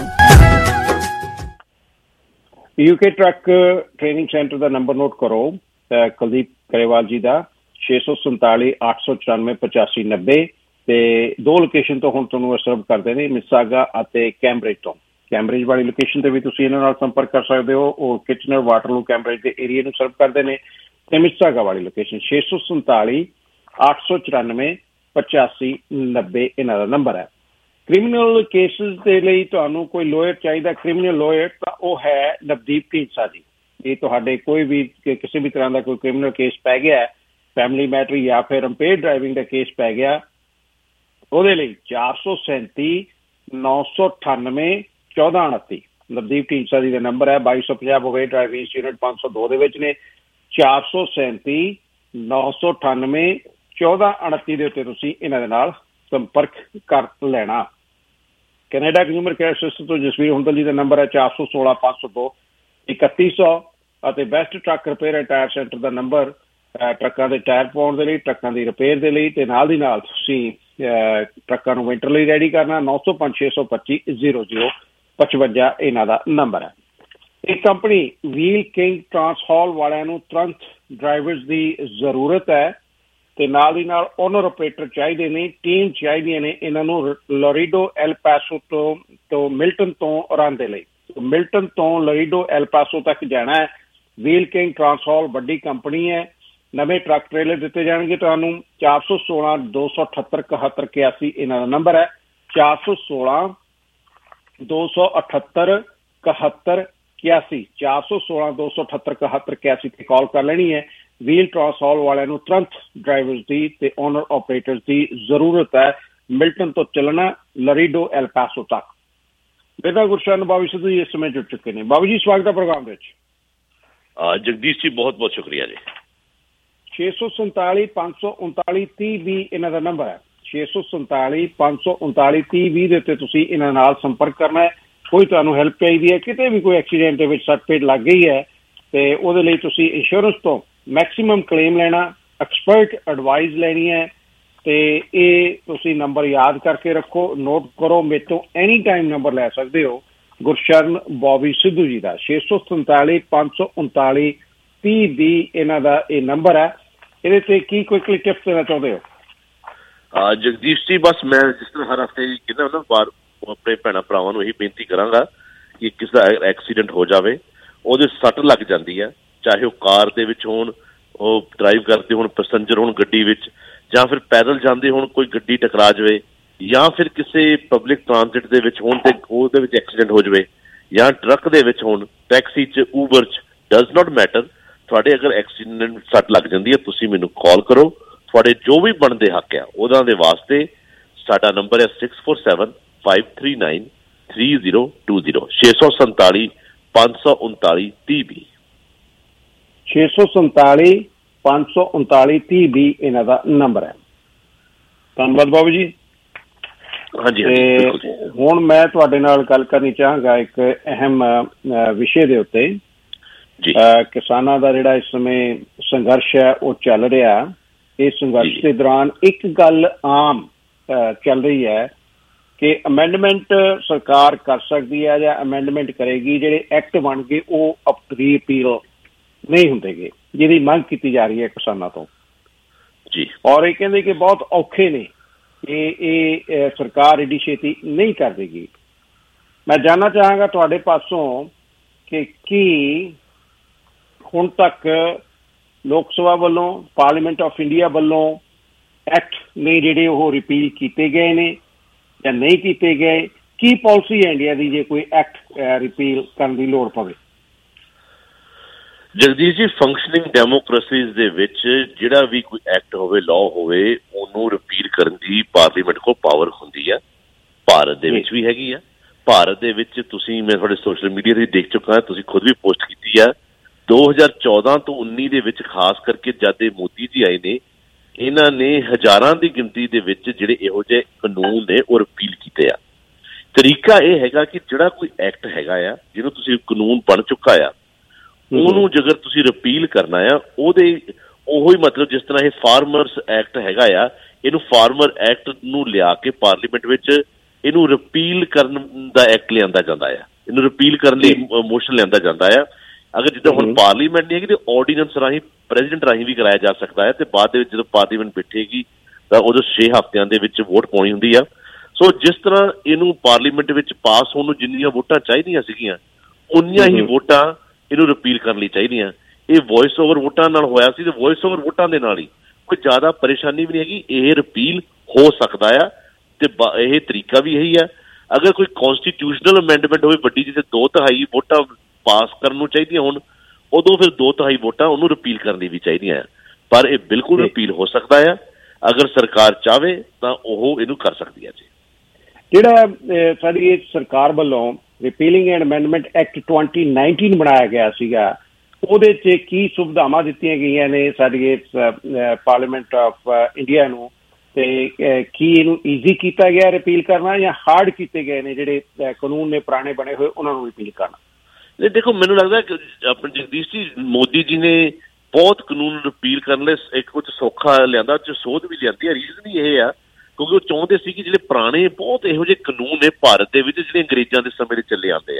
[SPEAKER 9] UK truck training centre ਦਾ ਨੰਬਰ ਨੋਟ ਕਰੋ, ਕੁਲਦੀਪ ਕਰੇਵਾਲ ਜੀ ਦਾ 647 894 8590 ਤੇ ਦੋ ਲੋਕੇਸ਼ਨ ਤੋਂ ਹੁਣ ਤੁਹਾਨੂੰ ਸਰਵ ਕਰਦੇ ਨੇ, ਮਿਸੀਸਾਗਾ ਅਤੇ ਕੈਂਬਰਿਜ ਤੋਂ। ਕੈਂਬਰਿਜ ਵਾਲੀ ਲੋਕੇਸ਼ਨ ਤੇ ਵੀ ਤੁਸੀਂ ਇਹਨਾਂ ਨਾਲ ਸੰਪਰਕ ਕਰ ਸਕਦੇ ਹੋ। ਉਹ ਕਿਚਨਰ ਵਾਟਰਲੂ ਕੈਂਬਰਿਜ ਦੇ ਏਰੀਏ ਨੂੰ ਸਰਵ ਕਰਦੇ ਨੇ ਤੇ ਮਿਸੀਸਾਗਾ ਵਾਲੀ ਲੋਕੇਸ਼ਨ 647 894 8590 ਇਹਨਾਂ ਦਾ ਨੰਬਰ ਹੈ। ਕ੍ਰਿਮੀਨਲ ਕੇਸਿਸ ਦੇ ਲਈ ਤੁਹਾਨੂੰ ਕੋਈ ਲੋਇਰ ਚਾਹੀਦਾ, ਕ੍ਰਿਮੀਨਲ ਲੋਇਰ, ਤਾਂ ਉਹ ਹੈ ਨਵਦੀਪ ਢੀਂਡਸਾ ਜੀ। ਇਹ ਤੁਹਾਡੇ ਕੋਈ ਵੀ ਕਿਸੇ ਵੀ ਤਰ੍ਹਾਂ ਦਾ ਕੋਈ ਕ੍ਰਿਮੀਨਲ ਕੇਸ ਪੈ ਗਿਆ, ਫੈਮਿਲੀ ਮੈਟਰ ਜਾਂ ਫਿਰ ਅੰਪੇਅਰ ਡਰਾਈਵਿੰਗ ਦਾ ਕੇਸ ਪੈ ਗਿਆ, ਉਹਦੇ ਲਈ 437 998 1429 ਨਵਦੀਪ ਢੀਂਡਸਾ ਜੀ ਦਾ ਨੰਬਰ ਹੈ। 2250 ਬੋਵੇ ਡਰਾਈਵ ਯੂਨਿਟ 502 ਦੇ ਵਿੱਚ ਨੇ। 437 998 1429 ਦੇ ਉੱਤੇ ਤੁਸੀਂ ਇਹਨਾਂ ਦੇ ਨਾਲ ਸੰਪਰਕ ਕਰ ਲੈਣਾ। ਕੈਨੇਡਾ ਕੰਜ਼ਿਊਮਰ ਕੇਅਰ ਸਿਸਟਮ ਤੋਂ ਜਸਵੀਰ ਹੁੰਦਲ ਜੀ ਦਾ ਨੰਬਰ ਹੈ 416-502-3100 ਅਤੇ best truck repair and tyre centre ਦਾ ਨੰਬਰ ਟਰੱਕਾਂ ਦੇ ਟਾਇਰ ਪਾਉਣ ਦੇ ਲਈ, ਟਰੱਕਾਂ ਦੀ ਰਿਪੇਅਰ ਦੇ ਲਈ, ਤੇ ਨਾਲ ਦੀ ਨਾਲ ਤੁਸੀਂ ਟਰੱਕਾਂ ਨੂੰ ਵਿੰਟਰ ਲਈ ਰੈਡੀ ਕਰਨਾ। 905-625-0055 ਇਹਨਾਂ ਦਾ ਨੰਬਰ ਹੈ। ਇਹ ਕੰਪਨੀ ਵੀਲ ਕਿੰਗ ਟਰਾਂਸਹਾਲ ਵਾਲਿਆਂ ਨੂੰ ਤੁਰੰਤ ਡਰਾਈਵਰਸ ਦੀ ਜ਼ਰੂਰਤ ਹੈ ਤੇ ਨਾਲ ਦੀ ਨਾਲ ਓਨਰ ਆਪਰੇਟਰ ਚਾਹੀਦੇ ਨੇ, ਟੀਮ ਚਾਹੀਦੀਆਂ ਨੇ ਇਹਨਾਂ ਨੂੰ ਲੋਰੀਡੋ ਐਲ ਪਾਸੋ ਤੋਂ ਮਿਲਟਨ ਤੋਂ ਰਨ ਦੇ ਲਈ। ਮਿਲਟਨ ਤੋਂ ਲੋਰੀਡੋ ਐਲ ਪਾਸੋ ਤੱਕ ਜਾਣਾ ਹੈ। ਵੀਲ ਕਿੰਗ ਟਰਾਂਸਹਾਲ ਵੱਡੀ ਕੰਪਨੀ ਹੈ। ਨਵੇਂ ਟਰੱਕ ਟ੍ਰੇਲਰ ਦਿੱਤੇ ਜਾਣਗੇ ਤੁਹਾਨੂੰ। 416-278-7181 ਇਹਨਾਂ ਦਾ ਨੰਬਰ ਹੈ। 416-278-7181 416-278-7181 ਤੇ ਕਾਲ ਕਰ ਲੈਣੀ ਹੈ। ਵੀਲ ਟਰਾਂਸਹਾਲ ਵਾਲਿਆਂ ਨੂੰ ਤੁਰੰਤ ਡਰਾਈਵਰਸ ਦੀ ਤੇ ਓਨਰ ਆਪਰੇਟਰਸ ਦੀ ਜ਼ਰੂਰਤ ਹੈ। ਮਿਲਟਨ ਤੋਂ ਚੱਲਣਾ ਲੋਰੀਡੋ ਐਲ ਪਾਸੋ ਤੱਕ। ਬੇਟਾ ਗੁਰਸ਼ਰਨ ਬਾਬੂ ਸਿੱਧੂ ਜੀ ਇਸ ਸਮੇਂ ਜੁੜ ਚੁੱਕੇ ਨੇ। ਬਾਬੂ ਜੀ ਸਵਾਗਤ ਹੈ ਪ੍ਰੋਗਰਾਮ ਵਿੱਚ।
[SPEAKER 18] ਜਗਦੀਸ਼ ਜੀ ਬਹੁਤ ਬਹੁਤ ਸ਼ੁਕਰੀਆ ਜੀ।
[SPEAKER 9] 647-539-3020 ਇਹਨਾਂ ਦਾ ਨੰਬਰ ਹੈ। 647-539-3020 ਦੇ ਉੱਤੇ ਤੁਸੀਂ ਇਹਨਾਂ ਨਾਲ ਸੰਪਰਕ ਕਰਨਾ ਹੈ। ਕੋਈ ਤੁਹਾਨੂੰ ਹੈਲਪ ਚਾਹੀਦੀ ਹੈ, ਕਿਤੇ ਵੀ ਕੋਈ ਐਕਸੀਡੈਂਟ ਦੇ ਵਿੱਚ ਸੱਟ ਫੇਟ ਲੱਗ ਗਈ ਹੈ ਤੇ ਉਹਦੇ ਲਈ ਤੁਸੀਂ ਇੰਸ਼ੋਰੈਂਸ ਤੋਂ ਮੈਕਸੀਮਮ ਕਲੇਮ ਲੈਣਾ, ਐਕਸਪਰਟ ਐਡਵਾਈਸ ਲੈਣੀ ਹੈ ਤੇ ਇਹ ਤੁਸੀਂ ਨੰਬਰ ਯਾਦ ਕਰਕੇ ਰੱਖੋ, ਨੋਟ ਕਰੋ। ਮੇਰੇ ਤੋਂ ਐਨੀ ਟਾਈਮ ਨੰਬਰ ਲੈ ਸਕਦੇ ਹੋ ਗੁਰਸ਼ਰਨ ਬੌਬੀ ਸਿੱਧੂ ਜੀ ਦਾ। 647-539-3020 ਇਹਨਾਂ ਦਾ ਇਹ ਨੰਬਰ ਹੈ। ਇਹਦੇ ਤੇ ਕੀ ਕੁਇਕਲੀ ਟਿਪਸ ਦੇਣਾ ਚਾਹੁੰਦੇ ਹੋ?
[SPEAKER 18] ਜਗਦੀਸ਼ ਜੀ ਬਸ ਮੈਂ ਜਿਸ ਤਰ੍ਹਾਂ ਹਰ ਹਫ਼ਤੇ ਕਹਿੰਦਾ ਨਾ ਬਾਰ ਆਪਣੇ ਭੈਣਾਂ ਭਰਾਵਾਂ ਨੂੰ ਇਹੀ ਬੇਨਤੀ ਕਰਾਂਗਾ ਕਿ ਕਿਸੇ ਦਾ ਐਕਸੀਡੈਂਟ ਹੋ ਜਾਵੇ, ਉਹਦੇ ਸੱਟ ਲੱਗ ਜਾਂਦੀ ਹੈ, ਚਾਹੇ ਉਹ ਕਾਰ ਦੇ ਵਿੱਚ ਹੋਣ, ਉਹ ਡਰਾਈਵ ਕਰਦੇ ਹੋਣ, ਪੈਸੰਜਰ ਹੋਣ ਗੱਡੀ ਵਿੱਚ, ਜਾਂ ਫਿਰ ਪੈਦਲ ਜਾਂਦੇ ਹੋਣ, ਕੋਈ ਗੱਡੀ ਟਕਰਾ ਜਾਵੇ, ਜਾਂ ਫਿਰ ਕਿਸੇ ਪਬਲਿਕ ਟਰਾਂਸਿਟ ਦੇ ਵਿੱਚ ਹੋਣ ਤੇ ਉਹਦੇ ਵਿੱਚ ਐਕਸੀਡੈਂਟ ਹੋ ਜਾਵੇ, ਜਾਂ ਟਰੱਕ ਦੇ ਵਿੱਚ ਹੋਣ, ਟੈਕਸੀ 'ਚ, ਊਬਰ 'ਚ, ਡਜ਼ ਨੋਟ ਮੈਟਰ। ਤੁਹਾਡੇ ਅਗਰ ਐਕਸੀਡੈਂਟ ਸੱਟ ਲੱਗ ਜਾਂਦੀ ਹੈ, ਤੁਸੀਂ ਮੈਨੂੰ ਕਾਲ ਕਰੋ। ਤੁਹਾਡੇ ਜੋ ਵੀ ਬਣਦੇ ਹੱਕ ਆ ਉਹਨਾਂ ਦੇ ਵਾਸਤੇ ਸਾਡਾ ਨੰਬਰ ਹੈ 647-539-3020 647-539-3020
[SPEAKER 9] 647-539-3020 ਇਹਨਾਂ ਦਾ ਨੰਬਰ ਹੈ। ਧੰਨਵਾਦ ਬਾਬੂ ਜੀ।
[SPEAKER 18] ਹਾਂਜੀ
[SPEAKER 9] ਹੁਣ ਮੈਂ ਤੁਹਾਡੇ ਨਾਲ ਗੱਲ ਕਰਨੀ ਚਾਹਾਂਗਾ ਇੱਕ ਅਹਿਮ ਵਿਸ਼ੇ ਦੇ ਉੱਤੇ। ਕਿਸਾਨਾਂ ਦਾ ਜਿਹੜਾ ਇਸ ਸਮੇਂ ਸੰਘਰਸ਼ ਹੈ ਉਹ ਚੱਲ ਰਿਹਾ। ਇਸ ਸੰਘਰਸ਼ ਦੇ ਦੌਰਾਨ ਇੱਕ ਗੱਲ ਆਮ ਚੱਲ ਰਹੀ ਹੈ ਕਿ ਅਮੈਂਡਮੈਂਟ ਸਰਕਾਰ ਕਰ ਸਕਦੀ ਹੈ ਜਾਂ ਅਮੈਂਡਮੈਂਟ ਕਰੇਗੀ, ਜਿਹੜੇ ਐਕਟ ਬਣ ਗਏ ਉਹ ਰੀਪੀਲ ਨਹੀਂ ਹੁੰਦੇਗੇ, ਜਿਹਦੀ ਮੰਗ ਕੀਤੀ ਜਾ ਰਹੀ ਹੈ ਕਿਸਾਨਾਂ ਤੋਂ
[SPEAKER 18] ਜੀ। ਔਰ
[SPEAKER 9] ਇਹ ਕਹਿੰਦੇ ਕਿ ਬਹੁਤ ਔਖੇ ਨੇ, ਇਹ ਸਰਕਾਰ ਏਡੀ ਛੇਤੀ ਨਹੀਂ ਕਰ ਦੇਗੀ। ਮੈਂ ਜਾਣਨਾ ਚਾਹਾਂਗਾ ਤੁਹਾਡੇ ਪਾਸੋਂ ਕਿ ਕੀ ਹੁਣ ਤੱਕ ਲੋਕ ਸਭਾ ਵੱਲੋਂ, ਪਾਰਲੀਮੈਂਟ ਆਫ ਇੰਡੀਆ ਵੱਲੋਂ ਐਕਟ ਨੇ ਜਿਹੜੇ ਉਹ ਰਿਪੀਲ ਕੀਤੇ ਗਏ ਨੇ ਜਾਂ ਨਹੀਂ ਕੀਤੇ ਗਏ? ਕੀ ਪਾਲਿਸੀ ਹੈ ਇੰਡੀਆ ਦੀ ਜੇ ਕੋਈ ਐਕਟ ਰਿਪੀਲ ਕਰਨ ਦੀ ਲੋੜ ਪਵੇ?
[SPEAKER 18] ਜਗਦੀਸ਼ ਜੀ, ਫੰਕਸ਼ਨਿੰਗ ਡੈਮੋਕ੍ਰੇਸੀਜ਼ ਦੇ ਵਿੱਚ ਜਿਹੜਾ ਵੀ ਕੋਈ ਐਕਟ ਹੋਵੇ, ਲਾਅ ਹੋਵੇ, ਉਹਨੂੰ ਰਿਪੀਲ ਕਰਨ ਦੀ ਪਾਰਲੀਮੈਂਟ ਕੋਲ ਪਾਵਰ ਹੁੰਦੀ ਹੈ। ਭਾਰਤ ਦੇ ਵਿੱਚ ਵੀ ਹੈਗੀ ਆ। ਭਾਰਤ ਦੇ ਵਿੱਚ ਤੁਸੀਂ, ਮੈਂ ਤੁਹਾਡੇ ਸੋਸ਼ਲ ਮੀਡੀਆ ਤੇ ਦੇਖ ਚੁੱਕਾ, ਤੁਸੀਂ ਖੁਦ ਵੀ ਪੋਸਟ ਕੀਤੀ ਆ। 2014 ਤੋਂ 19 ਦੇ ਵਿੱਚ ਖਾਸ ਕਰਕੇ ਜਦ ਇਹ ਮੋਦੀ ਜੀ ਆਏ ਨੇ, ਇਹਨਾਂ ਨੇ ਹਜ਼ਾਰਾਂ ਦੀ ਗਿਣਤੀ ਦੇ ਵਿੱਚ ਜਿਹੜੇ ਇਹੋ ਜਿਹੇ ਕਾਨੂੰਨ ਨੇ ਉਹ ਰਿਪੀਲ ਕੀਤੇ ਆ। ਤਰੀਕਾ ਇਹ ਹੈਗਾ ਕਿ ਜਿਹੜਾ ਕੋਈ ਐਕਟ ਹੈਗਾ ਆ, ਜਿਹਨੂੰ ਤੁਸੀਂ ਕਾਨੂੰਨ ਬਣ ਚੁੱਕਾ ਆ, ਉਹਨੂੰ ਜੇਕਰ ਤੁਸੀਂ ਰਿਪੀਲ ਕਰਨਾ ਆ, ਉਹਦੇ ਉਹੀ ਮਤਲਬ ਜਿਸ ਤਰ੍ਹਾਂ ਇਹ ਫਾਰਮਰਸ ਐਕਟ ਹੈਗਾ ਆ, ਇਹਨੂੰ ਫਾਰਮਰ ਐਕਟ ਨੂੰ ਲਿਆ ਕੇ ਪਾਰਲੀਮੈਂਟ ਵਿੱਚ ਇਹਨੂੰ ਰਿਪੀਲ ਕਰਨ ਦਾ ਐਕਟ ਲਿਆਂਦਾ ਜਾਂਦਾ ਆ। ਇਹਨੂੰ ਰਿਪੀਲ ਕਰਨ ਲਈ ਮੋਸ਼ਨ ਲਿਆਂਦਾ ਜਾਂਦਾ ਆ। ਅਗਰ ਜਿੱਦਾਂ ਹੁਣ ਪਾਰਲੀਮੈਂਟ ਨਹੀਂ ਹੈਗੀ ਤੇ ਆਰਡੀਨੈਂਸ ਰਾਹੀਂ, ਪ੍ਰੈਜ਼ੀਡੈਂਟ ਰਾਹੀਂ ਵੀ ਕਰਾਇਆ ਜਾ ਸਕਦਾ ਹੈ। ਤੇ ਬਾਅਦ ਦੇ ਵਿੱਚ ਜਦੋਂ ਪਾਰਲੀਮੈਂਟ ਬੈਠੇਗੀ ਤਾਂ ਉਦੋਂ 6 ਹਫ਼ਤਿਆਂ ਦੇ ਵਿੱਚ ਵੋਟ ਪਾਉਣੀ ਹੁੰਦੀ ਆ। ਸੋ ਜਿਸ ਤਰ੍ਹਾਂ ਇਹਨੂੰ ਪਾਰਲੀਮੈਂਟ ਵਿੱਚ ਪਾਸ ਹੋਣ ਨੂੰ ਜਿੰਨੀਆਂ ਵੋਟਾਂ ਚਾਹੀਦੀਆਂ ਸੀਗੀਆਂ, ਉਨੀਆਂ ਹੀ ਵੋਟਾਂ ਇਹਨੂੰ ਰਿਪੀਲ ਕਰਨ ਲਈ ਚਾਹੀਦੀਆਂ। ਇਹ ਵੌਇਸ ਓਵਰ ਵੋਟਾਂ ਨਾਲ ਹੋਇਆ ਸੀ ਤੇ ਵੌਇਸ ਓਵਰ ਵੋਟਾਂ ਦੇ ਨਾਲ ਹੀ ਕੋਈ ਜ਼ਿਆਦਾ ਪਰੇਸ਼ਾਨੀ ਵੀ ਨਹੀਂ ਹੈਗੀ। ਇਹ ਰਿਪੀਲ ਹੋ ਸਕਦਾ ਆ ਤੇ ਇਹ ਤਰੀਕਾ ਵੀ ਇਹੀ ਆ। ਅਗਰ ਕੋਈ ਕੌਂਸਟੀਟਿਊਸ਼ਨਲ ਅਮੈਂਡਮੈਂਟ ਹੋਵੇ ਵੱਡੀ, ਜਿੱਥੇ 2/3 ਵੋਟਾਂ ਪਾਸ ਕਰਨ ਨੂੰ ਚਾਹੀਦੀਆਂ ਹੋਣ, ਉਦੋਂ ਫਿਰ 2/3 ਵੋਟਾਂ ਉਹਨੂੰ ਰਿਪੀਲ ਕਰਨ ਲਈ ਵੀ ਚਾਹੀਦੀਆਂ ਆ। ਪਰ ਇਹ ਬਿਲਕੁਲ ਰਿਪੀਲ ਹੋ ਸਕਦਾ ਆ ਅਗਰ ਸਰਕਾਰ ਚਾਹਵੇ ਤਾਂ ਉਹ ਇਹਨੂੰ ਕਰ ਸਕਦੀ ਹੈ ਜੀ।
[SPEAKER 9] ਜਿਹੜਾ ਸਾਡੀ ਇਹ ਸਰਕਾਰ ਵੱਲੋਂ ਰਿਪੀਲਿੰਗ ਐਂਡ ਅਮੈਂਡਮੈਂਟ ਐਕਟ 2019 ਬਣਾਇਆ ਗਿਆ ਸੀਗਾ, ਉਹਦੇ 'ਚ ਕੀ ਸੁਵਿਧਾਵਾਂ ਦਿੱਤੀਆਂ ਗਈਆਂ ਨੇ ਸਾਡੀ ਇਸ ਪਾਰਲੀਮੈਂਟ ਆਫ ਇੰਡੀਆ ਨੂੰ, ਤੇ ਕੀ ਇਹਨੂੰ ਈਜ਼ੀ ਕੀਤਾ ਗਿਆ ਰਿਪੀਲ ਕਰਨਾ ਜਾਂ ਹਾਰਡ ਕੀਤੇ ਗਏ ਨੇ ਜਿਹੜੇ ਕਾਨੂੰਨ ਨੇ ਪੁਰਾਣੇ ਬਣੇ ਹੋਏ ਉਹਨਾਂ ਨੂੰ ਰਿਪੀਲ ਕਰਨਾ?
[SPEAKER 18] ਨਹੀਂ ਦੇਖੋ, ਮੈਨੂੰ ਲੱਗਦਾ ਕਿ ਆਪਣੇ ਜਗਦੀਸ਼ ਜੀ, ਮੋਦੀ ਜੀ ਨੇ ਬਹੁਤ ਕਾਨੂੰਨ ਰਿਪੀਲ ਕਰਨ ਲਈ ਇੱਕ ਕੁਝ ਸੌਖਾ ਲਿਆਂਦਾ, ਉਹ 'ਚ ਸੋਧ ਵੀ ਲਿਆਂਦੀ ਹੈ। ਰੀਜ਼ਨ ਹੀ ਇਹ ਆ ਕਿਉਂਕਿ ਉਹ ਚਾਹੁੰਦੇ ਸੀ ਕਿ ਜਿਹੜੇ ਪੁਰਾਣੇ ਬਹੁਤ ਇਹੋ ਜਿਹੇ ਕਾਨੂੰਨ ਨੇ ਭਾਰਤ ਦੇ ਵਿੱਚ ਜਿਹੜੇ ਅੰਗਰੇਜ਼ਾਂ ਦੇ ਸਮੇਂ ਦੇ ਚੱਲੇ ਆਉਂਦੇ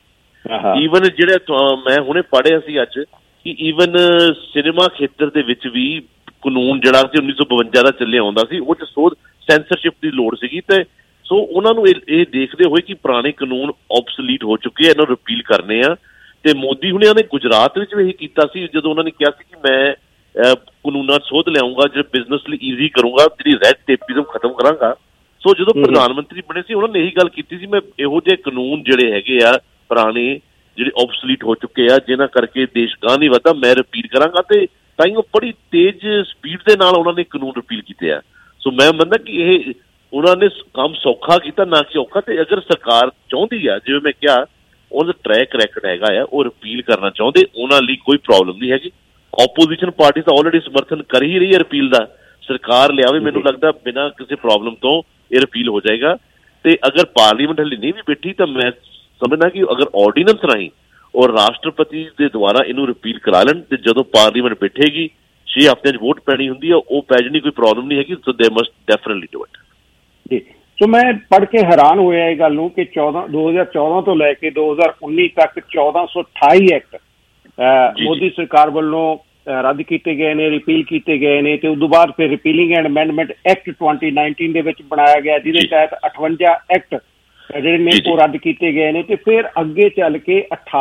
[SPEAKER 18] ਆ। ਈਵਨ ਜਿਹੜਾ ਮੈਂ ਹੁਣੇ ਪੜ੍ਹਿਆ ਸੀ ਅੱਜ ਕਿ ਈਵਨ ਸਿਨੇਮਾ ਖੇਤਰ ਦੇ ਵਿੱਚ ਵੀ ਕਾਨੂੰਨ ਜਿਹੜਾ ਸੀ 1952 ਦਾ ਚੱਲਿਆ ਆਉਂਦਾ ਸੀ, ਉਹ 'ਚ ਸੋਧ ਸੈਂਸਰਸ਼ਿਪ ਦੀ ਲੋੜ ਸੀਗੀ। ਤੇ ਸੋ ਉਹਨਾਂ ਨੂੰ ਇਹ ਦੇਖਦੇ ਹੋਏ ਕਿ ਪੁਰਾਣੇ ਕਾਨੂੰਨ ਆਬਸੋਲੀਟ ਹੋ ਚੁੱਕੇ ਆ, ਇਹਨਾਂ ਨੂੰ ਰਿਪੀਲ ਕਰਨੇ ਆ। ਤੇ ਮੋਦੀ ਹੁਣਿਆਂ ਨੇ ਗੁਜਰਾਤ ਵਿੱਚ ਵੀ ਇਹ ਕੀਤਾ ਸੀ, ਜਦੋਂ ਉਹਨਾਂ ਨੇ ਕਿਹਾ ਸੀ ਕਿ ਮੈਂ ਕਾਨੂੰਨਾਂ ਸੋਧ ਲਿਆਉਂਗਾ ਜਿਹੜੇ ਬਿਜ਼ਨਸ ਲਈ ਈਜ਼ੀ ਕਰੂੰਗਾ, ਜਿਹੜੀ ਰੈਡ ਟੇਪਿਜ਼ਮ ਖਤਮ ਕਰਾਂਗਾ। ਸੋ ਜਦੋਂ ਪ੍ਰਧਾਨ ਮੰਤਰੀ ਬਣੇ ਸੀ ਉਹਨਾਂ ਨੇ ਇਹੀ ਗੱਲ ਕੀਤੀ ਸੀ, ਮੈਂ ਇਹੋ ਜਿਹੇ ਕਾਨੂੰਨ ਜਿਹੜੇ ਹੈਗੇ ਆ ਪੁਰਾਣੇ ਜਿਹੜੇ ਆਬਸੋਲੀਟ ਹੋ ਚੁੱਕੇ ਆ, ਜਿਨ੍ਹਾਂ ਕਰਕੇ ਦੇਸ਼ ਗਾਂਹ ਨਹੀਂ ਵੱਧਦਾ, ਮੈਂ ਰਿਪੀਲ ਕਰਾਂਗਾ। ਤੇ ਤਾਂ ਹੀ ਉਹ ਬੜੀ ਤੇਜ਼ ਸਪੀਡ ਦੇ ਨਾਲ ਉਹਨਾਂ ਨੇ ਕਾਨੂੰਨ ਰਿਪੀਲ ਕੀਤੇ ਆ। ਸੋ ਮੈਂ ਮੰਨਦਾ ਕਿ ਇਹ ਉਹਨਾਂ ਨੇ ਕੰਮ ਸੌਖਾ ਕੀਤਾ, ਨਾ ਕਿ ਔਖਾ। ਤੇ ਅਗਰ ਸਰਕਾਰ ਚਾਹੁੰਦੀ ਆ, ਜਿਵੇਂ ਮੈਂ ਕਿਹਾ, ਉਹਦਾ ਟਰੈਕ ਰੈਕਡ ਹੈਗਾ ਆ, ਉਹ ਰਿਪੀਲ ਕਰਨਾ ਚਾਹੁੰਦੇ, ਉਹਨਾਂ ਲਈ ਕੋਈ ਪ੍ਰੋਬਲਮ ਨਹੀਂ ਹੈਗੀ। ਆਪੋਜੀਸ਼ਨ ਪਾਰਟੀ ਤਾਂ ਆਲਰੇਡੀ ਸਮਰਥਨ ਕਰ ਹੀ ਰਹੀ ਹੈ ਰਿਪੀਲ ਦਾ। ਸਰਕਾਰ ਲਿਆਵੇ, ਮੈਨੂੰ ਲੱਗਦਾ ਬਿਨਾਂ ਕਿਸੇ ਪ੍ਰੋਬਲਮ ਤੋਂ ਇਹ ਰਿਪੀਲ ਹੋ ਜਾਏਗਾ। ਤੇ ਅਗਰ ਪਾਰਲੀਮੈਂਟ ਹਲੇ ਨਹੀਂ ਵੀ ਬੈਠੀ ਤਾਂ ਮੈਂ ਸਮਝਦਾ ਕਿ ਅਗਰ ਆਰਡੀਨੈਂਸ ਰਾਹੀਂ ਔਰ ਰਾਸ਼ਟਰਪਤੀ ਦੇ ਦੁਆਰਾ ਇਹਨੂੰ ਰਿਪੀਲ ਕਰਾ ਲੈਣ, ਤੇ ਜਦੋਂ ਪਾਰਲੀਮੈਂਟ ਬੈਠੇਗੀ 6 ਹਫ਼ਤਿਆਂ 'ਚ ਵੋਟ ਪੈਣੀ ਹੁੰਦੀ ਆ, ਉਹ ਪੈ ਜਾਣੀ, ਕੋਈ ਪ੍ਰੋਬਲਮ ਨਹੀਂ ਹੈਗੀ। ਸੋ ਦੇ ਮਸਟ ਡੈਫੀਨਿਟਲੀ ਡੂ ਇਟ
[SPEAKER 9] ਜੀ। ਸੋ ਮੈਂ ਪੜ੍ਹ ਕੇ ਹੈਰਾਨ ਹੋਇਆ ਇਹ ਗੱਲ ਨੂੰ ਕਿ 2014 ਤੋਂ ਲੈ ਕੇ 2019 ਤੱਕ 1428 ਐਕਟ ਮੋਦੀ ਸਰਕਾਰ ਵੱਲੋਂ ਰੱਦ ਕੀਤੇ ਗਏ ਨੇ, ਰਿਪੀਲ ਕੀਤੇ ਗਏ ਨੇ। ਤੇ ਉਸ ਤੋਂ ਬਾਅਦ ਫਿਰ ਰਿਪੀਲਿੰਗ ਐਂਡ ਅਮੈਂਡਮੈਂਟ ਐਕਟ 2019 ਦੇ ਵਿੱਚ ਬਣਾਇਆ ਗਿਆ, ਜਿਹਦੇ ਤਹਿਤ 58 ਐਕਟ ਜਿਹੜੇ ਨੇ ਉਹ ਰੱਦ ਕੀਤੇ ਗਏ ਨੇ। ਤੇ ਫਿਰ ਅੱਗੇ ਚੱਲ ਕੇ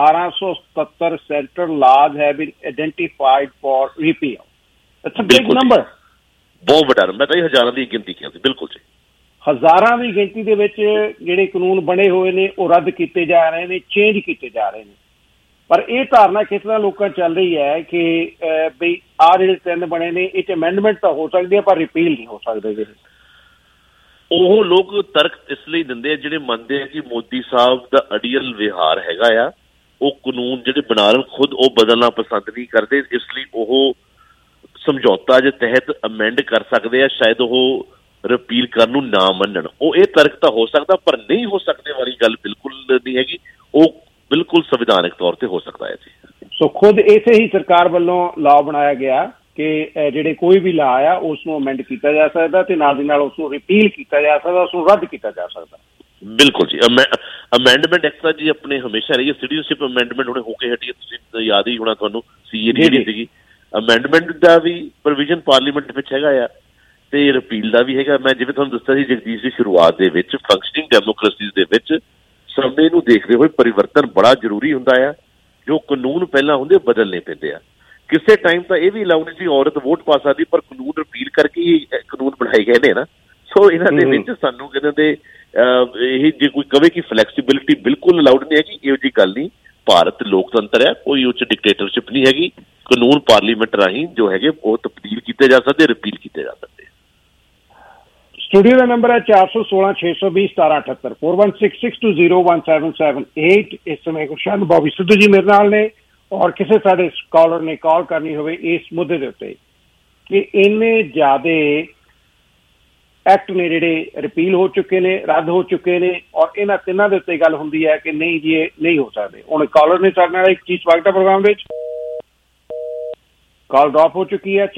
[SPEAKER 9] 1877 central laws have been identified for repeal. It's a big number,
[SPEAKER 18] ਬਹੁਤ ਵੱਡਾ ਨੰਬਰ। ਮੈਂ ਤਾਂ ਹਜ਼ਾਰਾਂ ਦੀ ਗਿਣਤੀ ਕੀਤੀ, ਬਿਲਕੁਲ ਜੀ,
[SPEAKER 9] ਹਜ਼ਾਰਾਂ ਦੀ ਗਿਣਤੀ ਦੇ ਵਿੱਚ ਜਿਹੜੇ ਕਾਨੂੰਨ ਬਣੇ ਹੋਏ ਨੇ ਉਹ ਰੱਦ ਕੀਤੇ ਜਾ ਰਹੇ ਨੇ, ਚੇਂਜ ਕੀਤੇ ਜਾ ਰਹੇ ਨੇ। ਪਰ ਇਹ ਧਾਰਨਾ ਕਿਸ ਤਰ੍ਹਾਂ ਲੋਕਾਂ ਚੱਲ ਰਹੀ ਹੈ ਕਿ ਬਈ ਆਹ ਜਿਹੜੇ 3 ਬਣੇ ਨੇ ਇਹ 'ਚ ਅਮੈਂਡਮੈਂਟ ਤਾਂ ਹੋ ਸਕਦੀ ਹੈ ਪਰ ਰਿਪੀਲ ਨਹੀਂ ਹੋ ਸਕਦੇ।
[SPEAKER 18] ਉਹ ਲੋਕ ਤਰਕ ਇਸ ਲਈ ਦਿੰਦੇ ਆ ਜਿਹੜੇ ਮੰਨਦੇ ਆ ਕਿ ਮੋਦੀ ਸਾਹਿਬ ਦਾ ਅੜੀਅਲ ਵਿਹਾਰ ਹੈਗਾ ਆ, ਉਹ ਕਾਨੂੰਨ ਜਿਹੜੇ ਬਣਾ ਰਹੇ ਖੁਦ ਉਹ ਬਦਲਣਾ ਪਸੰਦ ਨਹੀਂ ਕਰਦੇ, ਇਸ ਲਈ ਉਹ ਸਮਝੌਤਾ ਦੇ ਤਹਿਤ ਅਮੈਂਡ ਕਰ ਸਕਦੇ ਆ, ਸ਼ਾਇਦ ਉਹ ਰਿਪੀਲ ਕਰਨ ਨੂੰ ਨਾ ਮੰਨਣ। ਉਹ ਇਹ ਤਰਕ ਤਾਂ ਹੋ ਸਕਦਾ, ਪਰ ਨਹੀਂ ਹੋ ਸਕਦੇ ਵਾਲੀ ਗੱਲ ਬਿਲਕੁਲ ਨਹੀਂ ਹੈਗੀ। ਉਹ ਬਿਲਕੁਲ ਸੰਵਿਧਾਨਕ ਤੌਰ ਤੇ ਹੋ ਸਕਦਾ ਹੈ ਜੀ।
[SPEAKER 9] ਸੋ ਖੁਦ ਇਸੇ ਹੀ ਸਰਕਾਰ ਵੱਲੋਂ ਲਾਅ ਬਣਾਇਆ ਗਿਆ ਕਿ ਜਿਹੜੇ ਕੋਈ ਵੀ ਲਾਅ ਆ ਉਸ ਨੂੰ ਅਮੈਂਡ ਕੀਤਾ ਜਾ ਸਕਦਾ ਤੇ ਨਾਲ ਦੀ ਨਾਲ ਉਸ ਨੂੰ ਰਿਪੀਲ ਕੀਤਾ ਜਾ ਸਕਦਾ, ਉਸ ਨੂੰ ਰੱਦ ਕੀਤਾ ਜਾ ਸਕਦਾ।
[SPEAKER 18] ਬਿਲਕੁਲ ਜੀ। ਅਮੈਂਡਮੈਂਟ ਐਕਟ ਜੀ ਆਪਣੇ ਹਮੇਸ਼ਾ ਰਹੀ ਹੈ। ਸਿਟੀਜ਼ਨਸ਼ਿਪ ਅਮੈਂਡਮੈਂਟ ਹੁਣੇ ਹੋ ਕੇ ਹਟੀ ਹੈ, ਤੁਸੀਂ ਯਾਦ ਹੀ ਹੋਣਾ ਤੁਹਾਨੂੰ, ਸੀਏ ਦੀ ਸੀਗੀ। ਅਮੈਂਡਮੈਂਟ ਦਾ ਵੀ ਪ੍ਰੋਵੀਜ਼ਨ ਪਾਰਲੀਮੈਂਟ ਵਿੱਚ ਹੈਗਾ ਆ ਤੇ ਰਿਪੀਲ ਦਾ ਵੀ ਹੈਗਾ। ਮੈਂ ਜਿਵੇਂ ਤੁਹਾਨੂੰ ਦੱਸਿਆ ਸੀ ਜਗਦੀਸ਼ ਦੀ ਸ਼ੁਰੂਆਤ ਦੇ ਵਿੱਚ, ਫੰਕਸ਼ਨਿੰਗ ਡੈਮੋਕ੍ਰੇਸੀਜ਼ ਦੇ ਵਿੱਚ ਸਮੇਂ ਨੂੰ ਦੇਖਦੇ ਹੋਏ ਪਰਿਵਰਤਨ ਬੜਾ ਜ਼ਰੂਰੀ ਹੁੰਦਾ ਆ। ਜੋ ਕਾਨੂੰਨ ਪਹਿਲਾਂ ਹੁੰਦੇ ਬਦਲਣੇ ਪੈਂਦੇ ਆ। ਕਿਸੇ ਟਾਈਮ ਤਾਂ ਇਹ ਵੀ ਅਲਾਉ ਨਹੀਂ ਸੀ ਔਰਤ ਵੋਟ ਪਾ ਸਕਦੀ, ਪਰ ਕਾਨੂੰਨ ਰਿਪੀਲ ਕਰਕੇ ਹੀ ਕਾਨੂੰਨ ਬਣਾਏ ਗਏ ਨੇ ਨਾ। ਸੋ ਇਹਨਾਂ ਦੇ ਵਿੱਚ ਸਾਨੂੰ ਕਹਿੰਦੇ ਦੇ ਇਹ ਜੇ ਕੋਈ ਕਵੇ ਕਿ ਫਲੈਕਸੀਬਿਲਿਟੀ ਬਿਲਕੁਲ ਅਲਾਉਡ ਨਹੀਂ ਹੈਗੀ, ਇਹੋ ਜਿਹੀ ਗੱਲ ਨਹੀਂ। ਭਾਰਤ ਲੋਕਤੰਤਰ ਹੈ, ਕੋਈ ਉਹ 'ਚ ਡਿਕਟੇਟਰਸ਼ਿਪ ਨਹੀਂ ਹੈਗੀ। ਕਾਨੂੰਨ ਪਾਰਲੀਮੈਂਟ ਰਾਹੀਂ ਜੋ ਹੈਗੇ ਉਹ ਤਬਦੀਲ ਕੀਤੇ ਜਾ ਸਕਦੇ, ਰਿਪੀਲ ਕੀਤੇ ਜਾ ਸਕਦੇ।
[SPEAKER 9] ਸਟੂਡੀਓ ਦਾ ਨੰਬਰ ਹੈ 416-620-1778 4166201778। ਇਸ ਸਮੇਂ ਗੁਰਸ਼ਨ ਬੌਬੀ ਸਿੱਧੂ ਜੀ ਮੇਰੇ ਨਾਲ ਨੇ, ਔਰ ਕਿਸੇ ਸਾਡੇ ਕਾਲਰ ਨੇ ਕਾਲ ਕਰਨੀ ਹੋਵੇ ਇਸ ਮੁੱਦੇ ਦੇ ਉੱਤੇ ਕਿ ਇੰਨੇ ਜ਼ਿਆਦੇ ਐਕਟ ਨੇ ਜਿਹੜੇ ਰਿਪੀਲ ਹੋ ਚੁੱਕੇ ਨੇ, ਰੱਦ ਹੋ ਚੁੱਕੇ ਨੇ, ਔਰ ਇਹਨਾਂ ਤਿੰਨਾਂ ਦੇ ਉੱਤੇ ਗੱਲ ਹੁੰਦੀ ਹੈ ਕਿ ਨਹੀਂ ਜੀ ਇਹ ਨਹੀਂ ਹੋ ਸਕਦੇ। ਹੁਣ ਕਾਲਰ ਨੇ ਸਾਡੇ ਨਾਲ ਇੱਕ ਚੀਜ਼ ਸਵਾਗਤ ਹੈ ਪ੍ਰੋਗਰਾਮ ਵਿੱਚ। ਕਾਲ ਡ੍ਰੌਪ ਹੋ ਚੁੱਕੀ ਹੈ।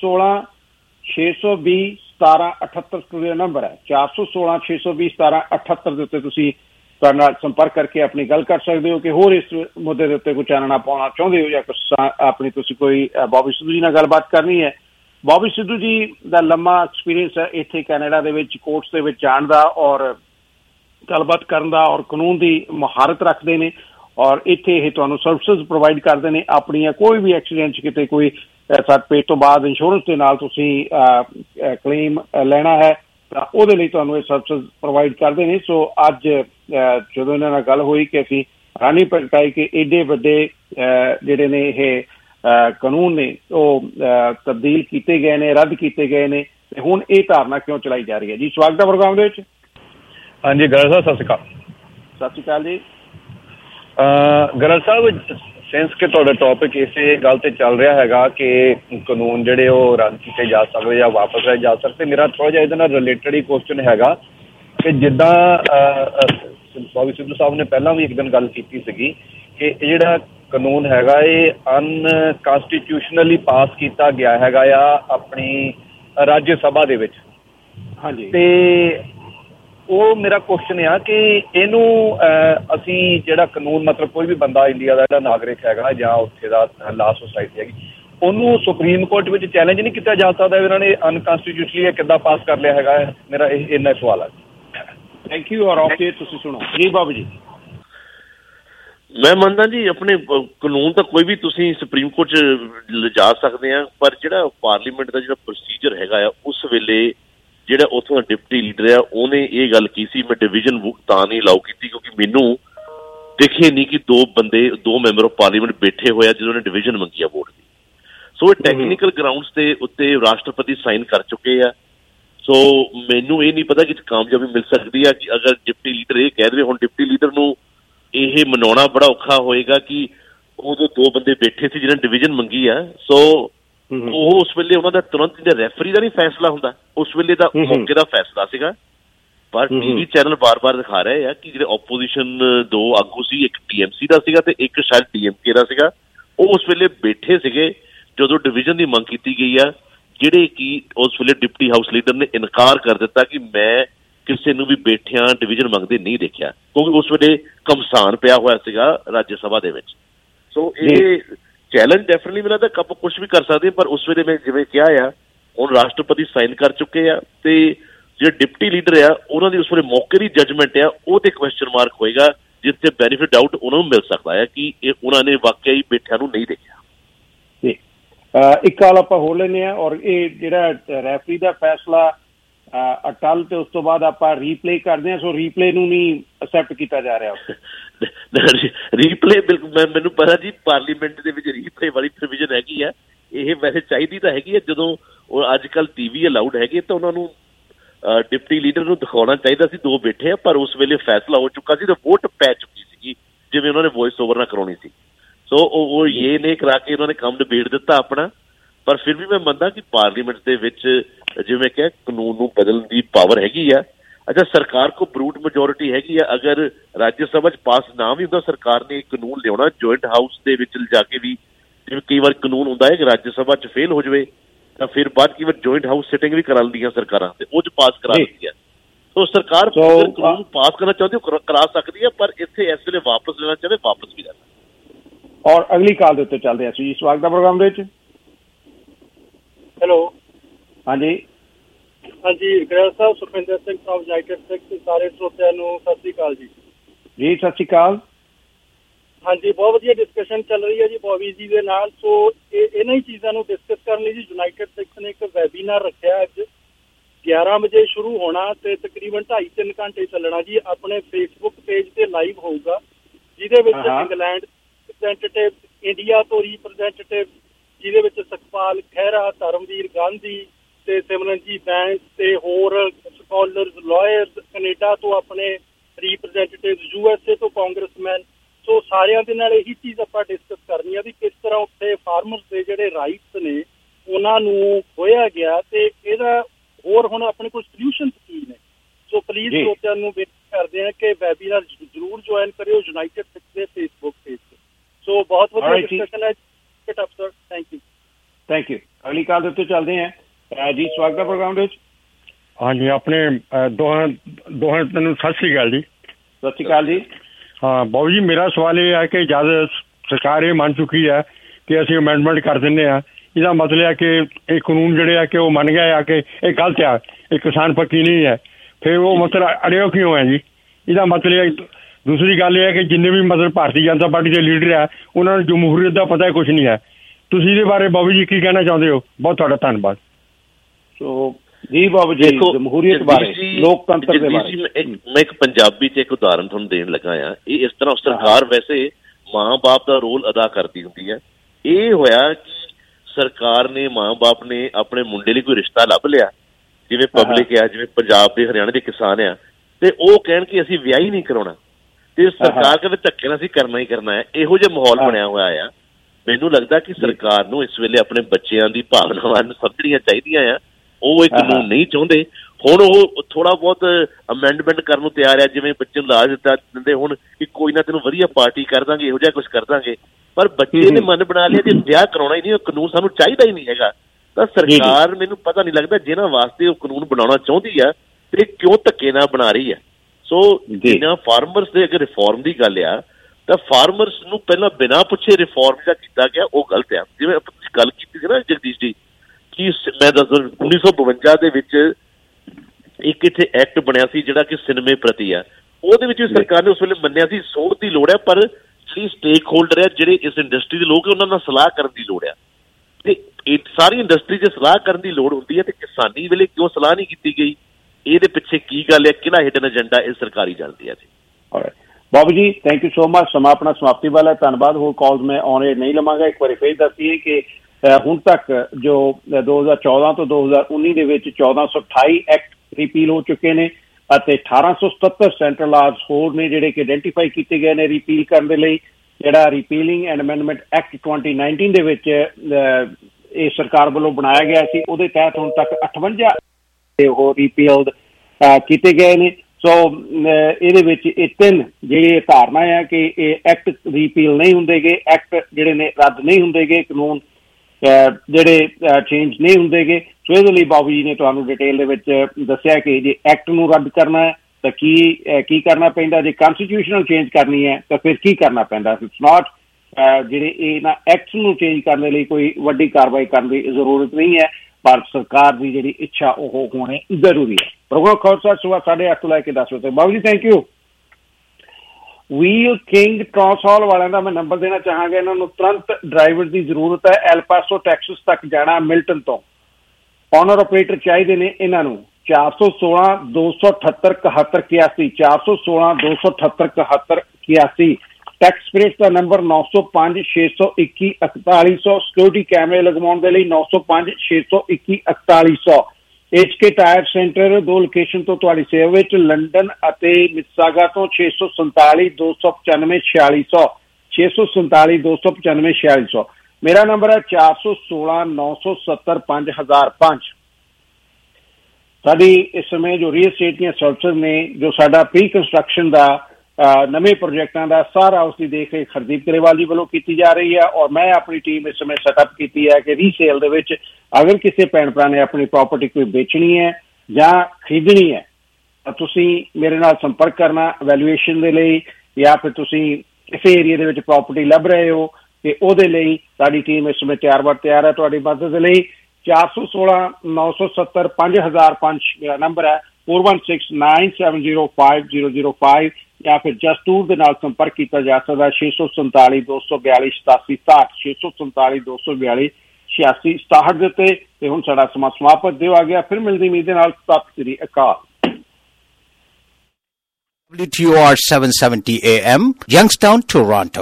[SPEAKER 9] 416-620-1778 ਸਟੂਡੀਓ ਨੰਬਰ ਹੈ। 416-620-1778 ਦੇ ਉੱਤੇ ਤੁਸੀਂ ਸਾਡੇ ਨਾਲ ਸੰਪਰਕ ਕਰਕੇ ਆਪਣੀ ਗੱਲ ਕਰ ਸਕਦੇ ਹੋ ਕਿ ਹੋਰ ਇਸ ਮੁੱਦੇ ਦੇ ਉੱਤੇ ਕੋਈ ਚਾਨਣਾ ਪਾਉਣਾ ਚਾਹੁੰਦੇ ਹੋ ਜਾਂ ਕੁਛ ਆਪਣੀ ਤੁਸੀਂ ਕੋਈ ਬੌਬੀ ਸਿੱਧੂ ਜੀ ਨਾਲ ਗੱਲਬਾਤ ਕਰਨੀ ਹੈ। ਬੌਬੀ ਸਿੱਧੂ ਜੀ ਦਾ ਲੰਮਾ ਐਕਸਪੀਰੀਅੰਸ ਹੈ ਇੱਥੇ ਕੈਨੇਡਾ ਦੇ ਵਿੱਚ ਕੋਰਟਸ ਦੇ ਵਿੱਚ ਜਾਣ ਦਾ ਔਰ ਗੱਲਬਾਤ ਕਰਨ ਦਾ, ਔਰ ਕਾਨੂੰਨ ਦੀ ਮਹਾਰਤ ਰੱਖਦੇ ਨੇ, ਔਰ ਇੱਥੇ ਇਹ ਤੁਹਾਨੂੰ ਸਰਵਿਸਿਜ਼ ਪ੍ਰੋਵਾਈਡ ਕਰਦੇ ਨੇ। ਆਪਣੀਆਂ ਕੋਈ ਵੀ ਐਕਸੀਡੈਂਟ 'ਚ ਕਿਤੇ ਕੋਈ ਸੱਟ ਪੇਟ ਤੋਂ ਬਾਅਦ ਇੰਸ਼ੋਰੈਂਸ ਦੇ ਨਾਲ ਤੁਸੀਂ ਕਲੇਮ ਲੈਣਾ ਹੈ ਤਾਂ ਉਹਦੇ ਲਈ ਤੁਹਾਨੂੰ ਇਹ ਸਰਵਿਸਿਜ਼ ਪ੍ਰੋਵਾਈਡ ਕਰਦੇ ਨੇ। ਸੋ ਅੱਜ ਜਦੋਂ ਇਹਨਾਂ ਨਾਲ ਗੱਲ ਹੋਈ ਕਿ ਅਸੀਂ ਹੈਰਾਨੀ ਪ੍ਰਗਟਾਈ ਕਿ ਏਡੇ ਵੱਡੇ ਜਿਹੜੇ ਨੇ ਇਹ ਕਾਨੂੰਨ ਨੇ ਉਹ ਤਬਦੀਲ ਕੀਤੇ ਗਏ ਨੇ, ਰੱਦ ਕੀਤੇ ਗਏ ਨੇ, ਤੇ ਹੁਣ ਇਹ ਧਾਰਨਾ ਕਿਉਂ ਚਲਾਈ ਜਾ ਰਹੀ ਹੈ। ਜੀ ਸਵਾਗਤ ਹੈ ਪ੍ਰੋਗਰਾਮ ਦੇ ਵਿੱਚ।
[SPEAKER 19] ਹਾਂਜੀ ਗਰਲ ਸਾਹਿਬ ਸਤਿ ਸ਼੍ਰੀ ਅਕਾਲ।
[SPEAKER 9] ਸਤਿ ਸ਼੍ਰੀ ਅਕਾਲ ਜੀ।
[SPEAKER 19] ਗਰਲ ਸਾਹਿਬ ਸਿੰਸ ਕਿ ਤੁਹਾਡਾ ਟੌਪਿਕ ਇਸੇ ਗੱਲ ਤੇ ਚੱਲ ਰਿਹਾ ਹੈਗਾ ਕਿ ਕਾਨੂੰਨ ਜਿਹੜੇ ਉਹ ਰੱਦ ਕੀਤੇ ਜਾ ਸਕਦੇ ਜਾਂ ਵਾਪਸ ਲਏ ਜਾ ਸਕਦੇ, ਮੇਰਾ ਥੋੜ੍ਹਾ ਜਿਹਾ ਇਹਦੇ ਨਾਲ ਰਿਲੇਟਡ ਹੀ ਕੁਐਸਚਨ ਹੈਗਾ ਕਿ ਜਿੱਦਾਂ ਬੌਬੀ ਸਿੱਧੂ ਸਾਹਿਬ ਨੇ ਪਹਿਲਾਂ ਵੀ ਇੱਕ ਦਿਨ ਗੱਲ ਕੀਤੀ ਸੀਗੀ ਕਿ ਇਹ ਜਿਹੜਾ ਕਾਨੂੰਨ ਹੈਗਾ ਇਹ ਅਨਕਨਸਟੀਟਿਊਸ਼ਨਲੀ ਪਾਸ ਕੀਤਾ ਗਿਆ ਹੈਗਾ ਆ ਆਪਣੀ ਰਾਜ ਸਭਾ ਦੇ ਵਿੱਚ।
[SPEAKER 9] ਹਾਂਜੀ,
[SPEAKER 19] ਤੇ ਉਹ ਮੇਰਾ ਕੁਐਸਚਨ ਆ ਕਿ ਇਹਨੂੰ ਅਸੀਂ ਜਿਹੜਾ ਕਾਨੂੰਨ ਮਤਲਬ ਕੋਈ ਵੀ ਬੰਦਾ ਇੰਡੀਆ ਦਾ ਜਿਹੜਾ ਨਾਗਰਿਕ ਹੈਗਾ ਜਾਂ ਉੱਥੇ ਦਾ ਲਾ ਸੁਸਾਇਟੀ ਹੈਗੀ ਉਹਨੂੰ ਸੁਪਰੀਮ ਕੋਰਟ ਵਿੱਚ ਚੈਲੰਜ ਨਹੀਂ ਕੀਤਾ ਜਾ ਸਕਦਾ ਇਹਨਾਂ ਨੇ ਅਨਕਨਸਟੀਟਿਊਸ਼ਨਲੀ ਕਿੱਦਾਂ ਪਾਸ ਕਰ ਲਿਆ ਹੈਗਾ? ਮੇਰਾ ਇਹ ਇੰਨਾ ਸਵਾਲ ਹੈ।
[SPEAKER 9] Thank you. ਔਰ ਓਕੇ, ਤੁਸੀਂ ਸੁਣੋ ਜੀ ਬਾਬੂ ਜੀ।
[SPEAKER 18] ਮੈਂ ਮੰਨਦਾ ਜੀ ਆਪਣੇ ਕਾਨੂੰਨ ਤਾਂ ਕੋਈ ਵੀ ਤੁਸੀਂ ਸੁਪਰੀਮ ਕੋਰਟ 'ਚ ਲਿਜਾ ਸਕਦੇ ਆ, ਪਰ ਜਿਹੜਾ ਪਾਰਲੀਮੈਂਟ ਦਾ ਜਿਹੜਾ ਪ੍ਰੋਸੀਜਰ ਹੈਗਾ ਆ ਉਸ ਵੇਲੇ ਜਿਹੜਾ ਉੱਥੋਂ ਦਾ ਡਿਪਟੀ ਲੀਡਰ ਆ ਉਹਨੇ ਇਹ ਗੱਲ ਕੀ ਸੀ, ਮੈਂ ਡਿਵੀਜ਼ਨ ਤਾਂ ਨਹੀਂ ਅਲਾਓ ਕੀਤੀ ਕਿਉਂਕਿ ਮੈਨੂੰ ਦੇਖੇ ਨਹੀਂ ਕਿ ਦੋ ਮੈਂਬਰ ਆਫ ਪਾਰਲੀਮੈਂਟ ਬੈਠੇ ਹੋਇਆ ਜਦੋਂ ਉਹਨੇ ਡਿਵੀਜ਼ਨ ਮੰਗੀ ਆ ਵੋਟ ਦੀ। ਸੋ ਇਹ ਟੈਕਨੀਕਲ ਗਰਾਊਂਡਸ ਦੇ ਉੱਤੇ ਰਾਸ਼ਟਰਪਤੀ ਸਾਈਨ ਕਰ ਚੁੱਕੇ ਆ। ਸੋ ਮੈਨੂੰ ਇਹ ਨਹੀਂ ਪਤਾ ਕਿ ਕਾਮਯਾਬੀ ਮਿਲ ਸਕਦੀ ਆ ਕਿ ਅਗਰ ਡਿਪਟੀ ਲੀਡਰ ਇਹ ਕਹਿ ਦੇਵੇ। ਹੁਣ ਡਿਪਟੀ ਲੀਡਰ ਨੂੰ ਇਹ ਮਨਾਉਣਾ ਬੜਾ ਔਖਾ ਹੋਏਗਾ ਕਿ ਉਦੋਂ ਦੋ ਬੰਦੇ ਬੈਠੇ ਸੀ ਜਿਹਨਾਂ ਡਿਵੀਜ਼ਨ ਮੰਗੀ ਆ। ਸੋ ਉਹ ਉਸ ਵੇਲੇ ਉਹਨਾਂ ਦਾ ਤੁਰੰਤ ਰੈਫਰੀ ਦਾ ਨਹੀਂ ਫੈਸਲਾ ਹੁੰਦਾ, ਉਸ ਵੇਲੇ ਦਾ ਮੌਕੇ ਦਾ ਫੈਸਲਾ ਸੀਗਾ। ਪਰ ਟੀਵੀ ਚੈਨਲ ਬਾਰ-ਬਾਰ ਦਿਖਾ ਰਹੇ ਆ ਕਿ ਜਿਹੜੇ ਆਪੋਜੀਸ਼ਨ ਦੋ ਆਗੂ ਸੀ, ਇੱਕ TMC ਦਾ ਸੀਗਾ ਤੇ ਇੱਕ ਸ਼ਾਇਦ DMK ਦਾ ਸੀਗਾ, ਉਹ ਉਸ ਵੇਲੇ ਬੈਠੇ ਸੀਗੇ ਜਦੋਂ ਡਿਵੀਜ਼ਨ ਦੀ ਮੰਗ ਕੀਤੀ ਗਈ ਆ, ਜਿਹੜੇ ਕਿ ਉਸ ਵੇਲੇ ਡਿਪਟੀ ਹਾਊਸ ਲੀਡਰ ਨੇ ਇਨਕਾਰ ਕਰ ਦਿੱਤਾ ਕਿ ਮੈਂ ਕਿਸੇ ਨੂੰ ਵੀ ਬੈਠਿਆਂ ਡਿਵੀਜ਼ਨ ਮੰਗਦੇ ਨਹੀਂ ਦੇਖਿਆ ਕਿਉਂਕਿ ਉਸ ਵੇਲੇ ਘਮਸਾਨ ਪਿਆ ਹੋਇਆ ਸੀਗਾ ਰਾਜ ਸਭਾ ਦੇ ਵਿੱਚ। ਸੋ ਇਹ ਚੈਲੰਜ ਡੈਫੀਨਿਟਲੀ ਮੈਨੂੰ ਲੱਗਦਾ ਆਪਾਂ ਕੁਛ ਵੀ ਕਰ ਸਕਦੇ, ਪਰ ਉਸ ਵੇਲੇ ਮੈਂ ਜਿਵੇਂ ਕਿਹਾ ਆ ਹੁਣ ਰਾਸ਼ਟਰਪਤੀ ਸਾਈਨ ਕਰ ਚੁੱਕੇ ਆ ਤੇ ਜਿਹੜੇ ਡਿਪਟੀ ਲੀਡਰ ਆ ਉਹਨਾਂ ਦੀ ਉਸ ਵੇਲੇ ਮੌਕੇ ਦੀ ਜੱਜਮੈਂਟ ਆ ਉਹ ਤੇ ਕੁਐਸਚਨ ਮਾਰਕ ਹੋਏਗਾ, ਜਿਸ ਤੇ ਬੈਨੀਫਿਟ ਡਾਊਟ ਉਹਨਾਂ ਨੂੰ ਮਿਲ ਸਕਦਾ ਹੈ ਕਿ ਇਹ ਉਹਨਾਂ ਨੇ ਵਾਕਿਆ ਹੀ ਬੈਠਿਆਂ ਨੂੰ ਨਹੀਂ ਦੇਖਿਆ।
[SPEAKER 9] ਇੱਕ ਕਾਲ ਆਪਾਂ ਹੋ ਲੈਂਦੇ ਹਾਂ ਔਰ ਇਹ ਜਿਹੜਾ ਰੈਫਰੀ ਦਾ ਫੈਸਲਾ ਅਟਲ ਤੇ ਉਸ ਤੋਂ ਬਾਅਦ ਆਪਾਂ ਰੀਪਲੇ ਕਰਦੇ ਹਾਂ। ਸੋ ਰੀਪਲੇ ਨੂੰ ਨਹੀਂ ਅਸੈਪਟ ਕੀਤਾ ਜਾ ਰਿਹਾ।
[SPEAKER 18] ਰੀਪਲੇ ਬਿਲਕੁਲ ਮੈਨੂੰ ਪਤਾ ਜੀ ਪਾਰਲੀਮੈਂਟ ਦੇ ਵਿੱਚ ਰੀਪਲੇ ਵਾਲੀ ਪ੍ਰੋਵੀਜ਼ਨ ਹੈਗੀ ਆ। ਇਹ ਵੈਸੇ ਚਾਹੀਦੀ ਤਾਂ ਹੈਗੀ ਆ, ਜਦੋਂ ਉਹ ਅੱਜ ਕੱਲ੍ਹ TV ਅਲਾਊਡ ਹੈਗੇ ਤਾਂ ਉਹਨਾਂ ਨੂੰ ਡਿਪਟੀ ਲੀਡਰ ਨੂੰ ਦਿਖਾਉਣਾ ਚਾਹੀਦਾ ਸੀ ਦੋ ਬੈਠੇ ਆ, ਪਰ ਉਸ ਵੇਲੇ ਫੈਸਲਾ ਹੋ ਚੁੱਕਾ ਸੀ ਤੇ ਵੋਟ ਪੈ ਚੁੱਕੀ ਸੀਗੀ ਜਿਵੇਂ ਉਹਨਾਂ ਨੇ ਵੌਇਸ ਓਵਰ ਨਾ ਕਰਾਉਣੀ ਸੀ। ਸੋ ਉਹ ਇਹ ਨੇ ਕਰਾ ਕੇ ਉਹਨਾਂ ਨੇ ਕੰਮ ਨਿਬੇੜ ਦਿੱਤਾ ਆਪਣਾ। ਪਰ ਫਿਰ ਵੀ ਮੈਂ ਮੰਨਦਾ ਕਿ ਪਾਰਲੀਮੈਂਟ ਦੇ ਵਿੱਚ ਜਿਵੇਂ ਕਿ ਕਾਨੂੰਨ ਨੂੰ ਬਦਲਣ ਦੀ ਪਾਵਰ ਹੈਗੀ ਆ। ਅੱਛਾ, ਸਰਕਾਰ ਕੋ ਬਰੂਟ ਮੈਜੋਰਿਟੀ ਹੈਗੀ ਆ, ਅਗਰ ਰਾਜ ਸਭਾ 'ਚ ਪਾਸ ਨਾ ਵੀ ਹੁੰਦਾ ਸਰਕਾਰ ਨੇ ਕਾਨੂੰਨ ਲਿਆਉਣਾ ਜੁਆਇੰਟ ਹਾਊਸ ਦੇ ਵਿੱਚ ਲਿਜਾ ਕੇ ਵੀ। ਜਿਵੇਂ ਕਈ ਵਾਰ ਕਾਨੂੰਨ ਹੁੰਦਾ ਹੈ ਕਿ ਰਾਜ ਸਭਾ 'ਚ ਫੇਲ ਹੋ ਜਾਵੇ ਤਾਂ ਫਿਰ ਬਾਅਦ ਕਈ ਵਾਰ ਜੁਆਇੰਟ ਹਾਊਸ ਸਿਟਿੰਗ ਵੀ ਕਰਾ ਲੈਂਦੀਆਂ ਸਰਕਾਰਾਂ ਤੇ ਉਹ 'ਚ ਪਾਸ ਕਰਾ ਦਿੰਦੀ ਆ। ਸੋ ਸਰਕਾਰ ਕਾਨੂੰਨ ਪਾਸ ਕਰਨਾ ਚਾਹੁੰਦੀ ਉਹ ਕਰਾ ਸਕਦੀ ਹੈ, ਪਰ ਇੱਥੇ ਇਸ ਵੇਲੇ ਵਾਪਸ ਲੈਣਾ ਚਾਹਵੇ ਵਾਪਸ ਵੀ ਲੈਣਾ।
[SPEAKER 9] ਔਰ ਅਗਲੀ ਕਾਲ ਦੇ ਉੱਤੇ ਚੱਲਦੇ ਹਾਂ ਜੀ, ਸਵਾਗਤ ਦਾ ਪ੍ਰੋਗਰਾਮ ਦੇ ਵਿੱਚ।
[SPEAKER 20] ਹੈਲੋ,
[SPEAKER 9] ਹਾਂਜੀ
[SPEAKER 20] ਹਾਂਜੀ, ਗ੍ਰਹਿ ਸਾਹਿਬ ਸੁਖਵਿੰਦਰ ਸਿੰਘ ਸਾਹਿਬ ਯੂਨਾਈਟਿਡ ਸਿੱਖ ਸਾਰੇ ਸਰੋਤਿਆਂ ਨੂੰ ਸਤਿ ਸ਼੍ਰੀ ਅਕਾਲ ਜੀ।
[SPEAKER 9] ਜੀ ਸਤਿ ਸ਼੍ਰੀ ਅਕਾਲ।
[SPEAKER 20] ਹਾਂਜੀ, ਬਹੁਤ ਵਧੀਆ ਡਿਸਕਸ਼ਨ ਚੱਲ ਰਹੀ ਹੈ ਜੀ ਬੌਬੀ ਜੀ ਦੇ ਨਾਲ। ਸੋ ਇਹਨਾਂ ਹੀ ਚੀਜ਼ਾਂ ਨੂੰ ਡਿਸਕਸ ਕਰਨ ਲਈ ਜੀ ਯੂਨਾਈਟਿਡ ਸਿੱਖ ਨੇ ਇੱਕ ਵੈਬੀਨਾਰ ਰੱਖਿਆ ਅੱਜ 11 ਵਜੇ ਸ਼ੁਰੂ ਹੋਣਾ ਤੇ ਤਕਰੀਬਨ 2.5-3 ਘੰਟੇ ਚੱਲਣਾ ਜੀ। ਆਪਣੇ ਫੇਸਬੁੱਕ ਪੇਜ ਤੇ ਲਾਈਵ ਹੋਊਗਾ, ਜਿਹਦੇ ਵਿੱਚ ਇੰਗਲੈਂਡ ਰਿਪਰੈਜ਼ੈਂਟੇਟਿਵ, ਇੰਡੀਆ ਤੋਂ ਰਿਪਰੈਜ਼ੈਂਟੇਟਿਵ, ਜਿਹਦੇ ਵਿੱਚ ਸੁਖਪਾਲ ਖਹਿਰਾ, ਧਰਮਵੀਰ ਗਾਂਧੀ ਤੇ ਸਿਮਰਨਜੀਤ ਬੈਂਸ ਤੇ ਹੋਰ ਸਕਾਲਰਸ, ਲਾਇਰਸ, ਕੈਨੇਡਾ ਤੋਂ ਆਪਣੇ ਰਿਪਰੈਜ਼ੈਂਟੇਟਿਵ, USA ਤੋਂ ਕਾਂਗਰਸਮੈਨ। ਸੋ ਸਾਰਿਆਂ ਦੇ ਨਾਲ ਇਹੀ ਚੀਜ਼ ਆਪਾਂ ਡਿਸਕਸ ਕਰਨੀ ਆ ਵੀ ਕਿਸ ਤਰ੍ਹਾਂ ਉੱਥੇ ਫਾਰਮਰਸ ਦੇ ਜਿਹੜੇ ਰਾਈਟਸ ਨੇ ਉਹਨਾਂ ਨੂੰ ਖੋਇਆ ਗਿਆ ਤੇ ਇਹਦਾ ਹੋਰ ਹੁਣ ਆਪਣੇ ਕੋਲ ਸੋਲਿਊਸ਼ਨ ਕੀ ਨੇ। ਸੋ ਪਲੀਜ਼ ਸਰੋਤਿਆਂ ਨੂੰ ਬੇਨਤੀ ਕਰਦੇ ਹਾਂ ਕਿ ਵੈਬੀਨਾਰ ਜ਼ਰੂਰ ਜੁਆਇਨ ਕਰਿਓ ਯੂਨਾਈਟਿਡ ਸਿੱਖ ਦੇ ਫੇਸਬੁੱਕ ਪੇਜ ਤੇ। ਸੋ ਬਹੁਤ ਵਧੀਆ ਡਿਸਕਸ਼ਨ ਹੈ।
[SPEAKER 9] Thank you. ਅਗਲੀ ਕਾਲ ਦੇ ਉੱਤੇ ਚੱਲਦੇ ਹਾਂ ਜੀ, ਸਵਾਗਤ ਦਾ ਪ੍ਰੋਗਰਾਮ ਦੇ ਵਿੱਚ।
[SPEAKER 15] ਹਾਂਜੀ, ਆਪਣੇ ਦੋਹਾਂ ਤੈਨੂੰ ਸਤਿ ਸ਼੍ਰੀ ਅਕਾਲ ਜੀ।
[SPEAKER 9] ਸਤਿ ਸ਼੍ਰੀ ਅਕਾਲ ਜੀ।
[SPEAKER 15] ਹਾਂ ਬਾਬੂ ਜੀ, ਮੇਰਾ ਸਵਾਲ ਇਹ ਹੈ ਕਿ ਜਦ ਸਰਕਾਰ ਇਹ ਮੰਨ ਚੁੱਕੀ ਹੈ ਕਿ ਅਸੀਂ ਅਮੈਂਡਮੈਂਟ ਕਰ ਦਿੰਦੇ ਹਾਂ, ਇਹਦਾ ਮਤਲਬ ਹੈ ਕਿ ਇਹ ਕਾਨੂੰਨ ਜਿਹੜੇ ਆ ਕਿ ਉਹ ਮੰਨ ਗਏ ਆ ਕਿ ਇਹ ਗਲਤ ਆ, ਇਹ ਕਿਸਾਨ ਪੱਖੀ ਨਹੀਂ ਹੈ, ਫਿਰ ਉਹ ਮਤਲਬ ਅੜਿਓ ਕਿਉਂ ਹੈ ਜੀ? ਇਹਦਾ ਮਤਲਬ ਦੂਸਰੀ ਗੱਲ ਇਹ ਹੈ ਕਿ ਜਿੰਨੇ ਵੀ ਮਤਲਬ ਭਾਰਤੀ ਜਨਤਾ ਪਾਰਟੀ ਦੇ ਲੀਡਰ ਆ ਉਹਨਾਂ ਨੂੰ ਜਮਹੂਰੀਅਤ ਦਾ ਪਤਾ ਕੁਛ ਨਹੀਂ ਹੈ। ਤੁਸੀਂ ਇਹਦੇ ਬਾਰੇ ਬਾਬੂ ਜੀ ਕੀ ਕਹਿਣਾ ਚਾਹੁੰਦੇ ਹੋ? ਬਹੁਤ ਤੁਹਾਡਾ ਧੰਨਵਾਦ।
[SPEAKER 9] ਸੋ ਜੀ ਬਾਬੂ ਜੀ, ਜਮਹੂਰੀਅਤ ਬਾਰੇ, ਲੋਕਤੰਤਰ ਦੇ ਬਾਰੇ
[SPEAKER 18] ਮੈਂ ਇੱਕ ਪੰਜਾਬੀ 'ਚ ਇੱਕ ਉਦਾਹਰਨ ਤੁਹਾਨੂੰ ਦੇਣ ਲੱਗਾ ਆ। ਇਹ ਇਸ ਤਰ੍ਹਾਂ ਸਰਕਾਰ ਵੈਸੇ ਮਾਂ-ਬਾਪ ਦਾ ਰੋਲ ਅਦਾ ਕਰਦੀ ਹੁੰਦੀ ਹੈ। ਇਹ ਹੋਇਆ ਕਿ ਸਰਕਾਰ ਨੇ, ਮਾਂ-ਬਾਪ ਨੇ ਆਪਣੇ ਮੁੰਡੇ ਲਈ ਕੋਈ ਰਿਸ਼ਤਾ ਲੱਭ ਲਿਆ, ਜਿਵੇਂ ਪਬਲਿਕ ਆ, ਜਿਵੇਂ ਪੰਜਾਬ ਦੇ ਹਰਿਆਣੇ ਦੇ ਕਿਸਾਨ ਆ, ਤੇ ਉਹ ਕਹਿਣ ਕਿ ਅਸੀਂ ਵਿਆਹ ਹੀ ਨਹੀਂ ਕਰਾਉਣਾ ਤੇ ਸਰਕਾਰ ਕਹਿੰਦੇ ਧੱਕੇ ਨਾਲ ਅਸੀਂ ਕਰਨਾ ਹੀ ਕਰਨਾ ਹੈ। ਇਹੋ ਜਿਹਾ ਮਾਹੌਲ ਬਣਿਆ ਹੋਇਆ ਆ। ਮੈਨੂੰ ਲੱਗਦਾ ਕਿ ਸਰਕਾਰ ਨੂੰ ਇਸ ਵੇਲੇ ਆਪਣੇ ਬੱਚਿਆਂ ਦੀ ਭਾਵਨਾਵਾਂ ਨੂੰ ਸਮਝਣੀਆਂ ਚਾਹੀਦੀਆਂ ਆ। ਉਹ ਇਹ ਕਾਨੂੰਨ ਨਹੀਂ ਚਾਹੁੰਦੇ। ਹੁਣ ਉਹ ਥੋੜਾ ਬਹੁਤ ਅਮੈਂਡਮੈਂਟ ਕਰਨ ਨੂੰ ਤਿਆਰ ਆ, ਜਿਵੇਂ ਬੱਚੇ ਨੂੰ ਲਾਜ ਦਿੰਦੇ ਹੁਣ ਕਿ ਕੋਈ ਨਾ ਤੈਨੂੰ ਵਧੀਆ ਪਾਰਟੀ ਕਰ ਦਾਂਗੇ, ਇਹੋ ਜਿਹਾ ਕੁਛ ਕਰ ਦਾਂਗੇ। ਪਰ ਬੱਚੇ ਨੇ ਮਨ ਬਣਾ ਲਿਆ ਜੇ ਵਿਆਹ ਕਰਾਉਣਾ ਹੀ ਨਹੀਂ, ਉਹ ਕਾਨੂੰਨ ਸਾਨੂੰ ਚਾਹੀਦਾ ਹੀ ਨਹੀਂ ਹੈਗਾ। ਤਾਂ ਸਰਕਾਰ ਮੈਨੂੰ ਪਤਾ ਨਹੀਂ ਲੱਗਦਾ ਜਿਹਨਾਂ ਵਾਸਤੇ ਉਹ ਕਾਨੂੰਨ ਬਣਾਉਣਾ ਚਾਹੁੰਦੀ ਆ ਤੇ ਕਿਉਂ ਧੱਕੇ ਨਾਲ ਬਣਾ ਰਹੀ ਆ। ਸੋ ਜਿਨ੍ਹਾਂ ਫਾਰਮਰਸ ਦੇ ਅਗਰ ਰਿਫਾਰਮ ਦੀ ਗੱਲ ਆ ਤਾਂ ਫਾਰਮਰਸ ਨੂੰ ਪਹਿਲਾਂ ਬਿਨਾਂ ਪੁੱਛੇ ਰਿਫਾਰਮ ਜਿਹੜਾ ਕੀਤਾ ਗਿਆ ਉਹ ਗਲਤ ਆ। ਜਿਵੇਂ ਤੁਸੀਂ ਗੱਲ ਕੀਤੀ ਸੀ ਨਾ ਜਗਦੀਸ਼ ਜੀ, ਕਿ ਮੈਂ ਦੱਸ 1952 ਦੇ ਵਿੱਚ ਇੱਕ ਇੱਥੇ ਐਕਟ ਬਣਿਆ ਸੀ ਜਿਹੜਾ ਕਿ ਸਿਨੇਮੇ ਪ੍ਰਤੀ ਆ। ਉਹਦੇ ਵਿੱਚ ਸਰਕਾਰ ਨੇ ਉਸ ਵੇਲੇ ਮੰਨਿਆ ਸੀ ਸੋਧ ਦੀ ਲੋੜ ਹੈ, ਪਰ ਜਿਹੜੀ ਸਟੇਕ ਹੋਲਡਰ ਹੈ, ਜਿਹੜੇ ਇਸ ਇੰਡਸਟਰੀ ਦੇ ਲੋਕ, ਉਹਨਾਂ ਨਾਲ ਸਲਾਹ ਕਰਨ ਦੀ ਲੋੜ ਆ। ਤੇ ਇਹ ਸਾਰੀ ਇੰਡਸਟਰੀ 'ਚ ਸਲਾਹ ਕਰਨ ਦੀ ਲੋੜ ਹੁੰਦੀ ਹੈ ਤੇ ਕਿਸਾਨੀ ਵੇਲੇ ਕਿਉਂ ਸਲਾਹ ਨਹੀਂ ਕੀਤੀ ਗਈ? ਇਹਦੇ ਪਿੱਛੇ ਕੀ ਗੱਲ ਹੈ? ਕਿਹੜਾ ਹਿਡਨ ਏਜੰਡਾ ਇਹ ਸਰਕਾਰੀ ਜਾਣਦੀ ਹੈ ਜੀ।
[SPEAKER 9] ਬਾਬੂ ji thank you so much. ਸਮਾਂ ਆਪਣਾ ਸਮਾਪਤੀ ਵਾਲਾ, ਧੰਨਵਾਦ। ਹੋਰ ਕਾਲਸ ਮੈਂ ਆਨ 에ਅਰ ਨਹੀਂ ਲਵਾਂਗਾ। ਇੱਕ ਵਾਰੀ ਫਿਰ ਦੱਸੀਏ ਕਿ ਹੁਣ ਤੱਕ ਜੋ 2014 ਤੋਂ 2019 ਦੇ ਵਿੱਚ 1428 ਐਕਟ ਰਿਪੀਲ ਹੋ ਚੁੱਕੇ ਨੇ ਅਤੇ 1877 ਸੈਂਟਰਲ ਲਾਜ਼ ਹੋਰ ਨੇ ਜਿਹੜੇ ਕਿ ਆਇਡੈਂਟੀਫਾਈ ਕੀਤੇ ਗਏ ਨੇ ਰਿਪੀਲ ਕਰਨ ਦੇ ਲਈ। ਜਿਹੜਾ ਰਿਪੀਲਿੰਗ ਐਂਡ ਅਮੈਂਡਮੈਂਟ ਐਕਟ 2019 ਦੇ ਵਿੱਚ ਇਹ ਸਰਕਾਰ ਵੱਲੋਂ ਬਣਾਇਆ ਗਿਆ ਸੀ, ਉਹਦੇ ਤਹਿਤ ਹੁਣ ਤੱਕ 58 ਉਹ ਰਿਪੀਲਡ ਕੀਤੇ ਗਏ ਨੇ। ਸੋ ਇਹਦੇ ਵਿੱਚ ਇਹ ਤਿੰਨ ਜਿਹੜੀ ਧਾਰਨਾ ਆ ਕਿ ਇਹ ਐਕਟ ਰਿਪੀਲ ਨਹੀਂ ਹੁੰਦੇਗੇ, ਐਕਟ ਜਿਹੜੇ ਨੇ ਰੱਦ ਨਹੀਂ ਹੁੰਦੇਗੇ, ਕਾਨੂੰਨ ਜਿਹੜੇ ਚੇਂਜ ਨਹੀਂ ਹੁੰਦੇਗੇ। ਸੋ ਇਹਦੇ ਲਈ ਬਾਬੂ ਜੀ ਨੇ ਤੁਹਾਨੂੰ ਡਿਟੇਲ ਦੇ ਵਿੱਚ ਦੱਸਿਆ ਕਿ ਜੇ ਐਕਟ ਨੂੰ ਰੱਦ ਕਰਨਾ ਹੈ ਤਾਂ ਕੀ ਕਰਨਾ ਪੈਂਦਾ, ਜੇ ਕਨਸਟੀਟਿਊਸ਼ਨਲ ਚੇਂਜ ਕਰਨੀ ਹੈ ਤਾਂ ਫਿਰ ਕੀ ਕਰਨਾ ਪੈਂਦਾ। ਇਟਸ ਨਾਟ ਜਿਹੜੇ ਇਹਨਾਂ ਐਕਟਸ ਨੂੰ ਚੇਂਜ ਕਰਨ ਦੇ ਲਈ ਕੋਈ ਵੱਡੀ ਕਾਰਵਾਈ ਕਰਨ ਦੀ ਜ਼ਰੂਰਤ ਨਹੀਂ ਹੈ, ਪਰ ਸਰਕਾਰ ਦੀ ਜਿਹੜੀ ਇੱਛਾ ਉਹ ਹੋਣੀ ਜ਼ਰੂਰੀ ਹੈ। ਪ੍ਰੋਗਰਾਮ ਖਾਲਸਾ ਸੁਬਹ 8:30 ਤੋਂ ਲੈ ਕੇ 10 ਵਜੇ ਤੱਕ। Babu ji thank you. Wheel king transhaul ਵਾਲਿਆਂ ਦਾ ਮੈਂ ਨੰਬਰ ਦੇਣਾ ਚਾਹਾਂਗਾ। ਇਹਨਾਂ ਨੂੰ ਤੁਰੰਤ ਡਰਾਈਵਰ ਦੀ ਜ਼ਰੂਰਤ ਹੈ। ਐਲ ਪਾਸੋ ਟੈਕਸਸ ਤੱਕ ਜਾਣਾ ਮਿਲਟਨ ਤੋਂ। ਓਨਰ ਆਪਰੇਟਰ ਚਾਹੀਦੇ ਨੇ ਇਹਨਾਂ ਨੂੰ। 416 278 7181 416 278 7181। ਟੈਕਸ ਸਪਿਰਿਟ ਦਾ ਨੰਬਰ 905 621 4100। ਸਿਕਿਉਰਿਟੀ ਕੈਮਰੇ ਲਗਵਾਉਣ ਦੇ ਲਈ 905 621 4100। HK ਟਾਇਰ ਸੈਂਟਰ 2 ਲੋਕੇਸ਼ਨ ਤੋਂ ਤੁਹਾਡੀ ਸੇਵਾ ਵਿੱਚ, ਲੰਡਨ ਅਤੇ ਮਿਸਿਸਾਗਾ ਤੋਂ 647 295 4600 647 295 4600। ਮੇਰਾ ਨੰਬਰ ਹੈ 416 970 5005। ਸਾਡੀ ਇਸ ਸਮੇਂ ਜੋ ਰੀਅਲ estate ਦੀਆਂ ਸਰਵਿਸਿਜ਼ ਨੇ, ਜੋ ਸਾਡਾ ਪ੍ਰੀ ਕੰਸਟਰਕਸ਼ਨ ਦਾ ਨਵੇਂ ਪ੍ਰੋਜੈਕਟਾਂ ਦਾ ਸਾਰਾ ਉਸ ਦੀ ਦੇਖ ਰੇਖ ਹਰਦੀਪ ਗਰੇਵਾਲ ਜੀ ਵੱਲੋਂ ਕੀਤੀ ਜਾ ਰਹੀ ਹੈ। ਔਰ ਮੈਂ ਆਪਣੀ ਟੀਮ ਇਸ ਸਮੇਂ ਸੈਟਅਪ ਕੀਤੀ ਹੈ ਕਿ ਰੀਸੇਲ ਦੇ ਵਿੱਚ ਅਗਰ ਕਿਸੇ ਭੈਣ ਭਰਾ ਨੇ ਆਪਣੀ ਪ੍ਰਾਪਰਟੀ ਕੋਈ ਵੇਚਣੀ ਹੈ ਜਾਂ ਖਰੀਦਣੀ ਹੈ ਤਾਂ ਤੁਸੀਂ ਮੇਰੇ ਨਾਲ ਸੰਪਰਕ ਕਰਨਾ ਵੈਲੂਏਸ਼ਨ ਦੇ ਲਈ, ਜਾਂ ਫਿਰ ਤੁਸੀਂ ਕਿਸੇ ਏਰੀਆ ਦੇ ਵਿੱਚ ਪ੍ਰਾਪਰਟੀ ਲੱਭ ਰਹੇ ਹੋ ਤੇ ਉਹਦੇ ਲਈ ਸਾਡੀ ਟੀਮ ਇਸ ਸਮੇਂ ਤਿਆਰ ਹੈ ਤੁਹਾਡੀ ਮਦਦ ਦੇ ਲਈ। 416 970 5005 ਮੇਰਾ ਨੰਬਰ ਹੈ। 4169705005 ਜਾਂ ਫਿਰ ਜਸਟ ਟੂਰ ਦੇ ਨਾਲ ਸੰਪਰਕ ਕੀਤਾ ਜਾ ਸਕਦਾ। 647 242 87 67 647 242 86 67 ਦੇ ਉੱਤੇ। ਤੇ ਹੁਣ ਸਾਡਾ ਸਮਾਂ ਸਮਾਪਤ ਦਿਓ ਆ ਗਿਆ। ਫਿਰ ਮਿਲਦੀ ਉਮੀਦ ਦੇ ਨਾਲ। ਸਤਿ ਸ੍ਰੀ ਅਕਾਲ।
[SPEAKER 21] WTOR 770 AM, Youngstown, Toronto.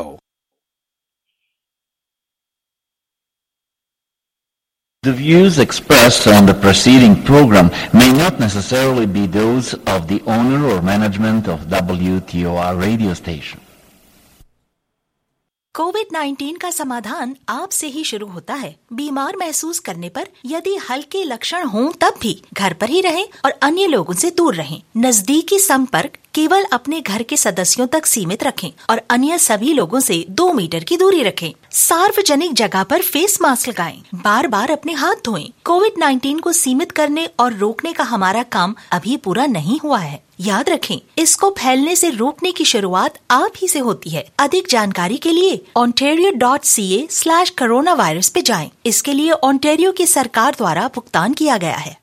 [SPEAKER 22] The views expressed on the preceding program may not necessarily be those of the owner or management of WTOR radio station.
[SPEAKER 1] कोविड-19 का समाधान आपसे ही शुरू होता है। बीमार महसूस करने पर यदि हल्के लक्षण हों तब भी घर पर ही रहें और अन्य लोगों से दूर रहें। नजदीकी संपर्क केवल अपने घर के सदस्यों तक सीमित रखें और अन्य सभी लोगों से 2 मीटर की दूरी रखें। सार्वजनिक जगह पर फेस मास्क लगाएं। बार बार अपने हाथ धोएं। कोविड-19 को सीमित करने और रोकने का हमारा काम अभी पूरा नहीं हुआ है। याद रखें, इसको फैलने से रोकने की शुरुआत आप ही से होती है। अधिक जानकारी के लिए ontario.ca/coronavirus पे जाएं। इसके लिए ओंटारियो की सरकार द्वारा भुगतान किया गया है।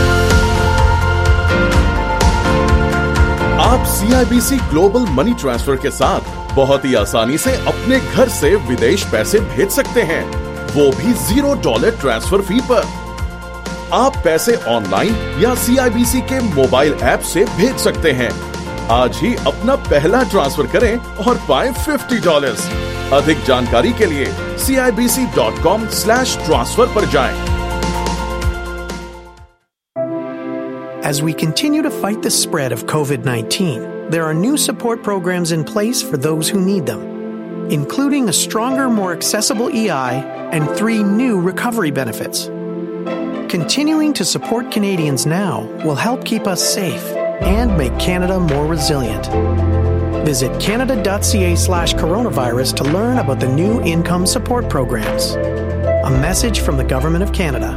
[SPEAKER 7] आप CIBC ग्लोबल मनी ट्रांसफर के साथ बहुत ही आसानी से अपने घर से विदेश पैसे भेज सकते हैं, वो भी $0 ट्रांसफर फी पर। आप पैसे ऑनलाइन या CIBC के मोबाइल ऐप से भेज सकते हैं। आज ही अपना पहला ट्रांसफर करें और पाएं $50। अधिक जानकारी के लिए CIBC.com/transfer पर जाएं।
[SPEAKER 3] As we continue to fight the spread of COVID-19, there are new support programs in place for those who need them, including a stronger, more accessible EI and 3 new recovery benefits. Continuing to support Canadians now will help keep us safe and make Canada more resilient. Visit canada.ca/coronavirus to learn about the new income support programs. A message from the Government of Canada.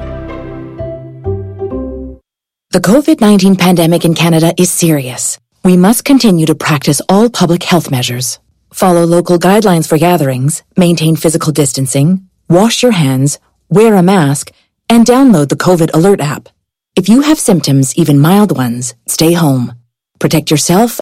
[SPEAKER 2] The COVID-19 pandemic in Canada is serious. We must continue to practice all public health measures. Follow local guidelines for gatherings, maintain physical distancing, wash your hands, wear a mask, and download the COVID Alert app. If you have symptoms, even mild ones, stay home. Protect yourself